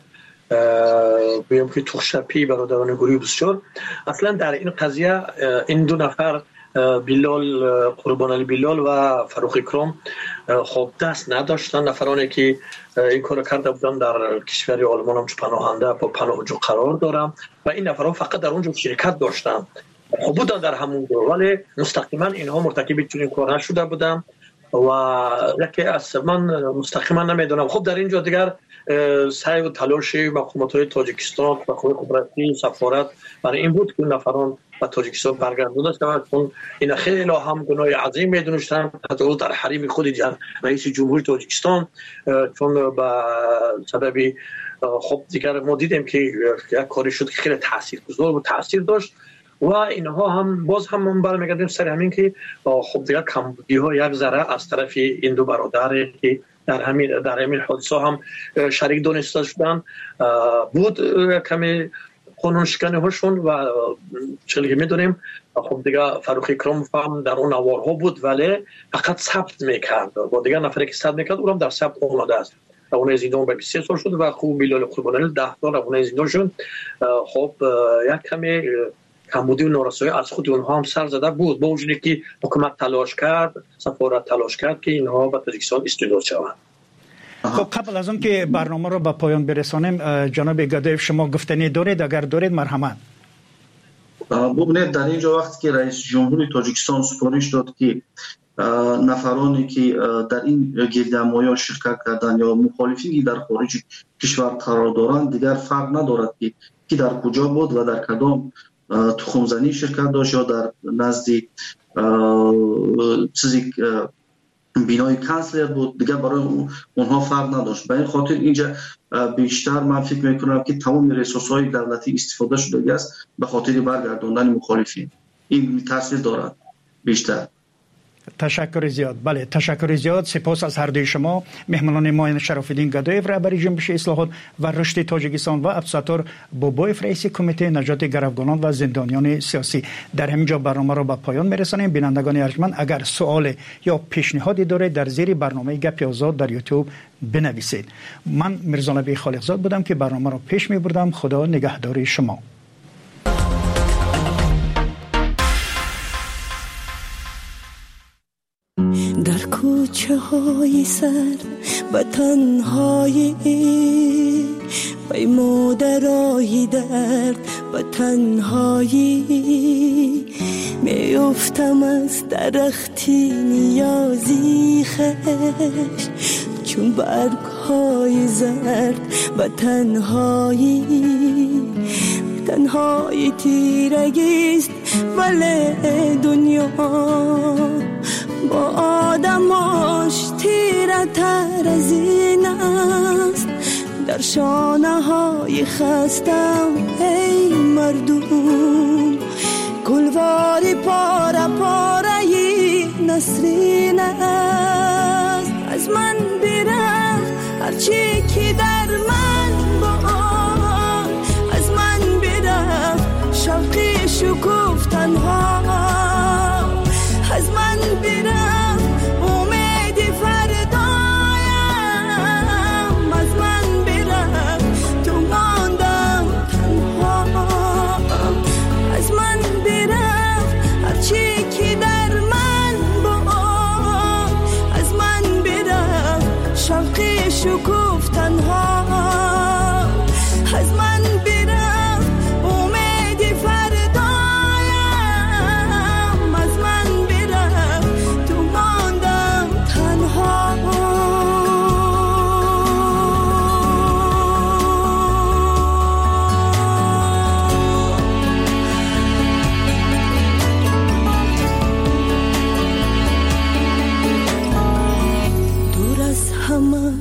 بگیم که توخشپی برادران گروه بسیار، اصلا در این قضیه این دو نفر بیلال قربان علی بیلال و فاروق اکرام خب دست نداشتن، نفرانی که این کار کرده بودن در کشور آلمان هم پناهنده با پناهجو قرار دارم و این نفران فقط در اونجا شرکت داشتن، خب بودن در همون دور، ولی مستقیما اینها مرتکب چنین کار نشده بودن و یکی از من مستقیما نمیدونم. خب در اینجا دیگر سعی و تلاش مقامات تاجیکستان و قدرتی سفارت برای این بود که نفران و تاجیکستان برگردانده شود، چون این خیلی هم گناه عظیم میدونستن، حتی در حریم خود رئیس جمهوری تاجیکستان، چون به سبب خب دیگر ما دیدیم که یک کاری شد که خیلی تاثیرگذار و تاثیر داشت و اینها هم باز هم من برمیگردیم سر همین که خب دیگر کمبودی ها یک ذره از طرف این دو برادر که در همین در همین حادثه هم شریک دانسته شدن بود، کمی قانون شکنی هاشون و چلی میدونیم. خب دیگه فاروق اکرام هم در اون نوارها بود ولی فقط ثبت میکرد و دیگه نفری که ثبت میکرد اونم در ثبت اومده است. اون زندان به بیست و سه سال شد و خوب بیلال قربانی ده سال اون زندان شد. خب یک کمی کمبودی و نارسایی از خود اونها هم سر زده بود، با وجودی که حکومت تلاش کرد، سفارت تلاش کرد که اینها به تاجیکستان استرداد شوند. خب قبل از اون که برنامه رو به پایان برسانیم، جناب گدایف شما گفتنی دارید؟ اگر دارید مرحمت. ببینید در اینجا وقتی که رئیس جمهوری تاجیکستان سفارش داد که نفرانی که در این گردهمایی شرکت کردن یا مخالفین که در خارج کشور قرار دارند دیگر فرق ندارد که کی در کجا بود و در کدام تخمزنی شرکت داشت یا در نزد چیزی بینای کانسلر بود، دیگه برای اونها فرق نداشت. به این خاطر اینجا بیشتر من فکر میکنم که تمام ریسورس‌های دولتی استفاده شده است به خاطر برگرداندن مخالفین. این تاثیر دارد بیشتر. تشکر زیاد. بله تشکر زیاد. سپاس از هر دوی شما مهمانان ما شرف الدین گدایف رهبر جنبش اصلاحات و رشد تاجیکستان و ابسطور بابایف رئیس کمیته نجات گروگانان و زندانیان سیاسی. در همینجا برنامه را به پایان میرسانیم. بینندگان ارجمند اگر سوال یا پیشنهادی دارید در زیر برنامه گپ آزاد در یوتیوب بنویسید. من میرزا نبی خالقزاد بودم که برنامه را پیش میبردم. خدا نگهدار شما. در کوچه های سر و تنهایی پیمودرای درد و تنهایی میافتم از درختی نیازی خش چون برگ های زرد و تنهایی تنهایی تیرگیست ولی دنیا با آدماش تیره تر از این است. در شانه های خستم ای مردم گلواری پاره پاره نسرین است. از من برفت هرچی که در من بود، از من برفت شوقی شکوف تنها، از من برفت امید فردایم، از من برفت تو ماندم تنها، از من برفت هرچی که در من بود، از من برفت شوقی شکوف تنها، از من برفت امید فردایم.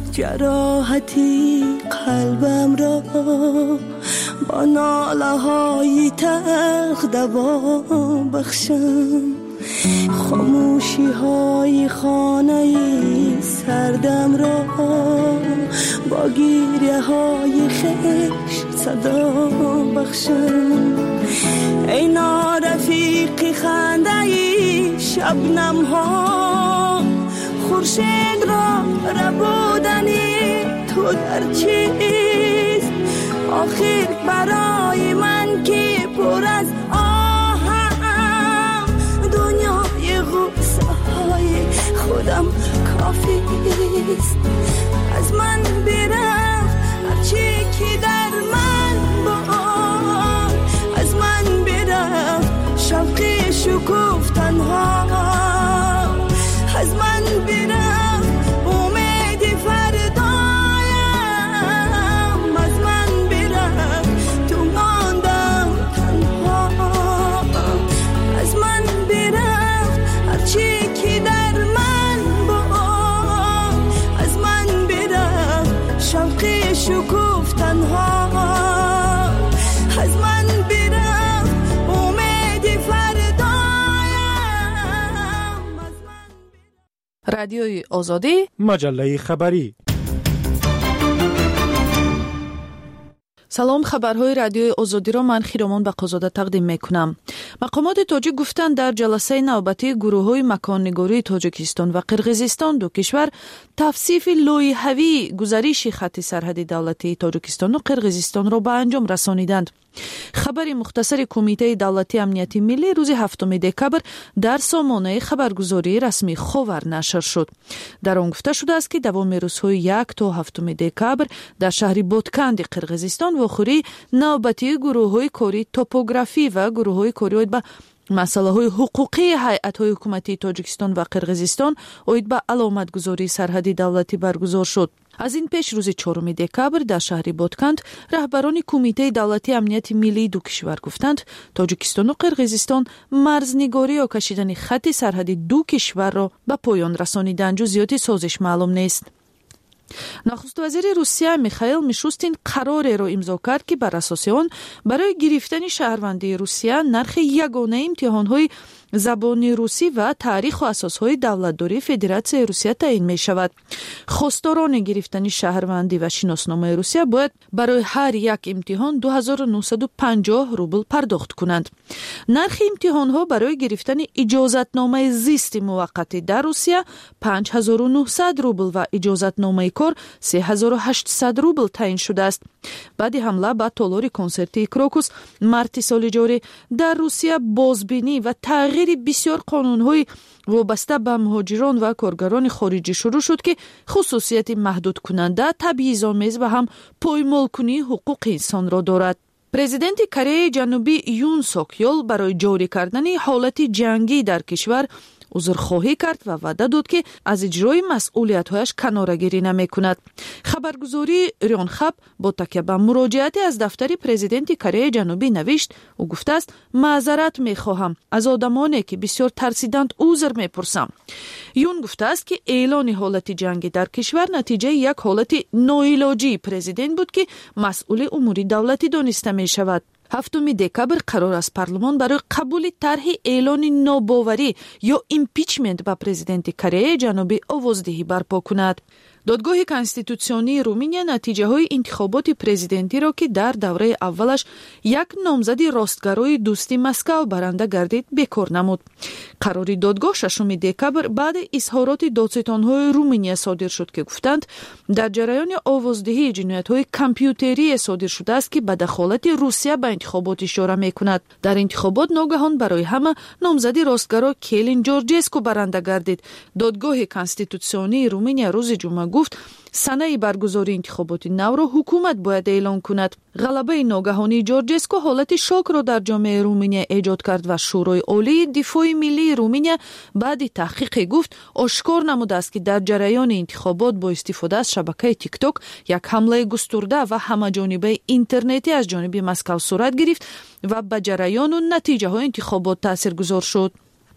جراحتی قلبم را با ناله های تلخ دوا بخشم، خاموشی های خانه سردم را با گریه های خشت صدا بخشم. ای نارفیقی خنده شبنم ها، خورشید را ربودنی تو در چیست؟ آخر برای من که پر از آهم، دنیای غصه های خودم کافیست. از من برفت هرچی که در من بود، از من برفت شوق شکوفتن ها، از من برفت امید فردایم، از من برفت تو ماندم تنها، از من برفت هرچی که در من بود، از من برفت شوق شکوفتن ها، از من برفت امید فردایم. رادیوی آزادی، مجله خبری. салом, хабарҳои радиои озодиро ман хиромон бақозода тақдим мекунам. мақомоти тоҷик гуфтанд дар ҷаласаи навбатии гурӯҳҳои маконнигории тоҷикистон ва қирғизистон ду кишвар тавсифи лоиҳавии гузариши хатти сарҳади давлатии тоҷикистону қирғизистонро ба анҷом расониданд. хабари мухтасари кумитаи давлатии амнияти миллӣ рӯзи ҳафтуми декабр дар сомонаи хабаргузории расмии ховар нашр шуд. дар он гуфта шудааст ки давоми рӯзҳои як то ҳафтуми декабр дар шаҳри Ботканди қирғизистон вохӯрӣ навбатии гурӯҳҳои кори топографӣ ва гурӯҳҳои кори оид ба масъалаҳои ҳуқуқии ҳайатҳои ҳукуматии тоҷикистон ва қирғизистон оид ба аломатгузории сарҳади давлатӣ баргузор шуд. аз ин пеш рӯзи чоруми декабр дар шаҳри Ботканд раҳбарони кумитаи давлатии амнияти миллии ду кишвар гуфтанд тоҷикистону қирғизистон марзнигориё кашидани хатти сарҳади ду кишварро ба поён расониданд. ҷузъиёти созиш маълум нест. нахуст вазири Русия Михаил Мишустин қарореро имзо кард ки бар асоси он барои гирифтани шаҳрвандии Русия нархи ягонаи имтиҳонҳои забони русӣ ва таъриху асосҳои давлатдории Федератсияи Русия таъин мешавад. хосторони гирифтани шаҳрвандӣ ва шиносномаи Русия бояд барои ҳар як имтиҳон ду ҳазору нуҳсаду панҷоҳ рубл пардохт кунанд. нархи имтиҳонҳо барои гирифтани иҷозатномаи зисти муваққатӣ дар Русия панҷ ҳазору нуҳсад рубл ва иҷозатномаи кор се ҳазору ҳаштсад рубл таъин шудааст. баъди ҳамла ба толори консертии Крокус марти соли ҷорӣ дар Русия бозбинӣ ва тағйири бисёр қонунҳои вобаста ба муҳоҷирон ва коргарони хориҷӣ шурӯъ шуд ки хусусияти маҳдудкунанда, табъизомез ва ҳам поймолкунии ҳуқуқи инсонро дорад. президенти Кореяи Ҷанубӣ Юн Сок Ёл барои ҷорӣ кардани ҳолати ҷангӣ дар кишвар узрхоҳӣ кард ва ваъда дод ки аз иҷрои масъулиятҳояш канорагирӣ намекунад. хабаргузории Рёнхаб бо такя ба муроҷиате аз дафтари президенти Кореяи Ҷанубӣ навишт. ӯ гуфтааст: маъзарат мехоҳам, аз одамоне ки бисёр тарсиданд узр мепурсам. Юн гуфтааст ки эълони ҳолати ҷангӣ дар кишвар натиҷаи як ҳолати ноилоҷии президент буд ки масъули умури давлатӣ дониста мешавад. ҳафтуми декабр қарор аст парлумон барои қабули тарҳи эълони нобоварӣ ё импичмент ба президенти Кореяи Ҷанубӣ овоздиҳӣ барпо кунад. додгоҳи конститутсионии Руминия натиҷаҳои интихоботи президентиро ки дар давраи аввалаш як номзади ростгарои дӯсти Москав баранда гардид бекор намуд. қарори додгоҳ шашуми декабр баъди изҳороти додситонҳои Руминия содир шуд ки гуфтанд дар ҷараёни овоздиҳии ҷиноятҳои компютерие содир шудааст ки ба дахолати Русия ба интихобот ишора мекунад. дар интихобот ногаҳон барои ҳама номзади ростгаро Келин Ҷорҷеску баранда гардид. додгоҳи конститутсионии Руминия рӯзи ҷумъа гуфт санаи баргузории интихоботи навро ҳукумат бояд эълон кунад. ғалабаи ногаҳонии Ҷорҷеску ҳолати шокро дар ҷомеаи Руминия эҷод кард ва шӯрои олии дифои миллии Руминия баъди таҳқиқе гуфт ошкор намудааст ки дар ҷараёни интихобот бо истифода аз шабакаи тикток як ҳамлаи густурда ва ҳамаҷонибаи интернетӣ аз ҷониби Москав сурат гирифт ва ба ҷараёну натиҷаҳои интихобот таъсиргузор шуд.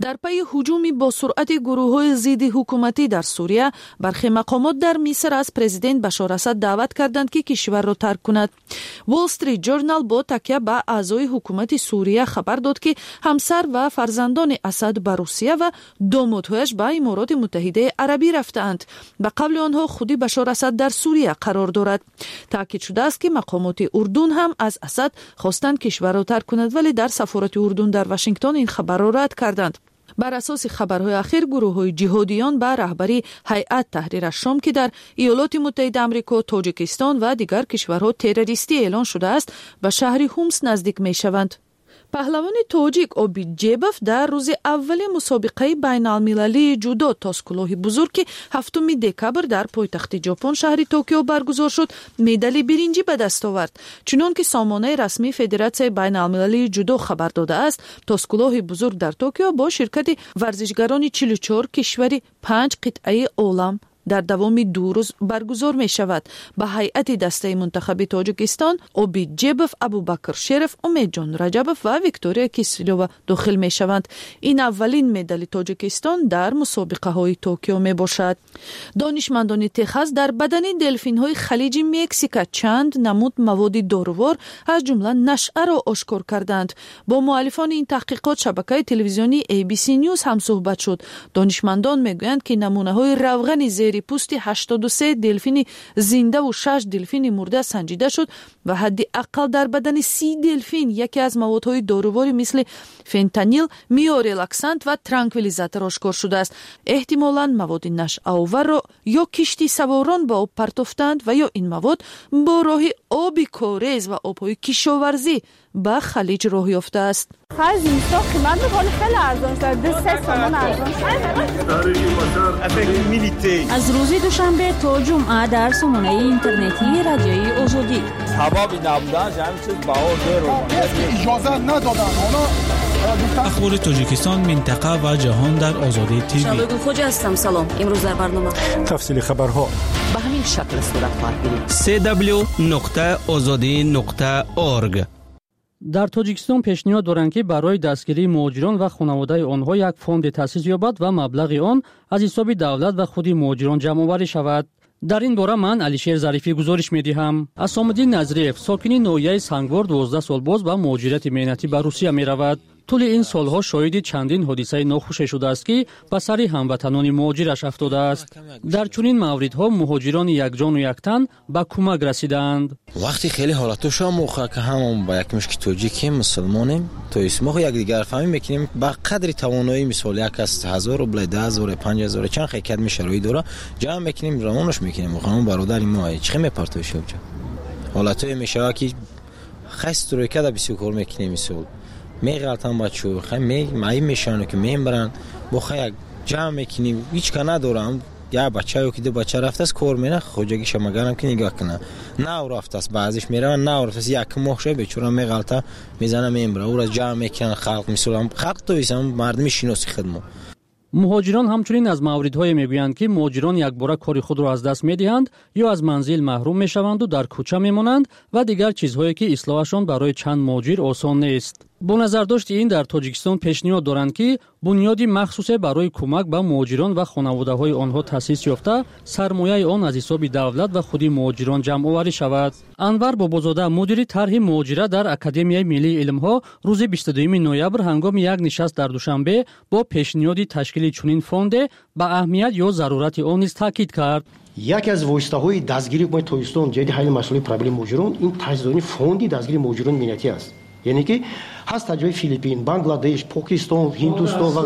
дар пайи ҳуҷуми босуръати гурӯҳҳои зидди ҳукуматӣ дар Сурия, бархе мақомот дар Миср аз президент Башор Асад даъват карданд ки кишварро тарк кунад. Wall Street Journal бо такя ба аъзои ҳукумати Сурия хабар дод ки ҳамсар ва фарзандони Асад ба Русия ва домодҳояш ба Имороти Муттаҳидаи Арабӣ рафтаанд. Ба қавли онҳо худи Башор Асад дар Сурия қарор дорад. таъкид шудааст ки мақомоти Урдун ҳам аз Асад хостанд кишварро тарк кунад, вале дар сафорати Урдун дар Вашингтон ин хабарро рад карданд. бар асоси хабарҳои ахир, гурӯҳҳои ҷиҳодиён ба раҳбари ҳайат Таҳрир аш-Шом ки дар Иёлоти Муттаҳида Амрико, Тоҷикистон ва дигар кишварҳо террористӣ эълон шудааст, ба шаҳри Хумс наздик мешаванд. паҳлавони тоҷик Обиҷебов дар рӯзи аввали мусобиқаи байналмилалии ҷудо тоскулоҳи бузург ки ҳафтуми декабр дар пойтахти ҷопон шаҳри Токио баргузор шуд, медали биринҷӣ ба даст овард. чунон ки сомонаи расмии Федератсияи байналмилалии ҷудо хабар додааст, тоскулоҳи бузург дар Токио бо ширкати варзишгарони чилу чор кишвари панҷ қитъаи олам дар давоми ду рӯз баргузор мешавад. ба ҳайати дастаи мунтахаби Тоҷикистон Обиҷебов, Абубакр Шеров, Умедҷон Раҷабов ва Виктория Киселова дохил мешаванд. ин аввалин медали Тоҷикистон дар мусобиқаҳои Токио мебошад. донишмандони Техас дар бадани делфинҳои халиҷи Мексика чанд намуд маводи дорувор аз ҷумла нашъаро ошкор карданд. бо муаллифони ин таҳқиқот шабакаи телевизионии эй би си News ҳамсӯҳбат шуд. донишмандон мегӯянд ки намунаҳои равғани зери пӯсти ҳаштоду се делфини зиндаву шаш делфини мурда санҷида шуд ва ҳадди аққал дар бадани си делфин яке аз маводҳои дорувори мисли фентанил, миорелаксант ва транквилизатор ошкор шудааст. эҳтимолан маводи нашъаоварро ё киштии саворон ба об партофтанд ва ё ин мавод бо роҳи оби корез ва обҳои кишоварзӣ ба халиҷ роҳ ёфтааст. аз рӯзи душанбе то ҷумъа дар сомонаи интернетии радиои Озодӣ. ахбори Тоҷикистон, минтақа ва ҷаҳон дар Озодӣ ти ви. Шалогул Хоҷа ҳастам. Салом. Имрӯз дар барнома тафсили хабарҳо ба ҳамин шакл сурат хоҳад гирифт. си дабл ю нуқта озодӣ нуқта орг. дар Тоҷикистон пешниҳод доранд ки барои дастгирии муҳоҷирон ва хонаводаи онҳо як фонде таъсис ёбад ва маблағи он аз ҳисоби давлат ва худи муҳоҷирон ҷамъоварӣ шавад. дар ин бора ман Алишер Зарифӣ гузориш медиҳам. Асомиддин Назриев, сокини ноҳияи Сангвор, дувоздаҳ сол боз ба муҳоҷирати меҳнатӣ ба Русия меравад. тӯли ин солҳо шоҳиди чандин ҳодисаи нохуше шудааст ки ба сари ҳамватанони муҳоҷираш афтодааст. дар чунин мавридҳо муҳоҷирони якҷону яктан ба кӯмак расидаанд. вақти хеле ҳолато шуа моха ки ҳамон ба як мушки тоҷиким мусулмонем, то ис моҳо якдигар фаҳмӣ мекунем ба қадри тавонои мисол як аз ҳазору билай ду ҳазору панҷ ҳазору чанд хекадми шароит дора ҷамъ мекунем, равонош мекунем. вохамон бародари мо чӣ мепартошавҷа ҳолатое мешава ки хас стройкада бисёр кор мекунем мисол меғалтан бачо хай ме май мешано ки мембаран бо хай як ҷамъ мекунем ҳеч ка надорам я бача ё ки ду бача рафтаст кор мена хоҷаги шамагарам ки нигоҳ кана нав рафтаст баъзиш мерава нав рафтаст як моҳ ша бечора меғалта мезана мембара ура ҷамъ мекунан халқ мисолам халқ то исам мардми шиноси хидмо. муҳоҷирон ҳамчунин аз мавридҳое мегӯянд ки муҳоҷирон якбора кори худро аз даст медиҳанд ё аз манзил маҳрум мешаванду дар кӯча мемонанд ва дигар чизҳое ки ислоҳашон барои чанд муҳоҷир осон нест. бо назардошти ин дар Тоҷикистон пешниҳод доранд ки бунёди махсусе барои кӯмак ба муҳоҷирон ва хонаводаҳои онҳо таъсис ёфта, сармояи он аз ҳисоби давлат ва худи муҳоҷирон ҷамъоварӣ шавад. Анвар Бобозода, мудири тарҳи муҳоҷират дар Академияи миллии илмҳо, рӯзи бисту дуюми ноябр ҳангоми як нишаст дар Душанбе бо пешниҳоди ташкили чунин фонде ба аҳамият ё зарурати он низ таъкид кард. яке аз воситаҳои дастгирии ҳукумати Тоҷикистон ҷиҳати ҳалли масъулияти проблеми муҳоҷирон ин таъсисдории фонди дастгирии муҳоҷирони миннатӣ аст. яъне ки ҳаст дар ҷои Филиппин, Бангладеш, Покистон, Ҳиндустон ва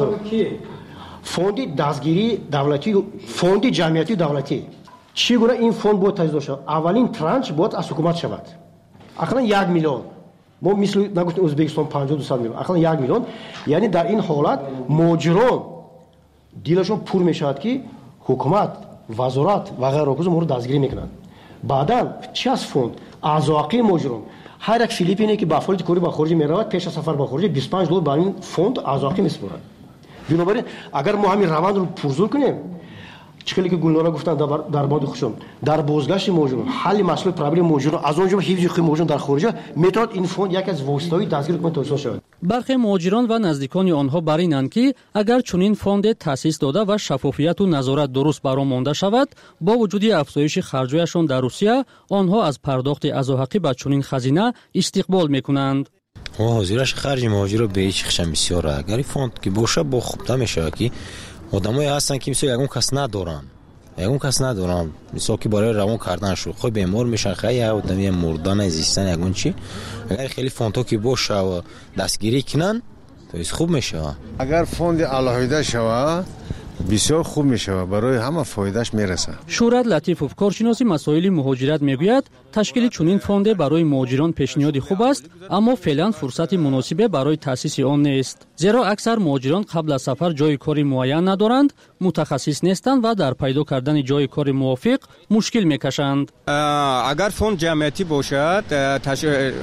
фонди дастгирии давлатӣ, фонди ҷамъиятии давлатӣ. чӣ гуна ин фонд бояд таъсис шавад? аввалин транш бояд аз ҳукумат шавад. ақаллан як миллион. мо мисли нагуфтем Ӯзбекистон панҷоҳ дуюз миллион. ақаллан як миллион. яъне дар ин ҳолат муҳоҷирон дилашон пур мешавад ки ҳукумат, вазорат ва ғайра ҳукумат моро дастгирӣ мекунанд. баъдан чӣ аст фонд? аъзоақии муҳоҷирон ҳар як филиппине ки ба фолити кори ба хориҷ меравад, пеш аз сафар ба хориҷ бисту панҷ доллар ба ин фонд аъзоақӣ месупорад. бинобарин агар мо ҳамин равандро пурзур кунем, چیکلی که گلنارا گفتن در درباد خوشم در بازگشت موجود حل مسئله پرابلم موجود از اونجا حفظ حقوق موجود در خارج میتواد این فوند یک از واسطه‌های دستگیر کنه توسعه شود. برخی مهاجران و نزدیکان آنها بر اینند که اگر چنین فوند تأسیس داده و شفافیت و نظارت درست برآمده شود با وجود افزایش خرج‌هایشان در روسیه آنها از پرداخت عضوحقی به چنین خزینه استقبال میکنند. حاضرش خرج مهاجر رو به هیچ خشم بسیار اگر فوند که باشه با خوبه میشه که آدمایی هستن که مثلا یگون کس ندارن یگون کس ندارن مثلا که برای روان کردن شو خود بیمار میشن خیلی آدمی مردن زیستن یگون چی اگر خیلی فوندها که باشه و دستگیری کنن تو خوب میشه. اگر فوند علاوه شوه بسیار خوب میشه برای همه فایدهش میرسه. شورت لطیفوف کارشناس مسائل مهاجرت میگوید تشکیل چنین فوند برای مهاجران پیشنهاد خوب است اما فعلا فرصت مناسب برای تأسیس آن نیست زیرا اکثر مهاجران قبل از سفر جای کاری معین ندارند متخصص نیستند و در پیدا کردن جای کار موافق مشکل میکشند. اگر فوند جمعیتی باشد تش...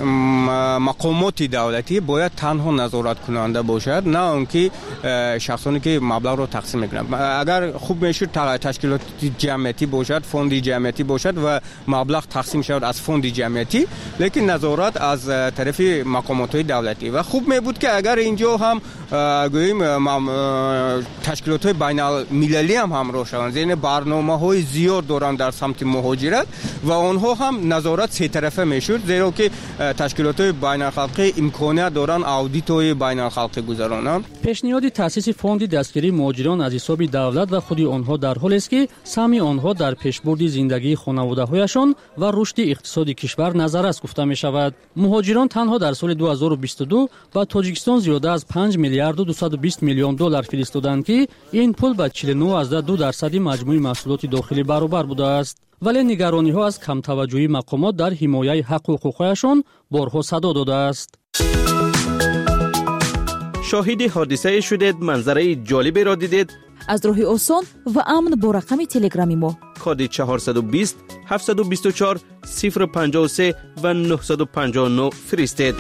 مقامات دولتی باید تنها نظارت کننده باشد نه اونکه شخصانی که مبلغ رو تقسیم میکنند. اگر خوب میشه تشکیلات جمعیتی باشد فوند جمعیتی باشد و مبلغ تقسیم شود از فوند جمعیتی لیکن نظارت از طرف مقامات دولتی و خوب می بود که اگر اینجا هم گوییم تشکیلات بین المللی هم همراه شوند زین برنامه‌های زیاد دارند در سمت مهاجرت و آنها هم نظارت سه طرفه میشود زیرا که تشکیلات بین الخلقی امکانیت دارند اودیت‌های بین الخلقی گذرانند. پیشنهاد تأسیس فوند دستگیری مهاجران از حساب دولت و خود آنها در حالی است که سهم آنها در پیشبرد زندگی خانواده‌هایشان و رشد اقتصادی کشور نظر است گفته می شود. مهاجران تنها در سال دو هزار و بیست و دو با تاجیکستان زیاده از پنج میلیارد و دویست و بیست میلیون دلار فرستادند که این پول به چهل و نه ازده دو درصد مجموع محصولات داخلی برابر بوده است. ولی نگرانی ها از کم توجهی مقامات در حمایت حق و حقوقشان بارها صدا داده است. شاهد حادثه شدید، منظره جالبی را دیدید؟ از راه آسان و امن با رقم تلگرامی ما کد چهارصد و بیست هفتصد و بیست و چهار صفر پنجاه و سه و نهصد و پنجاه و نه فرستید.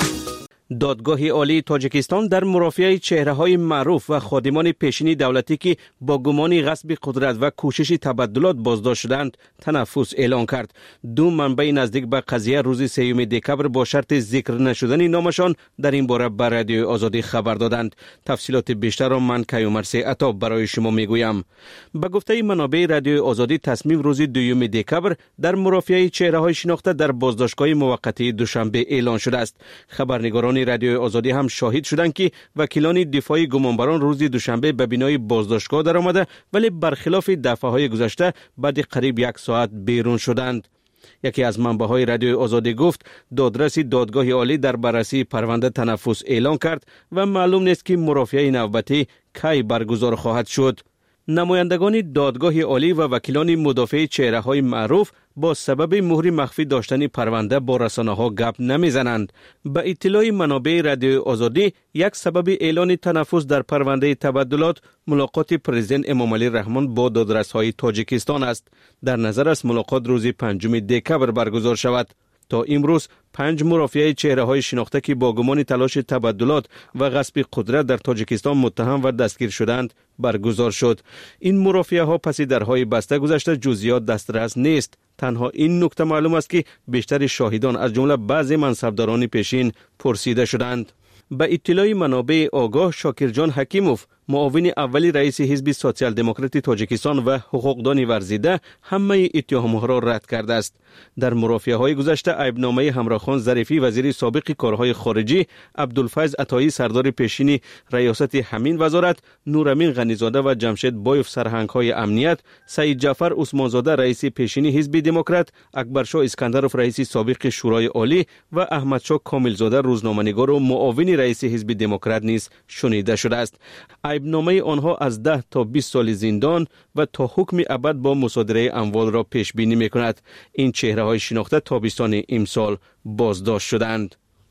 دادگاه عالی تاجیکستان در مرافعه چهره‌های معروف و خادمان پیشین دولتی که با گمان غصب قدرت و کوشش تبدلات بازداشت شدند تنفس اعلان کرد. دو منبع نزدیک به قضیه روز سوم دکبر با شرط ذکر نشدن نامشان در این باره به رادیو آزادی خبر دادند. تفصیلات بیشتر را من کیومرث عطا برای شما میگویم. به گفته منابع رادیو آزادی تصمیم روز دوم دکبر در مرافعه چهره‌های شناخته در بازداشتگاه موقتی دوشنبه اعلان شده است. خبرنگاران رادیو آزادی هم شاهد شدند که وکیلان دفاع گمانبران روز دوشنبه به بینای بازداشتگاه در آمده ولی برخلاف دفعه‌های گذشته بعد قریب یک ساعت بیرون شدند. یکی از منبع‌های رادیو آزادی گفت دادرس دادگاه عالی در بررسی پرونده تنفس اعلان کرد و معلوم نیست که مرافعه نوبتی کی برگزار خواهد شد. نمایندگان دادگاه عالی و وکیلان مدافع چهره‌های معروف با سبب مهر مخفی داشتن پرونده با رسانه‌ها گپ نمیزنند. به اطلاع منابع رادیو آزادی یک سبب اعلان تنفس در پرونده تبدلات ملاقات پرزیدنت امامعلی رحمان با دادرس‌های تاجیکستان است. در نظر است ملاقات روز پنجم دکبر برگزار شود. تا امروز پنج مرافعه چهره‌های شناخته که با گمان تلاش تبدلات و غصب قدرت در تاجیکستان متهم و دستگیر شدند برگزار شد. این مرافعه ها پس درهای بسته گذشته جزئیات دسترس نیست. تنها این نکته معلوم است که بیشتر شاهدان از جمله بعضی منصبداران پیشین پرسیده شدند. به اطلاع منابع آگاه شاکرجان حکیموف معاون اولی رئیس حزب سوسیال دموکرات تاجیکستان و حقوقدان ورزیده همه اتهامها را رد کرده است. در مرافعه های گذشته عیبنامه همراهخان ظریفی وزیر سابق کارهای خارجی، عبدالفیض عطایی سردار پیشین ریاست همین وزارت، نورامین غنیزاده و جمشید بایف سرهنگ های امنیت، سعید جعفر عثمانزاده رئیس پیشین حزب دموکرات، اکبرشاه اسکندرف رئیس سابق شورای عالی و احمدشاه کاملزاده روزنامه‌نگار و معاون رئیس حزب دموکرات نیز شنیده شده است. عیبنامه آنها از ده تا بیست سال زندان و تا حکم ابد با مصادره اموال را پیش بینی می‌کند. این چهره‌های شناخته تابستان امسال بازداشت شدند.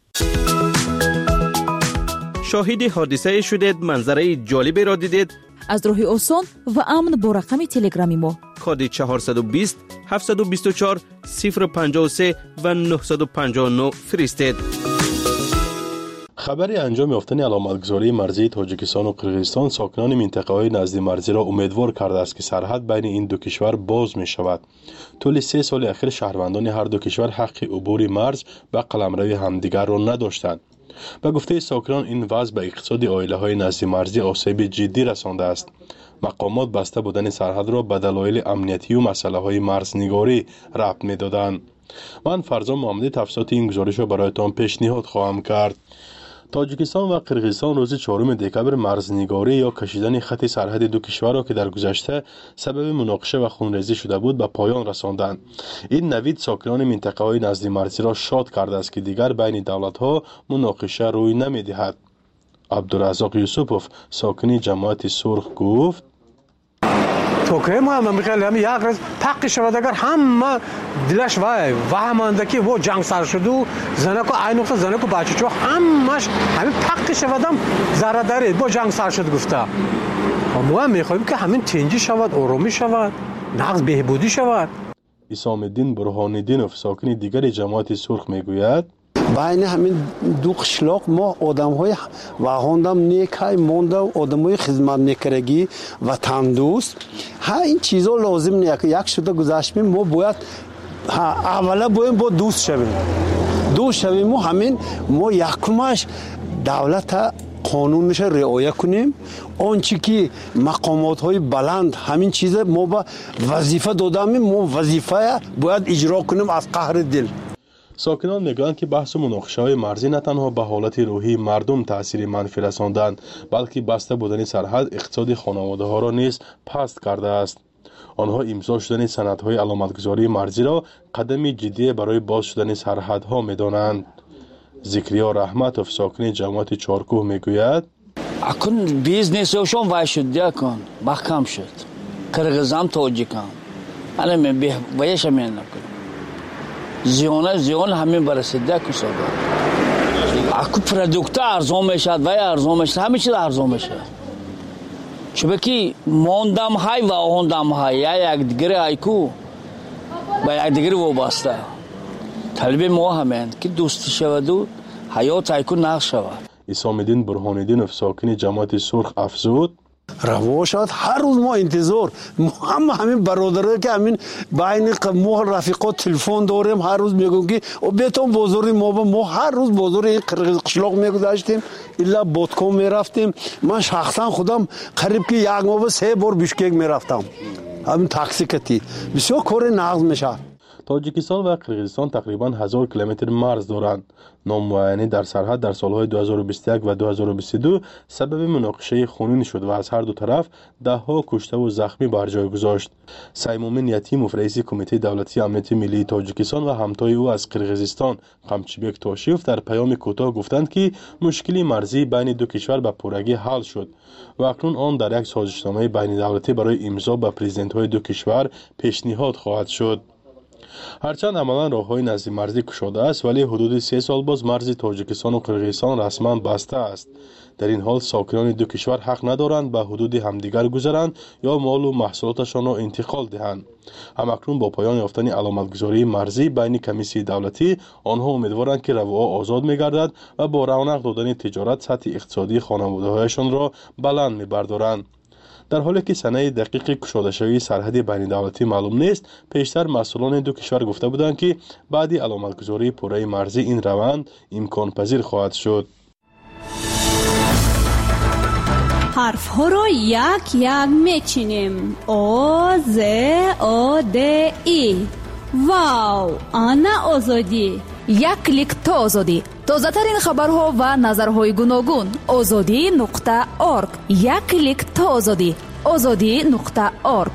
شاهد حادثه شدید، منظره جالبی را دیدید؟ از راه آسان و امن با رقم تلگرامی ما کد چهارصد و بیست هفتصد و بیست و چهار صفر پنجاه و سه و نهصد و پنجاه و نه فرستید. خبری انجام یافتن علامتگذاری مرزی تاجیکستان و قرقیزستان ساکنان منطقه‌های نزد مرزی را امیدوار کرده است که سرحد بین این دو کشور باز می شود. طول سه سال اخیر شهروندان هر دو کشور حق عبور مرز و قلمروی همدیگر را نداشتند. به گفته ساکنان این وضع به اقتصاد عائله‌های نزد مرزی آسیب جدی رسانده است. مقامات بسته بودن سرحد را به دلایل امنیتی و مسئله‌های مرزنگاری ربط می‌دادند. من فرزان محمدی تفصیلات این گزارش را برایتان پیشنهاد خواهم کرد. تاجیکستان و قرقیزستان روز چهارم دکبر مرزنگاری یا کشیدن خط سرحد دو کشور را که در گذشته سبب مناقشه و خونریزی شده بود به پایان رساندند. این نوید ساکنان منطقه‌های نزد مرزی را شاد کرده است که دیگر بین دولت‌ها مناقشه روی نمی‌دهد. عبدالرزاق یوسفوف ساکنی جماعت سرخ گفت: توکه ما هم میخوایم همین یک روز پاک شود اگر همه دلش وای وهمانده که و جنگ سر شد و زنکو این وقت زنکو بچه‌چو همش همین پاک شودم ذره داره با جنگ سر شد گفته. ما هم میخوایم که همین تنجی شود، آرامی شود، نقض بهبودی شود. اسام الدین برهان الدینوف ساکنی دیگر جماعت سرخ میگوید: بین همین دو قشلاق ما آدم‌های واهاندم نیکای مونده و آدم‌های خدمت می‌کردگی و تندوست ها این چیزا لازم نیست که یک شده گذاشتیم ما باید اولا باید با دوست شویم دوست شویم و همین ما یکمش دولت قانونش رعایت کنیم. آنچه که مقامات‌های بلند همین چیز ما با وظیفه دادیم ما وظیفه باید اجرا کنیم از قهر دل. ساکنان میگویند که بحث و مناقشه‌های مرزی نه تنها به حالت روحی مردم تأثیر منفی رساندند بلکه بسته بودن سرحد اقتصاد خانواده‌ها را نیز پست کرده است. آنها امضا شدن سندهای علامتگذاری مرزی را قدمی جدی برای باز شدن سرحدها می‌دانند. ذکریا رحمتوف ساکن جماعت چارکوه میگوید: اکن بیزنسشون وای شد یکن محکم شد. قرقیزستان تاجیکستان انا من به ویش من نکنم. زیان زیان همین برسیده که ساده اکو پروداکت ارزان میشد و ارزان میشد همه چیز ارزان میشد چون که ماندم های و آهندم های یا یک دیگری ایکو با یک دیگری وابسته طلب ما همین که دوستی شود و حیات ایکو نقش شود. اسام الدین برهان الدینوف ساکن جماعت سرخ افزود: روا شد هر روز ما انتظار ما هم همین برادره که همین بین ما رفیقات تلفن داریم هر روز میگن که بیتون بازاری ما با ما هر روز بازاری قشلاق میگذاشتیم الا بوتکوم میرفتیم. من شخصا خودم قریب که یک ماه سه بار بیشکک میرفتم همین تاکسی کتی بسیار کار نقض میشه. تاجیکستان و قرقیزستان تقریبا هزار کیلومتر مرز دارند. نامعینی در سرحد در سالهای دو هزار و بیست و یک و دو هزار و بیست و دو سبب مناقشه خونین شد و از هر دو طرف ده ها کشته و زخمی بر جای گذاشت. سیمومین یتیموف رئیس کمیته دولتی امنیت ملی تاجیکستان و همتای او از قرقیزستان قمچیبک تاشیف در پیام کوتاه گفتند که مشکلی مرزی بین دو کشور به پورگی حل شد و اکنون آن در یک سازشنامه بین دولتی برای امضا به پرزیدنت‌های دو کشور پیشنهاد خواهد شد. هرچند عملا راه‌های نزد مرزی گشوده است ولی حدود سه سال باز مرز تاجیکستان و قرقیزستان رسما بسته است. در این حال ساکنان دو کشور حق ندارند به حدود همدیگر گذرند یا مال و محصولاتشان را انتقال دهند. همکنون با پایان یافتن علامتگذاری مرزی بین کمیسیون دولتی آنها امیدوارند که رواها آزاد می‌گردد و با رونق دادن تجارت سطح اقتصادی خانواده‌هایشان را بلند می‌بردارند. در حالی که سنه دقیق گشوده شوی سرحد بین دولتی معلوم نیست، پیشتر مسئولان دو کشور گفته بودند که بعد علامتگذاری پوره مرزی این روند امکان پذیر خواهد شد. حرف ها رو یک یک میچینیم. او ز او د ای. واو، آنا آزادی. یک کلیک تا آزادی. تازه ترین خبرها و نظرهای گوناگون. آزادی نقطه ارگ. یک کلیک تا آزادی. آزادی نقطه ارگ.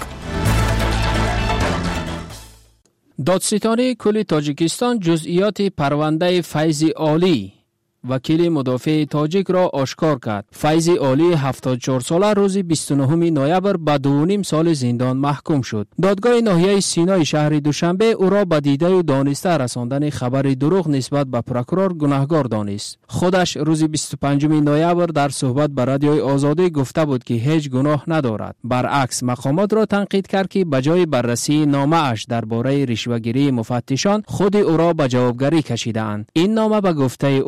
دادستانی کل تاجیکستان جزئیات پرونده فیض عالی وکیل مدافع تاجیک را آشکار کرد. فیض عالی هفتاد و چهار ساله روز بیست و نهم نوامبر به دو و نیم سال زندان محکوم شد. دادگاه ناحیه سینای شهر دوشنبه او را به دیده و دانسته رساندن خبر دروغ نسبت به پروکورور گناهکار دانست. خودش روز بیست و پنجم نوامبر در صحبت به رادیوی آزادی گفته بود که هیچ گناه ندارد. برعکس مقامات را تنقید کرد که بجای بررسی نامه اش درباره رشوه‌گیری مفتشان خود او را به جوابگری کشیدند. این نامه به گفته او بر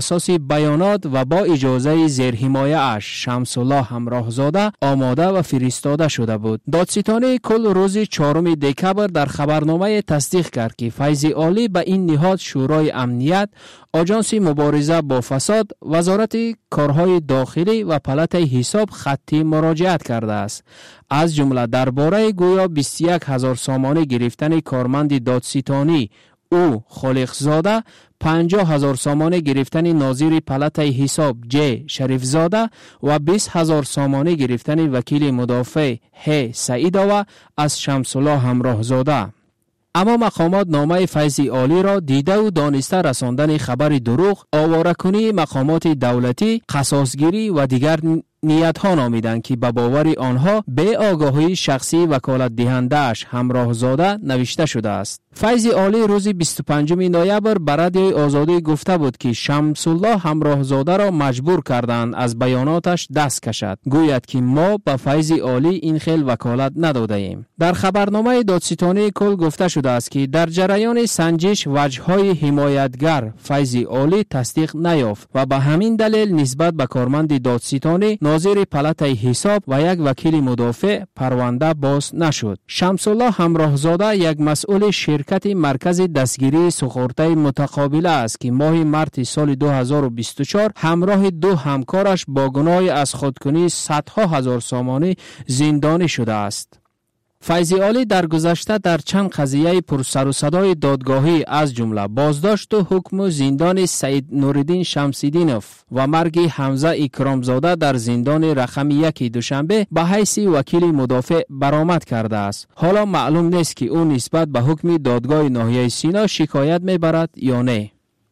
اساس بیانات و با اجازه زیر حمایه اش شمس الله همراهزاده آماده و فرستاده شده بود. دادستانی کل روز چهارم دکبر در خبرنامه تصدیق کرد که فیض عالی به این نهاد شورای امنیت، آژانس مبارزه با فساد، وزارت کارهای داخلی و پلات حساب خطی مراجعت کرده است. از جمله درباره گویا بیست و یک هزار سامانه گرفتن کارمند دادستانی او خالقزاده، پنجاه هزار سامانه گرفتن ناظر پلات حساب جه شریفزاده و بیست هزار سامانه گرفتن وکیل مدافع ه سعیداوه از شمس الله همراهزاده. اما مقامات نامه فیض عالی را دیده و دانسته رساندن خبر دروغ، آواره‌کنی مقامات دولتی، قصاصگیری و دیگر نیت ها نامیدند که به باور آنها به آگاهی شخصی وکالت دهنده‌اش همراهزاده نوشته شده است. فیض عالی روز بیست و پنجم نوامبر بر رادیوی آزادی گفته بود که شمس الله همراهزاده را مجبور کردند از بیاناتش دست کشد. گوید که ما به فیض عالی این خیل وکالت نداده ایم. در خبرنامه دادستانی کل گفته شده است که در جریان سنجش وجه‌های حمایتگر فیض عالی تصدیق نیافت و به همین دلیل نسبت به کارمند دادستانی ناظر پلات حساب و یک وکیل مدافع پرونده باز نشد. شمس الله همراهزاده یک مسئول شرکت مرکز دستگیری سخورته متقابله است که ماه مارس سال دو هزار و بیست و چهار همراه دو همکارش با گناه از خودکنی صدها هزار سامانه زندانی شده است. فیض عالی در گذشته در چند قضیه پر سر و صدای دادگاهی از جمله بازداشت و حکم زندان سعید نوردین شمس‌الدینوف و مرگ حمزه اکرامزاده در زندان رقم یک دوشنبه به حیث وکیل مدافع برآمد کرده است. حالا معلوم نیست که او نسبت به حکم دادگاه ناحیه سینا شکایت میبرد یا نه.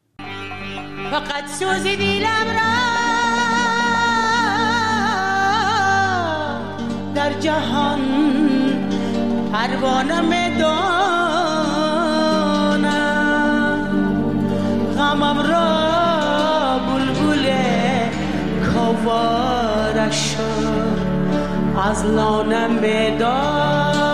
فقط سوز دیلم را در جهان پروانه می دانم، غمم را بلبل کوارش از لانه می دانم.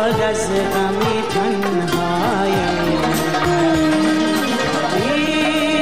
از غم تنهای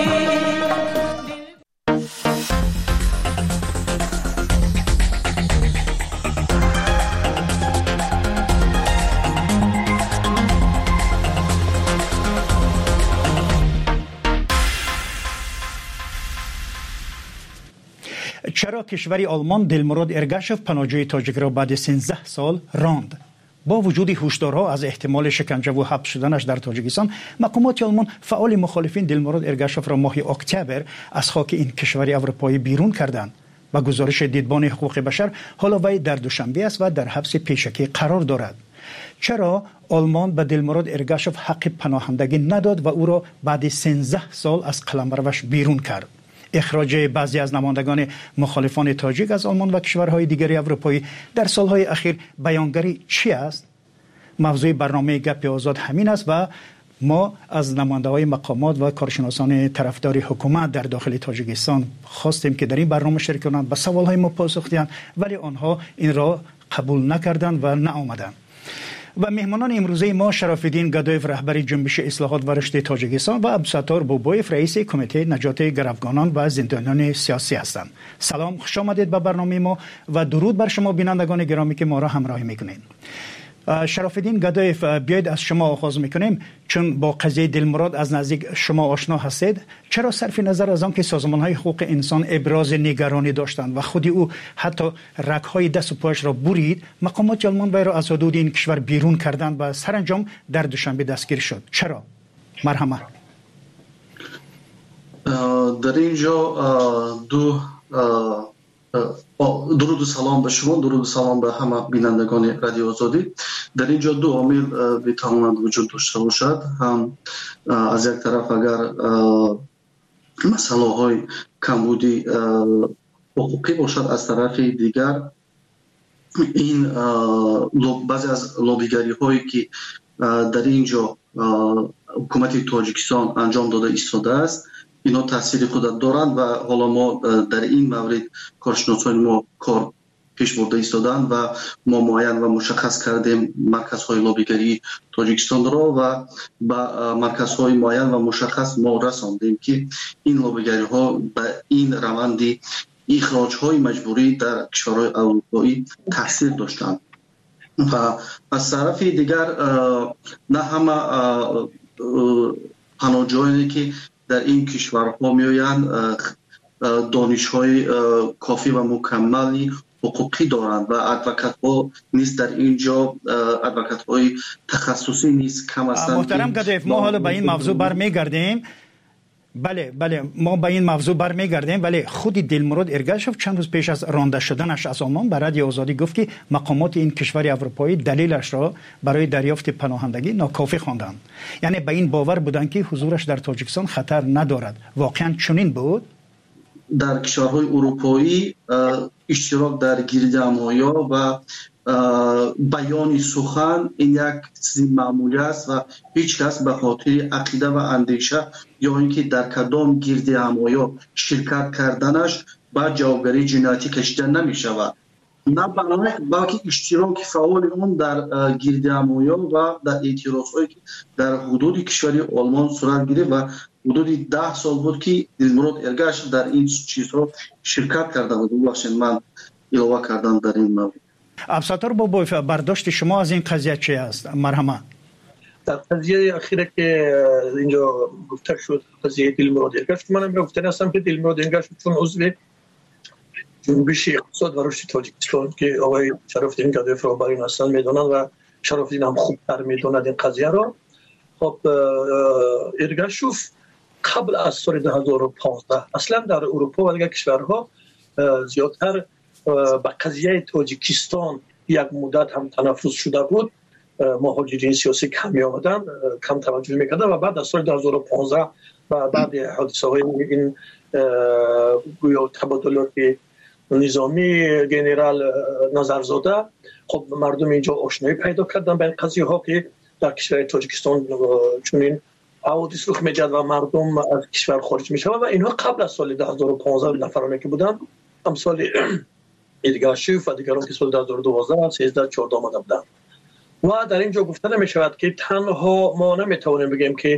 چرا کشور آلمان دلمراد ارگاشف پناهجوی تاجیک را بعد سیزده سال راند؟ با وجود هشدارها از احتمال شکنجه و حبس شدنش در تاجیکستان، مقامات آلمان فعال مخالفین دلمراد ارگاشف را ماه اکتبر از خاک این کشور اروپایی بیرون کردند. با گزارش دیدبان حقوق بشر، حالا وی در دوشنبه است و در حبس پیشکی قرار دارد. چرا آلمان به دلمراد ارگاشف حق پناهندگی نداد و او را بعد سیزده سال از قلمروش بیرون کرد؟ اخراج بعضی از نمایندگان مخالفان تاجیک از آلمان و کشورهای دیگری اروپایی در سالهای اخیر بیانگری چی است؟ موضوع برنامه گپ آزاد همین است و ما از نماینده‌های مقامات و کارشناسان طرفدار حکومت در داخل تاجیکستان خواستیم که در این برنامه شرکت کنند، به سوالهای ما پاسخ دهند، ولی آنها این را قبول نکردند و نآمدند. و مهمانان امروزه ما شراف‌الدین گدایف رهبر جنبش اصلاحات و رشد تاجیکستان و عبدالستار بوبایف رئیس کمیته نجات گروگانان و زندانیان سیاسی هستند. سلام، خوش آمدید به برنامه ما و درود بر شما بینندگان گرامی که ما را همراهی میکنید. شراف‌الدین گدایف، بیاید از شما آغاز میکنیم، چون با قضیه دلمراد از نزدیک شما آشنا هستید. چرا صرف نظر از آن که سازمان‌های حقوق انسان ابراز نگرانی داشتند و خودی او حتی رگ‌های دست و پایش را برید، مقامات آلمان وی را از حدود این کشور بیرون کردند و سرانجام در دوشنبه دستگیر شد؟ چرا؟ مرحمت. در اینجا دو درود و سلام به شما، درود و سلام به همه بینندگان رادیو آزادی. در اینجا دو عامل میتواند وجود داشته باشد. هم از یک طرف اگر مسئله های کمبودی حقوقی باشد، از طرف دیگر این بعضی از لابیگری هایی که در اینجا حکومت تاجیکستان انجام داده ایستاده است، اینا تاثیر خود دارند و حالا ما در این مورد کارشناسان ما کار پیش برده ایستادند و ما معین و مشخص کردیم مرکزهای لابیگری تاجیکستان را و با مرکزهای معین و مشخص ما رساندیم که این لابیگری ها به این روندی اخراج های مجبوری در کشورهای اروپایی تاثیر داشتند. و از طرف دیگر نه همه پناهجویانی که در این کشورها میآیند دانش‌های کافی و مکملی حقوقی دارند و ادوکات ها نیست در اینجا، ادوکات های تخصصی نیست کم هستند. محترم گدایف، ما حالا به این موضوع برمیگردیم. بله بله ما به این موضوع برمیگردیم، ولی خود دلمراد ارگاشف چند روز پیش از رانده شدنش از آلمان به رادیو آزادی گفت که مقامات این کشور اروپایی دلیلش را برای دریافت پناهندگی ناکافی خواندند. یعنی به این باور بودند که حضورش در تاجیکستان خطر ندارد. واقعا چنین بود؟ در کشورهای اروپایی اشتراک در گردهمایی و بیان سخن این یک چیز معمولی است و هیچ کس به خاطر عقیده و اندیشه یا اینکه در کدام گردهمایی شرکت کردنش با جوابگری جنایتی کشیده نمی شود، نه بلکه اشتراک فعال اون در گردهمایی و در اعتراضهایی که در حدود کشور آلمان صورت گرفت و حدود ده سال بود که دلمراد ارگاشف در این چیزها شرکت کرده بود. ببخشید من علاوه کردم در این موضوع. عبدالستار بوبایف، برداشت شما از این قضیه چی است؟ مرحمت. در قضیه اخیره که اینجا گفته شد، قضیه دلمراد ارگاشف، منم گفتم هستم که دلمراد ارگاشف چون عضو جنبش اقتصاد و رشد تاجیکستان که آقای شراف‌الدین گدایف را برای هستند میدونند و شراف‌الدین هم خوبتر میدوند این قضیه را. خب ارگاشف قبل از سال دو هزار و پانزده اصلا در اروپا و دیگر کشورها زیادتر با قضیه تاجیکستان یک مدت هم تنفس شده بود. مهاجرین سیاسی کمی آمدن، کم توجه میکردن و بعد از سال دو هزار و پانزده و بعد حادثه های این گویا تبادلات نظامی گنرال نظرزاده، خب مردم اینجا آشنایی پیدا کردن به این قضیه ها که در کشور تاجیکستان چنین حوادث رخ می‌دهد و مردم از کشور خارج میشوند و اینها قبل از سال دو هزار و پانزده نفرانی که بودند، امثال ارگاشف و دیگران که سال دو هزار و دوازده، سیزده، چهارده آمده بودند. و در اینجا گفته نمی‌شود که تنها ما نمی‌توانیم بگیم که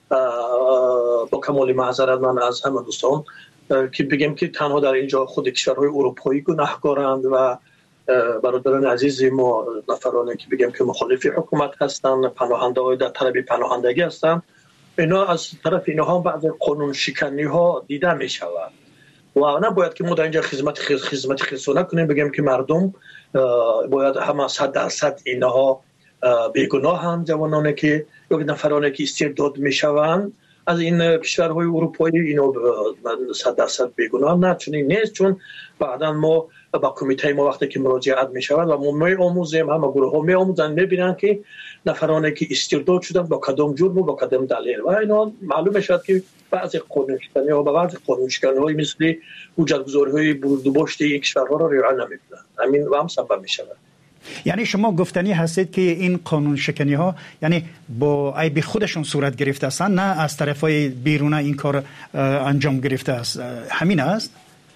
با کمال معذرت من از همه دوستان که بگیم که تنها در اینجا خود کشورهای اروپایی گناهکارند و برادران عزیز ما نفرانی که بگیم که مخالف حکومت هستند، پناهنده های در طلب پناهندگی هستند، اینا از طرف اینها هم بعض قانون شکنی ها دیده می شود و نباید که ما در اینجا خدمت خدمت خصوصی کنیم بگیم که مردم باید همه صد درصد اینها بیگناهند. جوانانی که یا نفرانی که استرداد میشوند از این کشورهای اروپایی اینا صد درصد بیگناه نه، چنین نیست. چون بعدا ما با کمیته ما وقتی که مراجعت می شود و ما می آموزیم، همه گروه ها می آموزن، می بینن که نفرانی که استرداد شدن با کدام جرم و با کدام دلیل و اینا معلوم شد که بعضی قانونشکنی ها و بعضی قانونشکنی های مثل حجت گذاری های برداشت این کشورها را رعایت نمی کنند. همین و هم سبب می شود. یعنی شما گفتنی هستید که این قانون شکنی ها یعنی با عیب خودشون صورت گرفته هستند، نه از طرفای بیرون این کار انجام گرفته است، همین است؟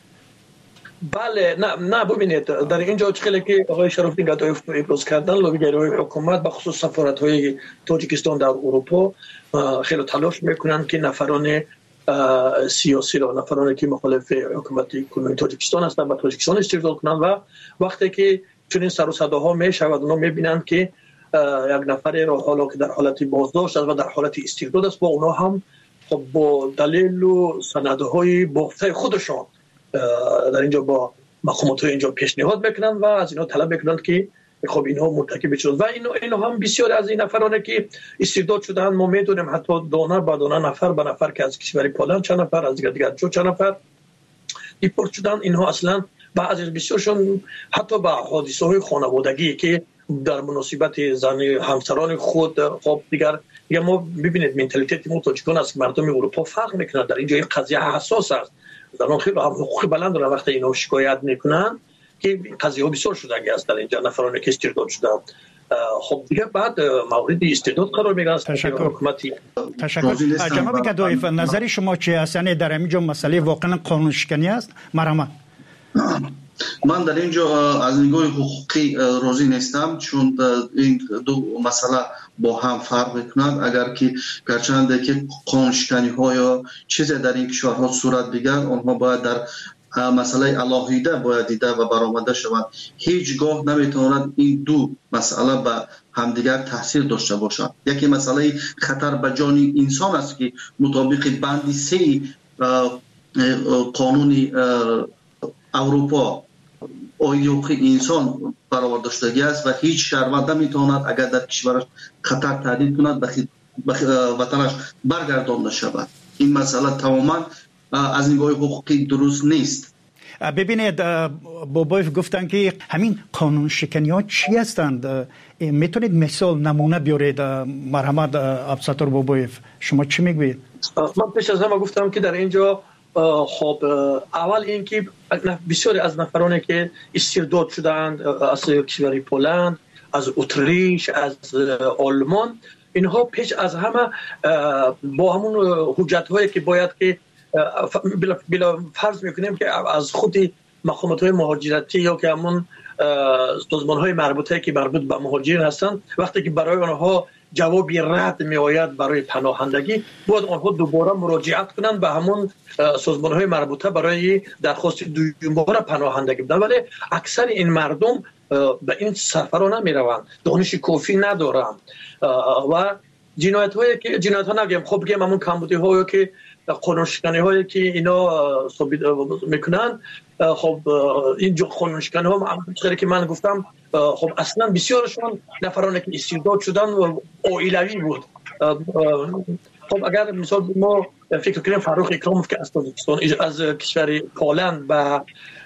بله نه نه ببینید در اینجا خیلی که آقای شرافی گدای ابراز کردن لابیگرای حکومت به خصوص سفارت های تاجیکستان در اروپا خیلی تلاش میکنن که نفران سیاسی را، نفرانی که مخالف حکومت کنونی تاجیکستان هستند و تاجیکستان استرداد کنند و وقتی که چنین سر و صداها میشود اونا میبینند که یک نفر را حالا که در حالت بازداشت است و در حالت استرداد است با اونا هم خب با دلیل و سندهای باخته خودشان در اینجا با مقامات اینجا پیشنهاد میکنند و از اینا طلب میکنند که خب اینها مرتکب شدند و اینا اینا هم بسیار از این نفرانی که استرداد شدند ما میدونیم حتی دانه با دانه نفر به نفر که از کشور پولند چند نفر از دیگر دیگر جو چند نفر دیپورت شدند. اینها اصلا بعضی بسیارشون حتی با حادثه های خانوادگی که در مناسبت زن همسران خود خب دیگر یا ما ببینید منتالیته ما تاجیکان از مردم اروپا فرق میکنه. در اینجا این قضیه حساس است، زنان خیلی هم حقوق بلند دارن وقتی اینا شکایت میکنن که قضیه ها بسیار شدنی است در اینجا نفرانی که استرداد شدن خب دیگه بعد مورد استرداد قرار میگیرن. تشکر حکومتی. تشکر. جناب گدایف نظر شما چه است؟ یعنی در اینجا مسئله واقعا قانون شکنی است؟ مرحمت. من در اینجا از نگاه حقوقی راضی نیستم چون این دو مسئله با هم فرق میکنند. اگر که گرچند که قانونشکنی ها یا چیزی در این کشورها صورت بگیرد آنها باید در مسئله علاهیده باید دیده و برآمده شود. هیچگاه نمیتواند این دو مسئله به همدیگر تاثیر داشته باشند. یکی مسئله خطر به جان انسان است که مطابق بند سه قانون اروپا آیین حقوق انسان برآورده شدگی است و هیچ شهروند نمیتواند اگر در کشورش خطر تهدید کند به وطنش برگردانده شود. این مسئله تماما از نگاه حقوقی درست نیست. ببینید بابایف گفتن که همین قانون شکنی ها چی هستند؟ میتونید مثال نمونه بیارید؟ مرحمت عبدالستار بابایف شما چی میگوید؟ من پیش از همه گفتم که در اینجا خب اول اینکه بسیاری از نفرانی که استرداد شدند از کشور پولند، از اتریش، از آلمان، اینها پیش از همه با همون حجت هایی که باید که بلا, بلا فرض میکنیم که از خود مقامات های مهاجرتی یا که همون سازمان های مربوطه که مربوط به مهاجرین هستند وقتی که برای آنها جوابی رد می آید برای پناهندگی باید آنها دوباره مراجعت کنند به همون سازمان های مربوطه برای درخواست دوباره پناهندگی بدن. ولی اکثر این مردم به این سفرها نمی روند، دانش کافی ندارند و جنایت هایی که جنایت ها نگیم خب بگیم همون کمبودی هایی که قانونشکنی هایی که اینا ثابت میکنن خب این جو قانونشکنی ها همونطوری که من گفتم خب اصلا بسیارشون نفرانی که استرداد شدن و عائلوی بود. خب اگر مثال ما فکر کنیم فاروق اکراموف که از تاجیکستان از کشور پولند به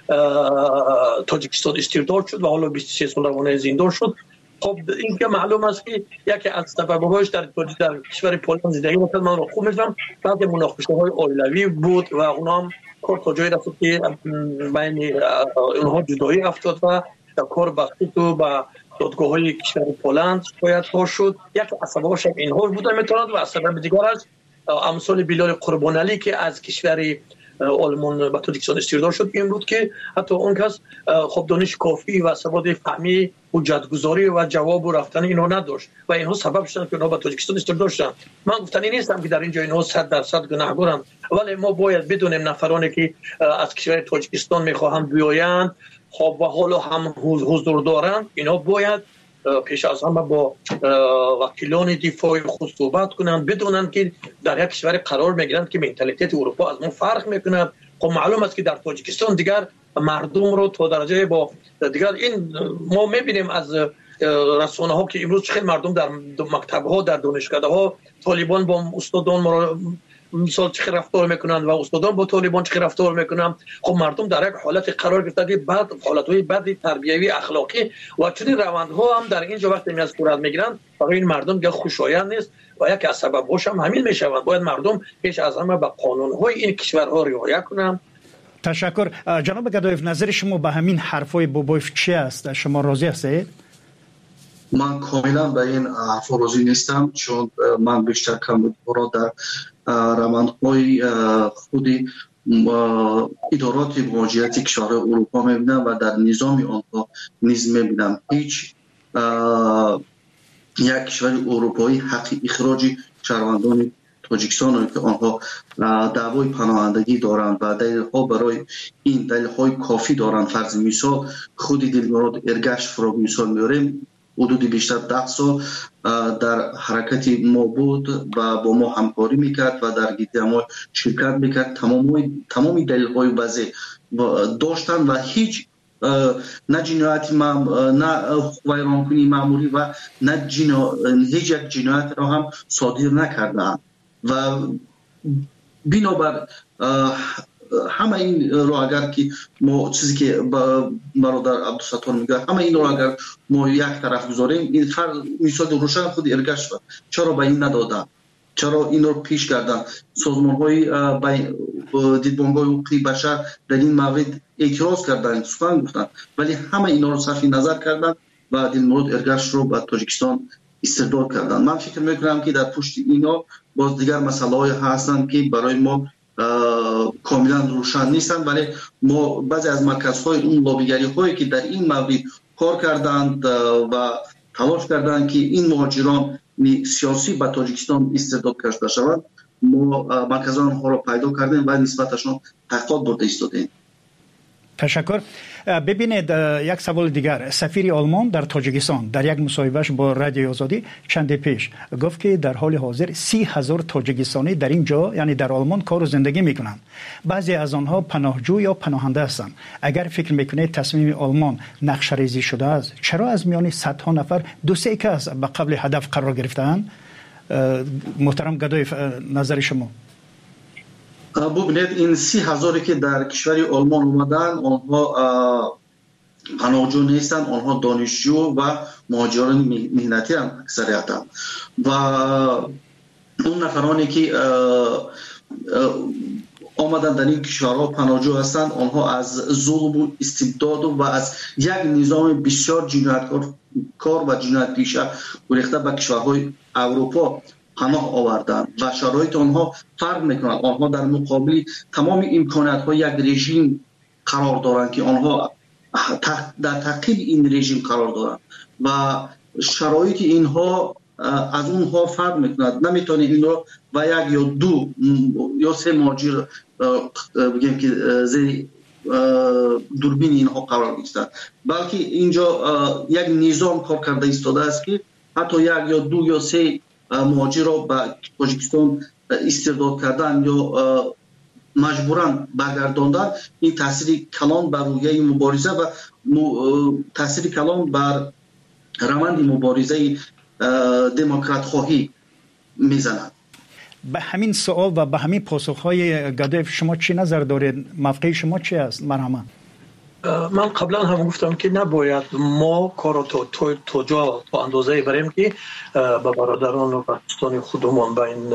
تاجیکستان استرداد شد و حالا بیست و سه سال روانه زندان شد. خب این که معلوم است که یکی از سبب‌هاش در در کشور پولند زندگی می‌کرد. من رو خوب می‌فهمم بعد مناقشه‌های عائلوی بود و اونها کار تا جایی رفت که بین اونها جدایی افتاد و کار وقتی تو با دادگاه‌های کشور پولند باید ها شد. یک از سبب‌هاش اینها بوده میتواند و از سبب دیگرش امثال بیلال قربانعلی که از کشور آلمان به تاجیکستان استرداد شد این بود که حتی اون کس خب دانش کافی و سواد فهمی حجت‌گذاری و جواب و رفتن اینها نداشت و اینها سبب شدن که اینها به تاجیکستان استرداد شدن. من گفتنی نیستم که در اینجا اینها صد درصد گناهکارند، ولی ما باید بدونیم نفرانی که از کشور تاجیکستان میخواهند بیایند خب و حالا هم حضور دارند اینها باید پیش از همه با وکیلان دفاع خود صحبت کنند، بدونند که در یک کشور قرار میگیرند که منتالیته اروپا از ما فرق میکنه خب معلوم است که در تاجیکستان دیگر مردم رو تا درجه با دیگر این ما میبینیم از رسانه ها که امروز خیلی مردم در مکتب ها در دانشکده ها طالبان با استادان مثال چه رفتار میکنن و استادان با طالبان چه رفتار میکنن. خب مردم در یک حالت قرار گرفته که بعد حالتهای بدی تربیوی اخلاقی و چنین روندها هم در اینجا وقتی می از صورت میگیرن برای این مردم که خوشایند نیست و یکی از سبب‌هاش هم همین میشوند. باید مردم پیش از همه به قانون‌های این کشورها رعایت کنند. تشکر. جناب گدایف، نظر شما به همین حرفای بابایف چی است؟ شما راضی هستید؟ من کاملا به این حرف راضی نیستم، چون من بیشتر کمبودها در روندهای خودی ادارات مهاجرتی کشور اروپا میبینم و در نظام آنها نیز میبینم. هیچ یک کشور اروپایی حق اخراج شهروندان تاجیکستان که آنها دعوای پناهندگی دارند و دلیل‌ها برای این دلیل‌های کافی دارند. فرض مثال خود دلمراد ارگش را مثال میاریم، حدود بیشتر ده سال در حرکت ما بود و با ما همکاری میکرد و در گیتی ما شرکت میکرد. تمام تمامی دلیل‌های واضح داشتن و هیچ نه جنایت نه ویرانکنی معمولی و نه جنا... هیچ یک جنایت را هم صادر نکردند و بنابر همه این رو اگر که ما چیزی که برادر عبدالستار میگه همه این رو اگر ما یک طرف گذاریم، این فرق مثال روشن خود ارگش چرا به این ندادن، چرا این رو پیش کردن. سازمان های دیدبانگاه حقوق بشر در این مورد اعتراض کردن، سخن گفتن، ولی همه اینا رو صرف نظر کردن و دلمراد ارگش رو به تاجیکستان استرداد کردن. من فکر میکنم که در پشت اینا باز دیگر مسئله های هستن که برای ما کاملا روشن نیستند، ولی ما بعضی از مرکزهای اون لابیگری هایی که در این مورد کار کردند و تلاش کردند که این مهاجران سیاسی به تاجیکستان استرداد کرده شوند، ما مرکزان ها را پیدا کردیم و نسبتشون تحقیقات برده ایستادیم. تشکر. ببینید یک سوال دیگر، سفیر آلمان در تاجیکستان در یک مصاحبهش با رادیو آزادی چند پیش گفت که در حال حاضر سی هزار تاجیکستانی در اینجا یعنی در آلمان کار و زندگی میکنند. بعضی از آنها پناهجو یا پناهنده هستند. اگر فکر میکنید تصمیم آلمان نقشه ریزی شده است، چرا از میان صدها نفر دو سه کس به قبل هدف قرار گرفتند؟ محترم گدایف، نظر شما؟ ببینید این سی هزاری که در کشور آلمان اومدن آنها پناهجو نیستن، آنها دانشجو و مهاجران مهنتی هم اکثریتا و اون نفرانی که آمدن در این کشورها پناهجو هستند آنها از ظلم و استبداد و از یک نظام بسیار جنایتکار و جنایت پیشه گریخته به کشورهای اروپا پناه آوردن و شرایط آنها فرق میکنند. آنها در مقابل تمام امکانات های یک رژیم قرار دارند که آنها در تعقیب این رژیم قرار دارند و شرایط اینها از اونها فرق میکند. نمیتونه این رو و یک یا دو یا سه مهاجر بگیم که زیر دوربین اینها قرار گرفتند، بلکه اینجا یک نظام کار کرده ایستاده است که حتی یک یا دو یا سه مهاجر را به تاجیکستان استرداد کردن یا مجبورا برگرداندن، این تاثیر کلان بر رویه مبارزه و تاثیر کلان بر روند مبارزه دموکرات خواهی میزند. به همین سوال و به همین پاسخهای گدایف شما چی نظر دارید؟ موقع شما چی است؟ مرحبا. من قبلا هم گفتم که نباید ما کار تو تو تو جا تو اندازه بریم که به برادران و دوستان خودمون به این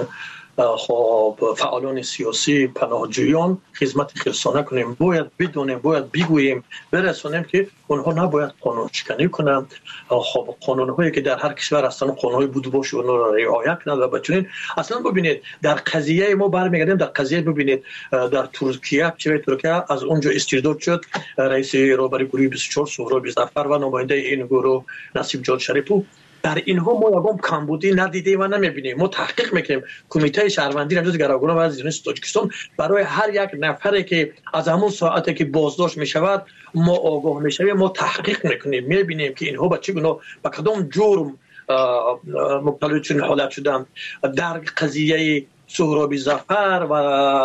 خب فعالان سیاسی پناهجویان خدمت خلصانه کنیم. باید بدونیم، باید بگوییم، برسونیم که اونها نباید قانون شکنی کنند. خب قانون‌هایی که در هر کشور هستن قانون‌های بود باشه اونها را رعایت کنند و بچنین اصلا ببینید در قضیه ما برمیگردیم در قضیه ببینید در ترکیه چه ترکیه از اونجا استرداد شد رئیس رهبری گروه بیست و چهار سهراب ظفر و نماینده این گروه نصیب جان شریفو. در اینها ما یگام کمبودی ندیدیم و نمیبینیم. ما تحقیق میکنیم. کمیته شهروندی نجات گروگان و از تاجیکستان برای هر یک نفری که از همون ساعتی که بازداشت میشود ما آگاه میشویم، ما تحقیق میکنیم، میبینیم که اینها به چه گونه به کدام جرم مبتلا چنین حالت شدن. در قضیه سهراب ظفر و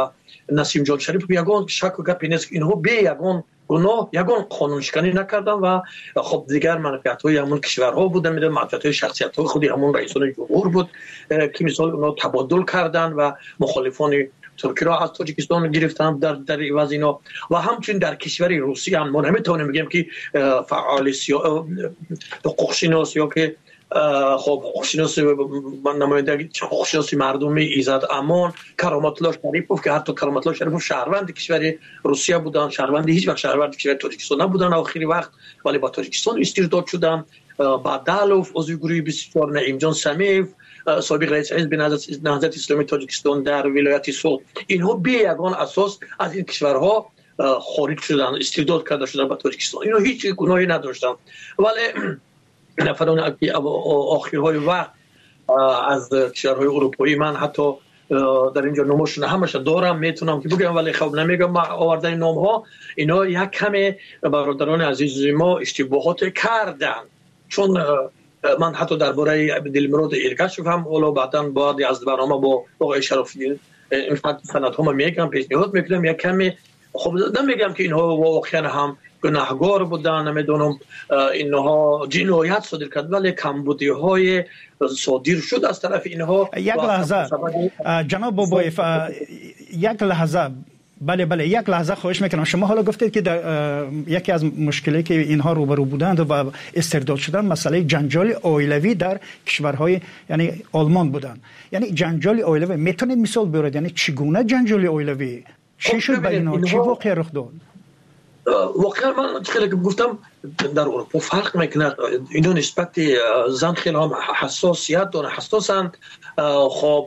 نسیم جان شریف یگان شک و گپی نیست اینها به یگان گناه یگان قانون شکنی نکردن و خب دیگر منفعت های همون کشورها بودن میدن منفعت های شخصیت های خودی همون رئیسان جمهور بود که مثال اونا تبادل کردن و مخالفان ترکی را از تاجیکستان گرفتن در در عوض اینا و همچنین در کشور روسیه هم ما نمیتونیم بگیم که فعال سیا حقوق شناس یا که خب حقوق شناسی من نماینده حقوق شناسی مردمی ایزد امان کرامت الله شریفوف که حتی کرامت الله شریفوف شهروند کشور روسیه بودن شهروند هیچ وقت شهروند کشور تاجیکستان نبودن آخری وقت ولی با تاجیکستان استرداد شدن بعدالوف عضو گروه بیست و چهار نعیم جان سمیف سابق رئیس حزب نهضت اسلامی تاجیکستان در ولایت سوت اینها به یگان اساس از این کشورها خارج شدن استرداد کرده شدن به تاجیکستان اینها هیچ گناهی نداشتن ولی نفران آخرهای وقت از کشورهای اروپایی من حتی در اینجا نامشون همش دارم میتونم که بگم ولی خب نمیگم آوردن نام ها اینا یک کمی برادران عزیز ما اشتباهات کردن چون من حتی درباره دلمراد ایرگاشف هم اولو بعداً بعد از برنامه با آقای شرافی این سند ها میگم پیشنهاد میکنم یک کمی خب نمیگم که اینها واقعا هم گناهگار بودن نمیدونم اینها جنایت صادر کرد ولی کمبودی های صادر شد از طرف اینها یک لحظه جناب بابایف یک لحظه بله بله یک لحظه خواهش میکنم شما حالا گفتید که در یکی از مشکلی که اینها روبرو بودند و استرداد شدن مسئله جنجال عائلوی در کشورهای یعنی آلمان بودند یعنی جنجال عائلوی میتونید مثال بیارید یعنی چگونه جنجال عائلوی چی شد به اینا چی واقعا رخ داد واقعا من خیلی گفتم در اروپا فرق میکنه اینا نسبت زن خیلی هم حساسیت دارن حساسند خب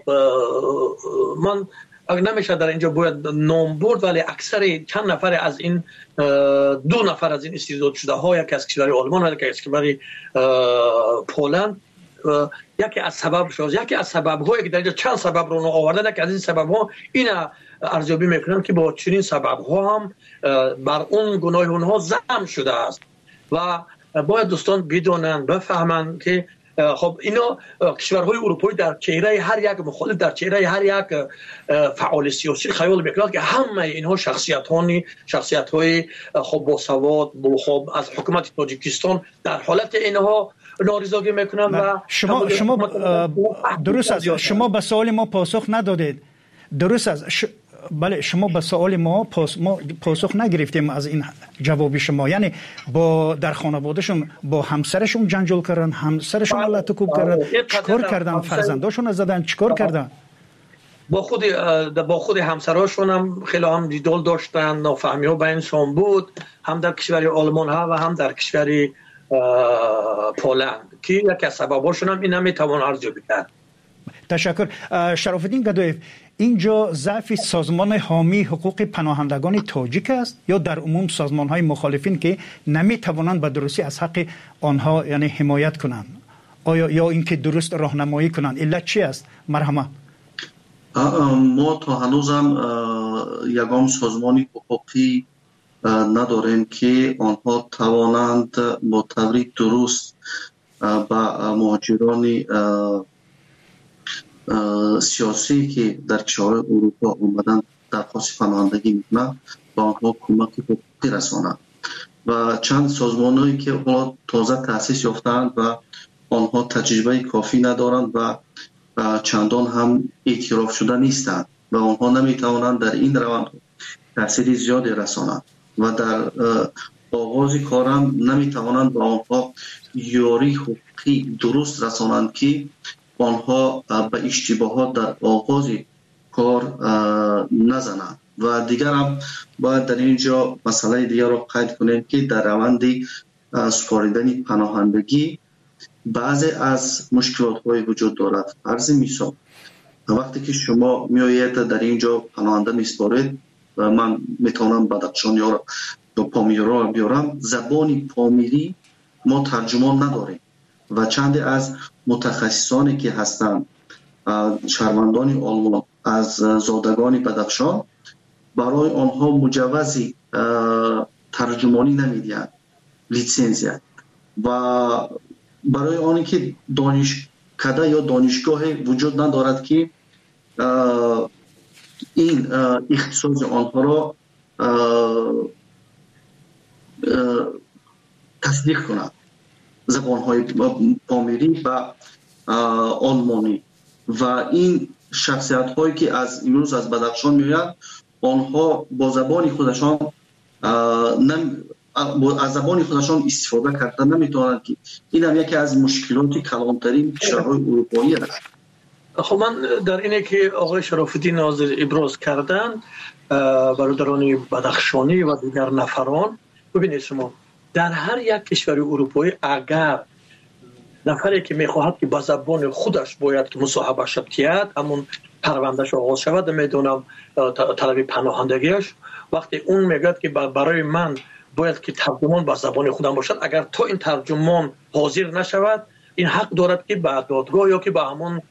من نمیشه در اینجا باید نام برد ولی اکثر چند نفر از این دو نفر از این استرداد شده ها یکی از کشور آلمان و یکی از کشور پولند یکی از سبب شد یکی از سبب هایی که در اینجا چند سبب رو آوردن یکی از این سبب ها این ارزیابی میکنم که با چنین سبب ها هم بر اون گناه اونها ضم شده است و باید دوستان بدونن بفهمن که خب اینا کشورهای اروپایی در چهره هر یک مخالف در چهره هر یک فعال سیاسی خیال میکنند که همه اینها شخصیتانی شخصیت‌های خب با سواد خب از حکومت تاجیکستان در حالت اینها نارضایتی میکنن و شما شما درست است شما به سوال ما پاسخ ندادید درست است ش... بله شما به سوال ما پاس... ما پاسخ نگرفتیم از این جوابی شما یعنی با در خانوادهشون با همسرشون جنجال کردن همسرشون علت کوب کردن چیکار کردن فرزنداشون زدن چیکار کردن با خود با خود همسراشون هم خیلی هم جدال داشتن نافهمی ها بینشون بود هم در کشور آلمان ها و هم در کشور پولند که یکی از سبباشون هم این هم میتوان ارزیابی کرد. تشکر. شرف الدین گدایف اینجا ضعف سازمان حامی حقوق پناهندگان تاجیک است یا در عموم سازمان های مخالفین که نمیتوانند به درستی از حق آنها یعنی حمایت کنند آیا یا اینکه درست راهنمایی کنند علت چی است؟ مرحمت. ما تا هنوزم یگام سازمانی حقوقی نداریم که آنها توانند با طوری درست با مهاجران سیاسی که در کشور اروپا اومدن درخواست پناهندگی میکنند با آنها کمک حقوقی رسانند و چند سازمانایی که تازه تأسیس یافتند و آنها تجربه کافی ندارند و چندان هم اعتراف شده نیستند و آنها نمیتوانند در این روند تأثیر زیادی رسانند و در آغاز کارم نمیتوانند با آنها یاری حقوقی درست رسانند که آنها به اشتباهات در آغاز کار نزنند و دیگر هم باید در اینجا مسئله دیگر را قید کنیم که در روند سپاریدن پناهندگی بعضی از مشکلات های وجود دارد. فرض مثال وقتی که شما میآیید در اینجا پناهنده میسپارید و من میتونم بدخشان یا پامیری را بیارم زبان پامیری ما ترجمان نداریم و چند از متخصصانی که هستند شهروندان آلمان از زادگان بدخشان برای آنها مجوز ترجمانی نمیدهند لیسانس و برای آنی که دانشکده یا دانشگاه وجود ندارد که این اختصاص آنها را تصدیق کنند. زبانهای پامیری و آلمانی و این شخصیت هایی که از امروز از بدخشان میآیند آنها با زبان خودشان نم از زبان خودشان استفاده کردن نمیتونند که این هم یکی از مشکلات کلانترین کشورهای اروپایی است. خب من در اینه که آقای شراف‌الدین ناظر ابراز کردن برادران بدخشانی و دیگر نفران، ببینید شما در هر یک کشور اروپایی اگر نفری که میخواهد که با زبان خودش باید که مصاحبه شد کرد همون پروندهش آغاز شود، میدونم طلب پناهندگیش، وقتی اون میگه که برای من باید که ترجمان با زبان خودم باشد، اگر تو این ترجمان حاضر نشود این حق دارد که به دادگاه یا که به همون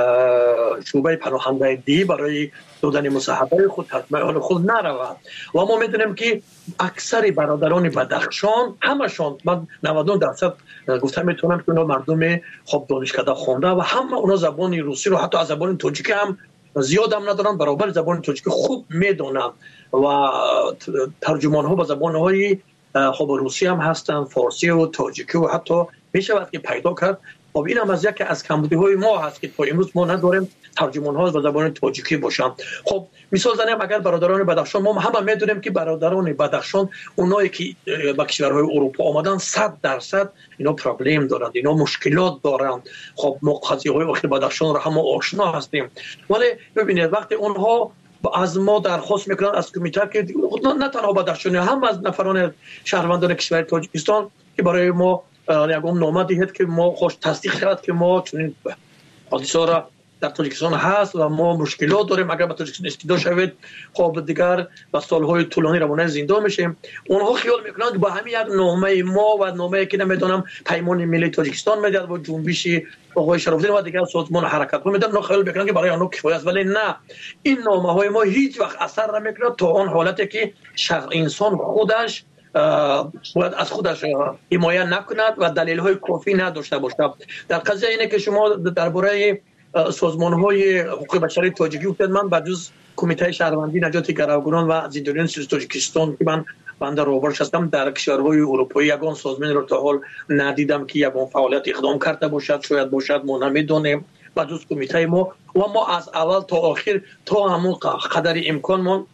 شعبه پناهندگی برای دادن مصاحبه خود تطمیع خود نرود. و ما میدونیم که اکثر برادران بدخشان همشان من نود و نه درصد گفتم میتونم که اونا مردم خوب دانشکده خونده و همه اونا زبان روسی رو حتی از زبان تاجیکی هم زیاد هم ندارن، برابر زبان تاجیکی خوب میدونن و ترجمان ها با زبان های خوب روسی هم هستن، فارسی و تاجیکی و حتی میشود که پیدا کرد. خب این هم از یکی از کمبودی های ما هست که تا امروز ما نداریم ترجمان ها به زبان تاجیکی باشن. خب مثال زنیم اگر برادران بدخشان، ما همه میدونیم که برادران بدخشان اونایی که به کشورهای اروپا آمدن صد درصد اینا پرابلم دارند، اینا مشکلات دارند. خب ما قضیه های اخیر بدخشان رو هم آشنا هستیم، ولی ببینید وقتی اونها از ما درخواست میکنن از کمیته که نه تنها بدخشانی هم از نفران شهروندان کشور تاجیکستان که برای ما یکم نامه دهید که ما خوش تصدیق کرد که ما چنین حادثه را در تاجیکستان هست و ما مشکلات داریم، اگر به تاجیکستان استیدا شوید خب دیگر با سالهای طولانی روانه زندان میشیم. اونها خیال میکنند که با همین یک نامه ما و نامه که نمیدونم پیمان ملی تاجیکستان میداد و جنبش آقای شراف‌الدین و دیگر سازمان حرکت ها میدن، خیال میکنند که برای آنها کفایت است، ولی نه، این نامه های ما هیچ وقت اثر نمیکنه تا آن حالتی که شخص انسان خودش باید از خودش حمایت نکند و دلیل های کافی نداشته باشد. در قضیه اینه که شما درباره سازمان های حقوق بشری تاجیکی گفتید، من به جز کمیته شهروندی نجات گروگانان و زندانیان سیاسی تاجیکستان که من بنده روبرش هستم در کشورهای اروپایی یگان سازمان رو تا حال ندیدم که یگان فعالیت اقدام کرده باشد، شاید باشد ما نمیدونیم. به جز کمیته ما و ما از اول تا آخر تا همون قدر امکان ما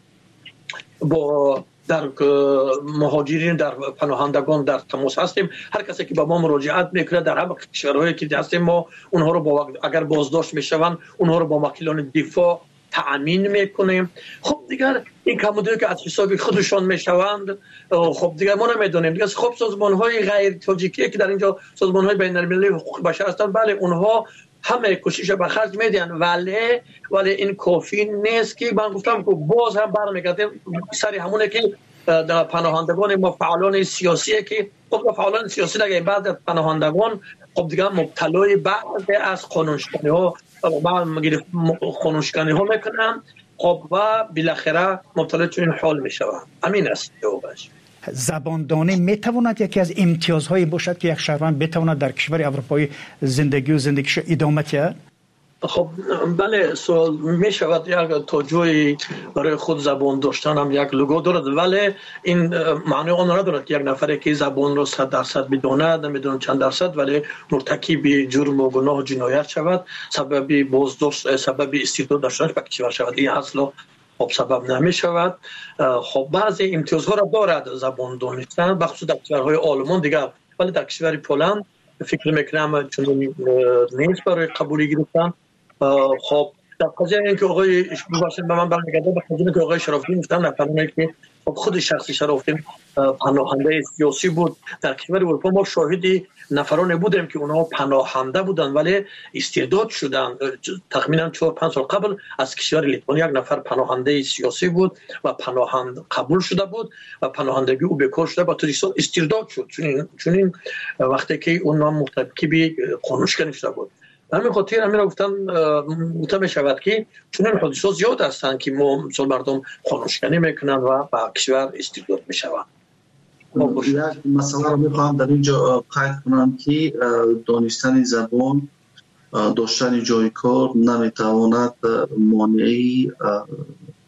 با در مهاجرین در پناهندگان در تماس هستیم. هر کسی که با ما مراجعت میکنه در همه کشورهایی که هستیم ما اونها رو با اگر بازداشت میشوند اونها رو با وکیلان دفاع تأمین میکنیم. خب دیگر این کمبودی که از حساب خودشان میشوند خب دیگر ما نمیدونیم دیگر. خب سازمان های غیر تاجیکی که در اینجا سازمان های بین المللی حقوق بشر هستند، بله اونها همه کوشش به خرج میدن، ولی ولی این کافی نیست که من گفتم که باز هم برمیگرده سری همونه که در پناهندگان ما فعالان سیاسی که خب فعالان سیاسی دیگه بعد از پناهندگان خب دیگه مبتلای بعضی از قانونشکنی ها قانونشکنی ها میکنن خب و بالاخره مبتلا چون این حال میشوند. همین است جوابش. زباندانی میتواند یکی از امتیازهای باشد که یک شهروند بتواند در کشور اروپایی زندگی و زندگیش ادامه دهد؟ خب بله، سوال می شود یک تا جایی برای خود زبان داشتن هم یک لگو دارد، ولی این معنی آن ندارد که یک نفری که زبان را صد درصد بداند، نمیدونم چند درصد، ولی مرتکب جرم و گناه و جنایت شود، سبب بازداشت، سبب استعداد داشتنش به کشور شود. این اصلا خب سبب نمی شود. خب بعضی امتیازها را دارد زبان دانستن، بخصوص در کشورهای آلمان دیگر، ولی در کشور پولند فکر میکنم چون نیست برای قبولی گرفتن. خب در قضیه این که آقای باشن به من برمیگرده به قضیه که آقای شراف‌الدین گفتن نفرانی که خود شخصی شراف‌الدین پناهنده سیاسی بود در کشور اروپا، ما شاهدی نفرانی بودیم که اونها پناهنده بودن ولی استعداد شدن. تقریبا چهار پنج سال قبل از کشور لیتوانی یک نفر پناهنده سیاسی بود و پناهند قبول شده بود و پناهندگی او بکار شده با تاجیکستان استعداد شد، چون چون وقتی که اونها مرتکب قانونشکنی شده بود. همین خاطر همین را گفتن مطمئن شود که چون این حادثات زیاد هستند که ما مثل مردم قانونشکنی میکنن و با کشور استعداد میشوند. یک مسئله را میخواهم در اینجا قید کنم که دانستن زبان، داشتن جای کار نمیتواند مانعی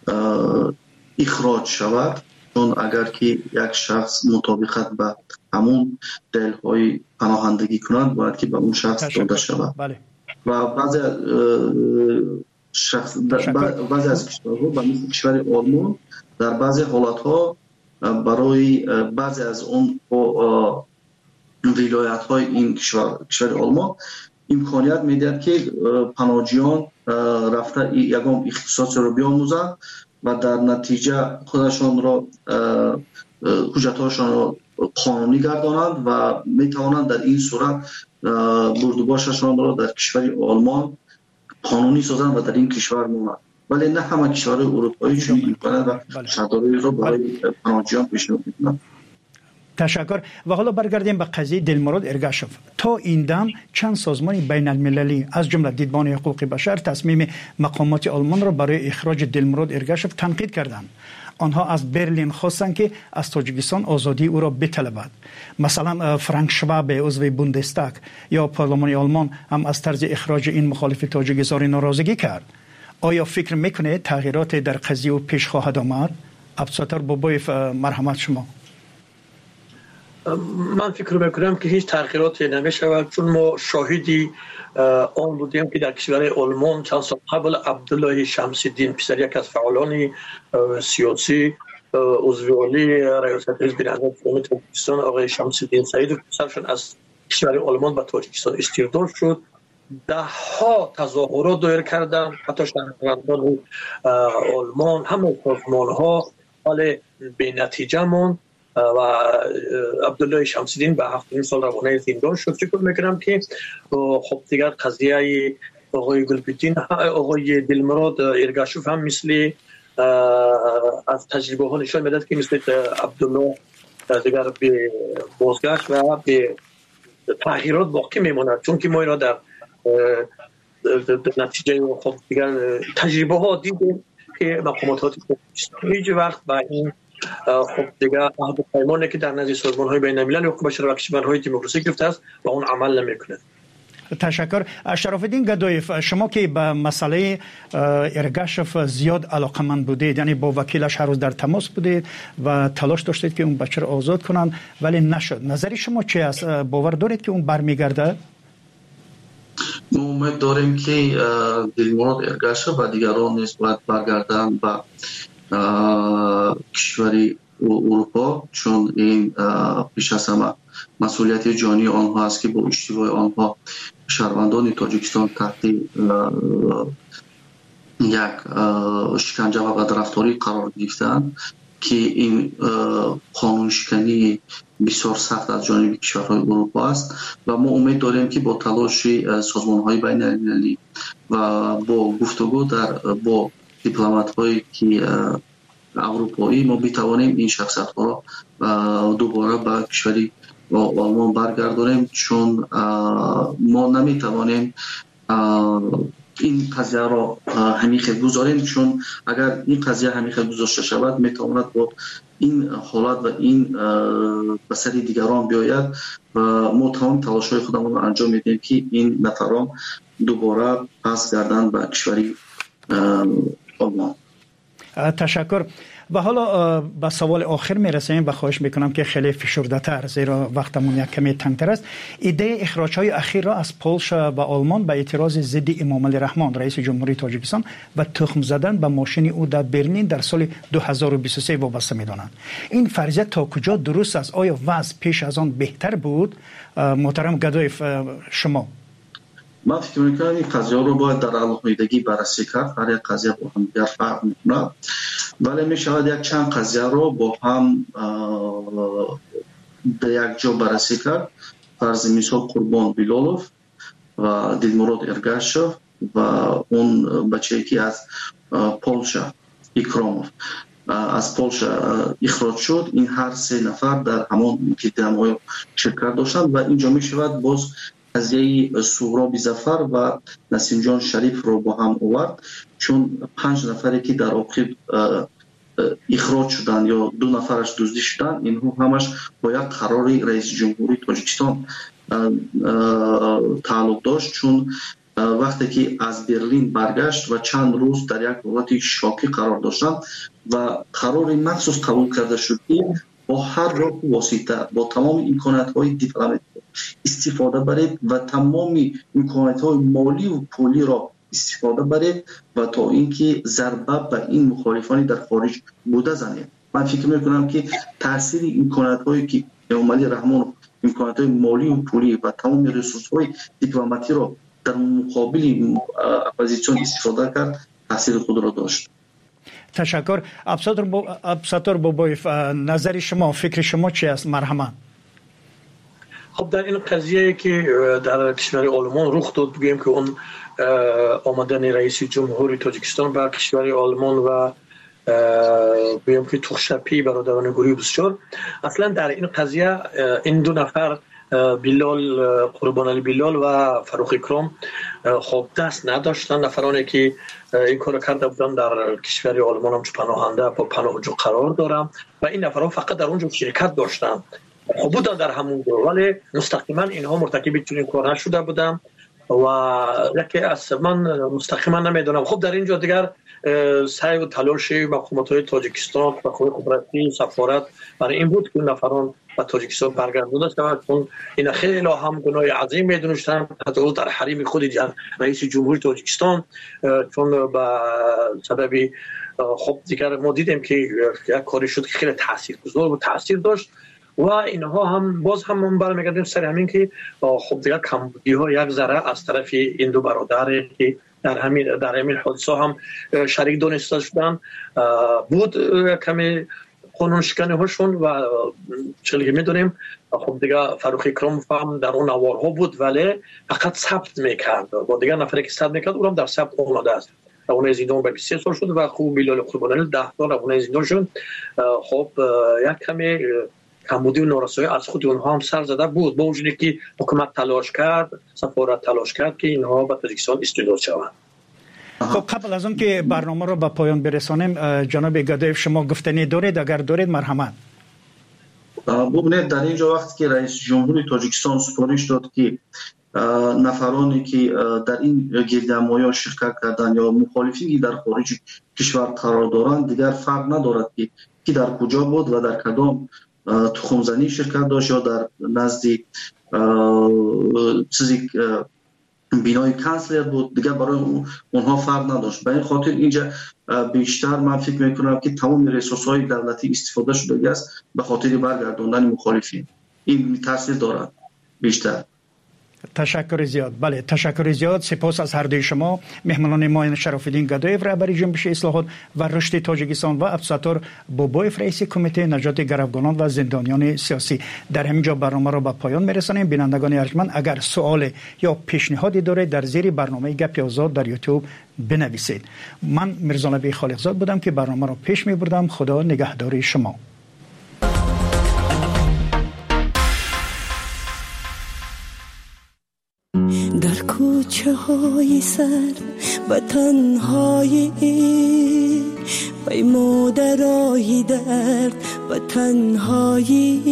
اخراج شود، چون اگر که یک شخص مطابقت به همون دلیل‌های پناهندگی کند باید که به اون شخص داده شود. بله. و بعضی شخص بعضی از کشورها به مثل کشور آلمان در بعضی حالت‌ها برای بعضی از اون ولایت‌های این کشور کشور آلمان امکانیت میدهد که پناهجویان رفته یگام اختصاص را بیاموزند و در نتیجه خودشان را حجت‌هاشان را قانونی گردانند و میتوانند در این صورت بردوباششان را در کشور آلمان قانونی سازند و در این کشور مانند. ولی نه همه کشورهای اروپایی چنین امکانات و شرایطی را برای پناهجویان پیشنهاد می‌کنند. تشکر. و حالا برگردیم به قضیه دلمراد ارگاشف. تا این دم چند سازمان بین المللی از جمله دیدبان حقوق بشر تصمیم مقامات آلمان را برای اخراج دلمراد ارگاشف تنقید کردند. آنها از برلین خواستند که از تاجیکستان آزادی او را بطلبد. مثلا فرانک شواب عضو بوندستاگ یا پارلمان آلمان هم از طرز اخراج این مخالف تاجیک اظهار ناراضگی کرد. آیا فکر میکنه تغییرات در قضیه پیش خواهد آمد؟ عبدالستار بابایف، مرحمت شما. من فکر میکنم که هیچ تغییراتی نمیشود، چون ما شاهدی آن بودیم که در کشور آلمان چند سال قبل عبدالله شمس الدین پسر یک از فعالان سیاسی عضو عالی ریاست حزب نهضت قومی تاجیکستان آقای شمس الدین سعید پسرشون از کشور آلمان به تاجیکستان استرداد شد. ده ها تظاهرات دایر کردند، حتی شهروندان آلمان، همه سازمان ها، ولی به نتیجه ماند و عبدالله شمس الدین به هفتاد سال روانه زندان شد. فکر میکنم که خب دیگر قضیه آقای گلبدین، آقای دلمراد ارگاشف هم مثل از تجربه ها نشان میدهد که مثل عبدالله دیگر به بازگشت و به تغییرات باقی میماند، چون که ما اینا در نتیجه خب دیگر تجربه ها دیدیم که مقامات هیچ وقت با این خب دیگه عهد و پیمانی که در نزد سازمان‌های بین‌المللی حقوق بشر و کشورهای دموکراسی گرفته است و اون عمل نمی‌کنه. تشکر. شراف‌الدین گدایف، شما که به مسئله ارگاشف زیاد علاقه‌مند بودید، یعنی با وکیلش هر روز در تماس بودید و تلاش داشتید که اون بچه را آزاد کنند ولی نشد. نظر شما چه است؟ باور دارید که اون برمیگرده؟ ما امید داریم که دلمراد ارگاشف و دیگران نیز باید برگردن به کشوری اروپا، چون این پیش از همه مسئولیت جانی آنها است که با اشتباه آنها شهروندان تاجیکستان تحت یک شکنجه و بدرفتاری قرار گرفتند که این قانون شکنی بسیار سخت از جانب کشورهای اروپا است و ما امید داریم که با تلاش سازمان‌های بین‌المللی و با گفتگو در با دیپلمات هایی که اروپایی ما بتوانیم این شخصیت ها دوباره به کشوری آلمان برگردانیم، چون ما نمیتوانیم این قضیه را همیشه گذاریم، چون اگر این قضیه همیشه گذاشته شود میتواند با این حالت و این بسر دیگران بیاید و ما تمام تلاش های خودمون را انجام میدیم که این نفران دوباره پس گردن به کشوری آلمان. تشکر. و حالا به سوال آخر میرسیم و خواهش میکنم که خیلی فشرده تر، زیرا وقتمون یک کمی تنگتر است. ایده اخراج های اخیر را از پولش و آلمان به اعتراض ضد امام علی رحمان رئیس جمهوری تاجیکستان و تخم زدن به ماشین او در برلین در سال دو هزار و بیست و سه وابسته میدانند. این فرضیه تا کجا درست است؟ آیا وضع پیش از آن بهتر بود؟ محترم گدایف، شما. من فکر میکنم این قضیه رو باید در علاقه‌مندی بررسی کرد. هر یک قضیه با هم دیگر فرق میکنه، ولی میشود یک چند قضیه رو با هم در یک جا بررسی کرد. فرض مثال قربان بیلالوف و دلمراد ارگاشف و اون بچه‌ای که از پولشا اکراموف از پولشا اخراج شد، این هر سه نفر در همان کتاب شرکت داشتند و اینجا میشود باز قضیه سهراب ظفر و نسیم جان شریف رو با هم آورد، چون پنج نفری که در عاقب اخراج شدن یا دو نفرش دزدی شدن، اینها همش با یک قرار رئیس جمهوری تاجیکستان تعلق داشت، چون وقتی که از برلین برگشت و چند روز در یک حالت شاکی قرار داشتند و قرار مخصوص قبول کرده شد که با هر راه و واسطه با تمام امکانات‌های دیپلماتیک استفاده برید و تمام امکانات‌های مالی و پولی را استفاده برید و تا اینکه ضربه به این مخالفانی در خارج بوده زنید. من فکر میکنم که تاثیر امکانات‌هایی که امامعلی رحمان امکانات‌های مالی و پولی و تمام ریسورس‌های دیپلماتی را در مقابل اپوزیسیون استفاده کرد تاثیر خود را داشت. تشکر. ابسطور بابایف، نظر شما، فکر شما چی است؟ مرحمت. خب در این قضیه که در کشور آلمان رخ داد، بگیم که اون آمدن رئیس جمهوری تاجیکستان به کشور آلمان و بگیم که توخشپی برادران گروهی بسیار، اصلا در این قضیه این دو نفر بیلال قربان علی بیلال و فروخ اکرام خب دست نداشتن. نفرانی که این کار کرده بودن در کشور آلمان هم پناهنده با پناهجو قرار دارم و این نفرها فقط در اونجا شرکت داشتن، خب بودن در همون دور، ولی مستقیما اینها مرتکب چنین کار نشده بودن و یکی از من مستقیما نمیدونم. خب در اینجا دیگر سعی و تلاش مقامات تاجیکستان و خبراتی سفارت برای این بود که نفران به تاجیکستان برگردانده شوند، چون این خیلی هم گناه عظیم میدونستن حتی در حریم خود رئیس جمهوری تاجیکستان، چون به سبب خب دیگر ما دیدیم که یک کاری شد که خیلی تاثیرگذار و تاثیر داشت و اینها هم باز هم من برمیگردیم سر همین که خب دیگر کمبودی ها یک ذره از طرف این دو برادر که در همین در همین حادثه هم شریک دانسته شدن بود کمی قانون شکنی هاشون و چلگی میدونیم. خب دیگه فروخ اکرام هم در اون نوارها بود ولی فقط ثبت میکرد با دیگر نفری که ثبت میکرد اونم در ثبت آمده است. اون زندان به بیست و سه سال شد و خوب بیلال قربانی ده سال اون زندان شد. خب یک کمی کمبودی و نارسایی از خود اونها هم سر زده بود با وجودی که حکومت تلاش کرد، سفارت تلاش کرد که اینها به تاجیکستان استرداد شوند. خب قبل از اون که برنامه رو به پایان برسانیم، جناب گدایف شما گفتنی دارید؟ اگر دارید مرحمت. ببینید در اینجا وقتی که رئیس جمهوری تاجیکستان سفارش داد که نفرانی که در این گردهمایی شرکت کردن یا مخالفینی در خارج کشور قرار دارند دیگر فرق ندارد که کی در کجا بود و در کدام تخمزنی شرکت داشت یا در نزد چیزی بینای کانسلر بود، دیگر برای اونها فرق نداشت. به این خاطر اینجا بیشتر من فکر میکنم که تمام ریسورس‌های دولتی استفاده شده است به خاطر برگرداندن مخالفین. این تاثیر دارد بیشتر. تشکر زیاد. بله تشکر زیاد. سپاس از هر دوی شما مهمانان ما شرافالدین گدایف رهبر جنبش اصلاحات و رشد تاجیکستان و عبدالستار بابایف رئیس کمیته نجات گروگانان و زندانیان سیاسی. در همینجا برنامه را به پایان میرسانیم. بینندگان ارجمند اگر سوال یا پیشنهادی دارید در زیر برنامه گپ آزاد در یوتیوب بنویسید. من میرزا نبی خالقزاد بودم که برنامه را پیش میبردم. خدا نگهدار شما. در کوچه های سرد و تنهایی وی مادرای درد و تنهایی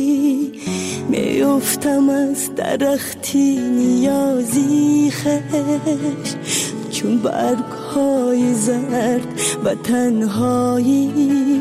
میافتم از درختی نیازی خش چون برگ های زرد و تنهایی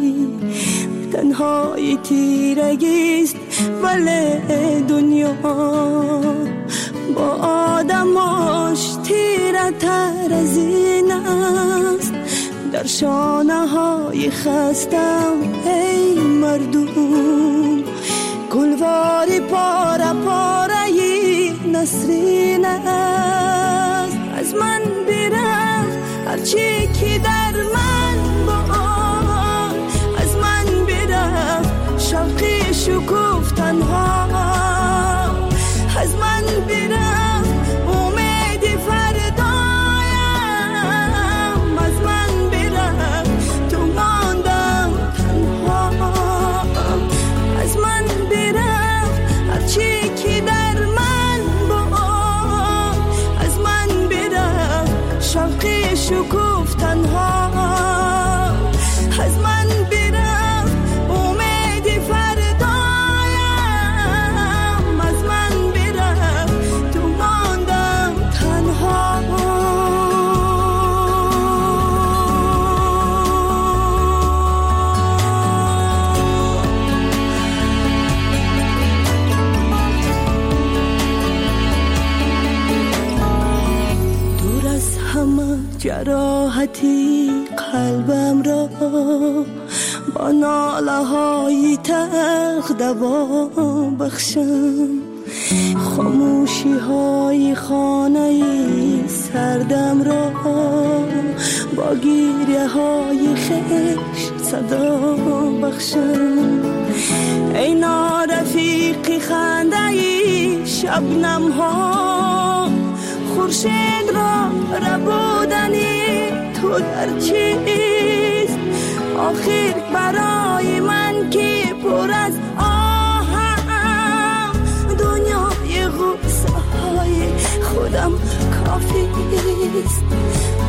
تنهایی تیرگیست ولی دنیا با آدماش تیره تر از این است. در شانه های خستم ای مردم گلواری پاره پاره نسرین است. از من برفت هرچی که در من با از من برفت شوقی شکوف تنها از من برفت امید فردایم از من برفت تو ماندم تنها از من برفت هرچی که در من با از من برفت شوقی شکوف تنها از من برفت امید فردایم از من تو ماندم تنها جراحتی قلبم را با ناله های تلخ دوا بخشم، خاموشی های خانه سردم را با گریه های خشت صدا بخشم. ای نارفیقی خنده ای شبنم ها، خورشید را ربودنی تو در چیست؟ آخر برای من که پر از آهم، دنیای غصه های خودم کافی است.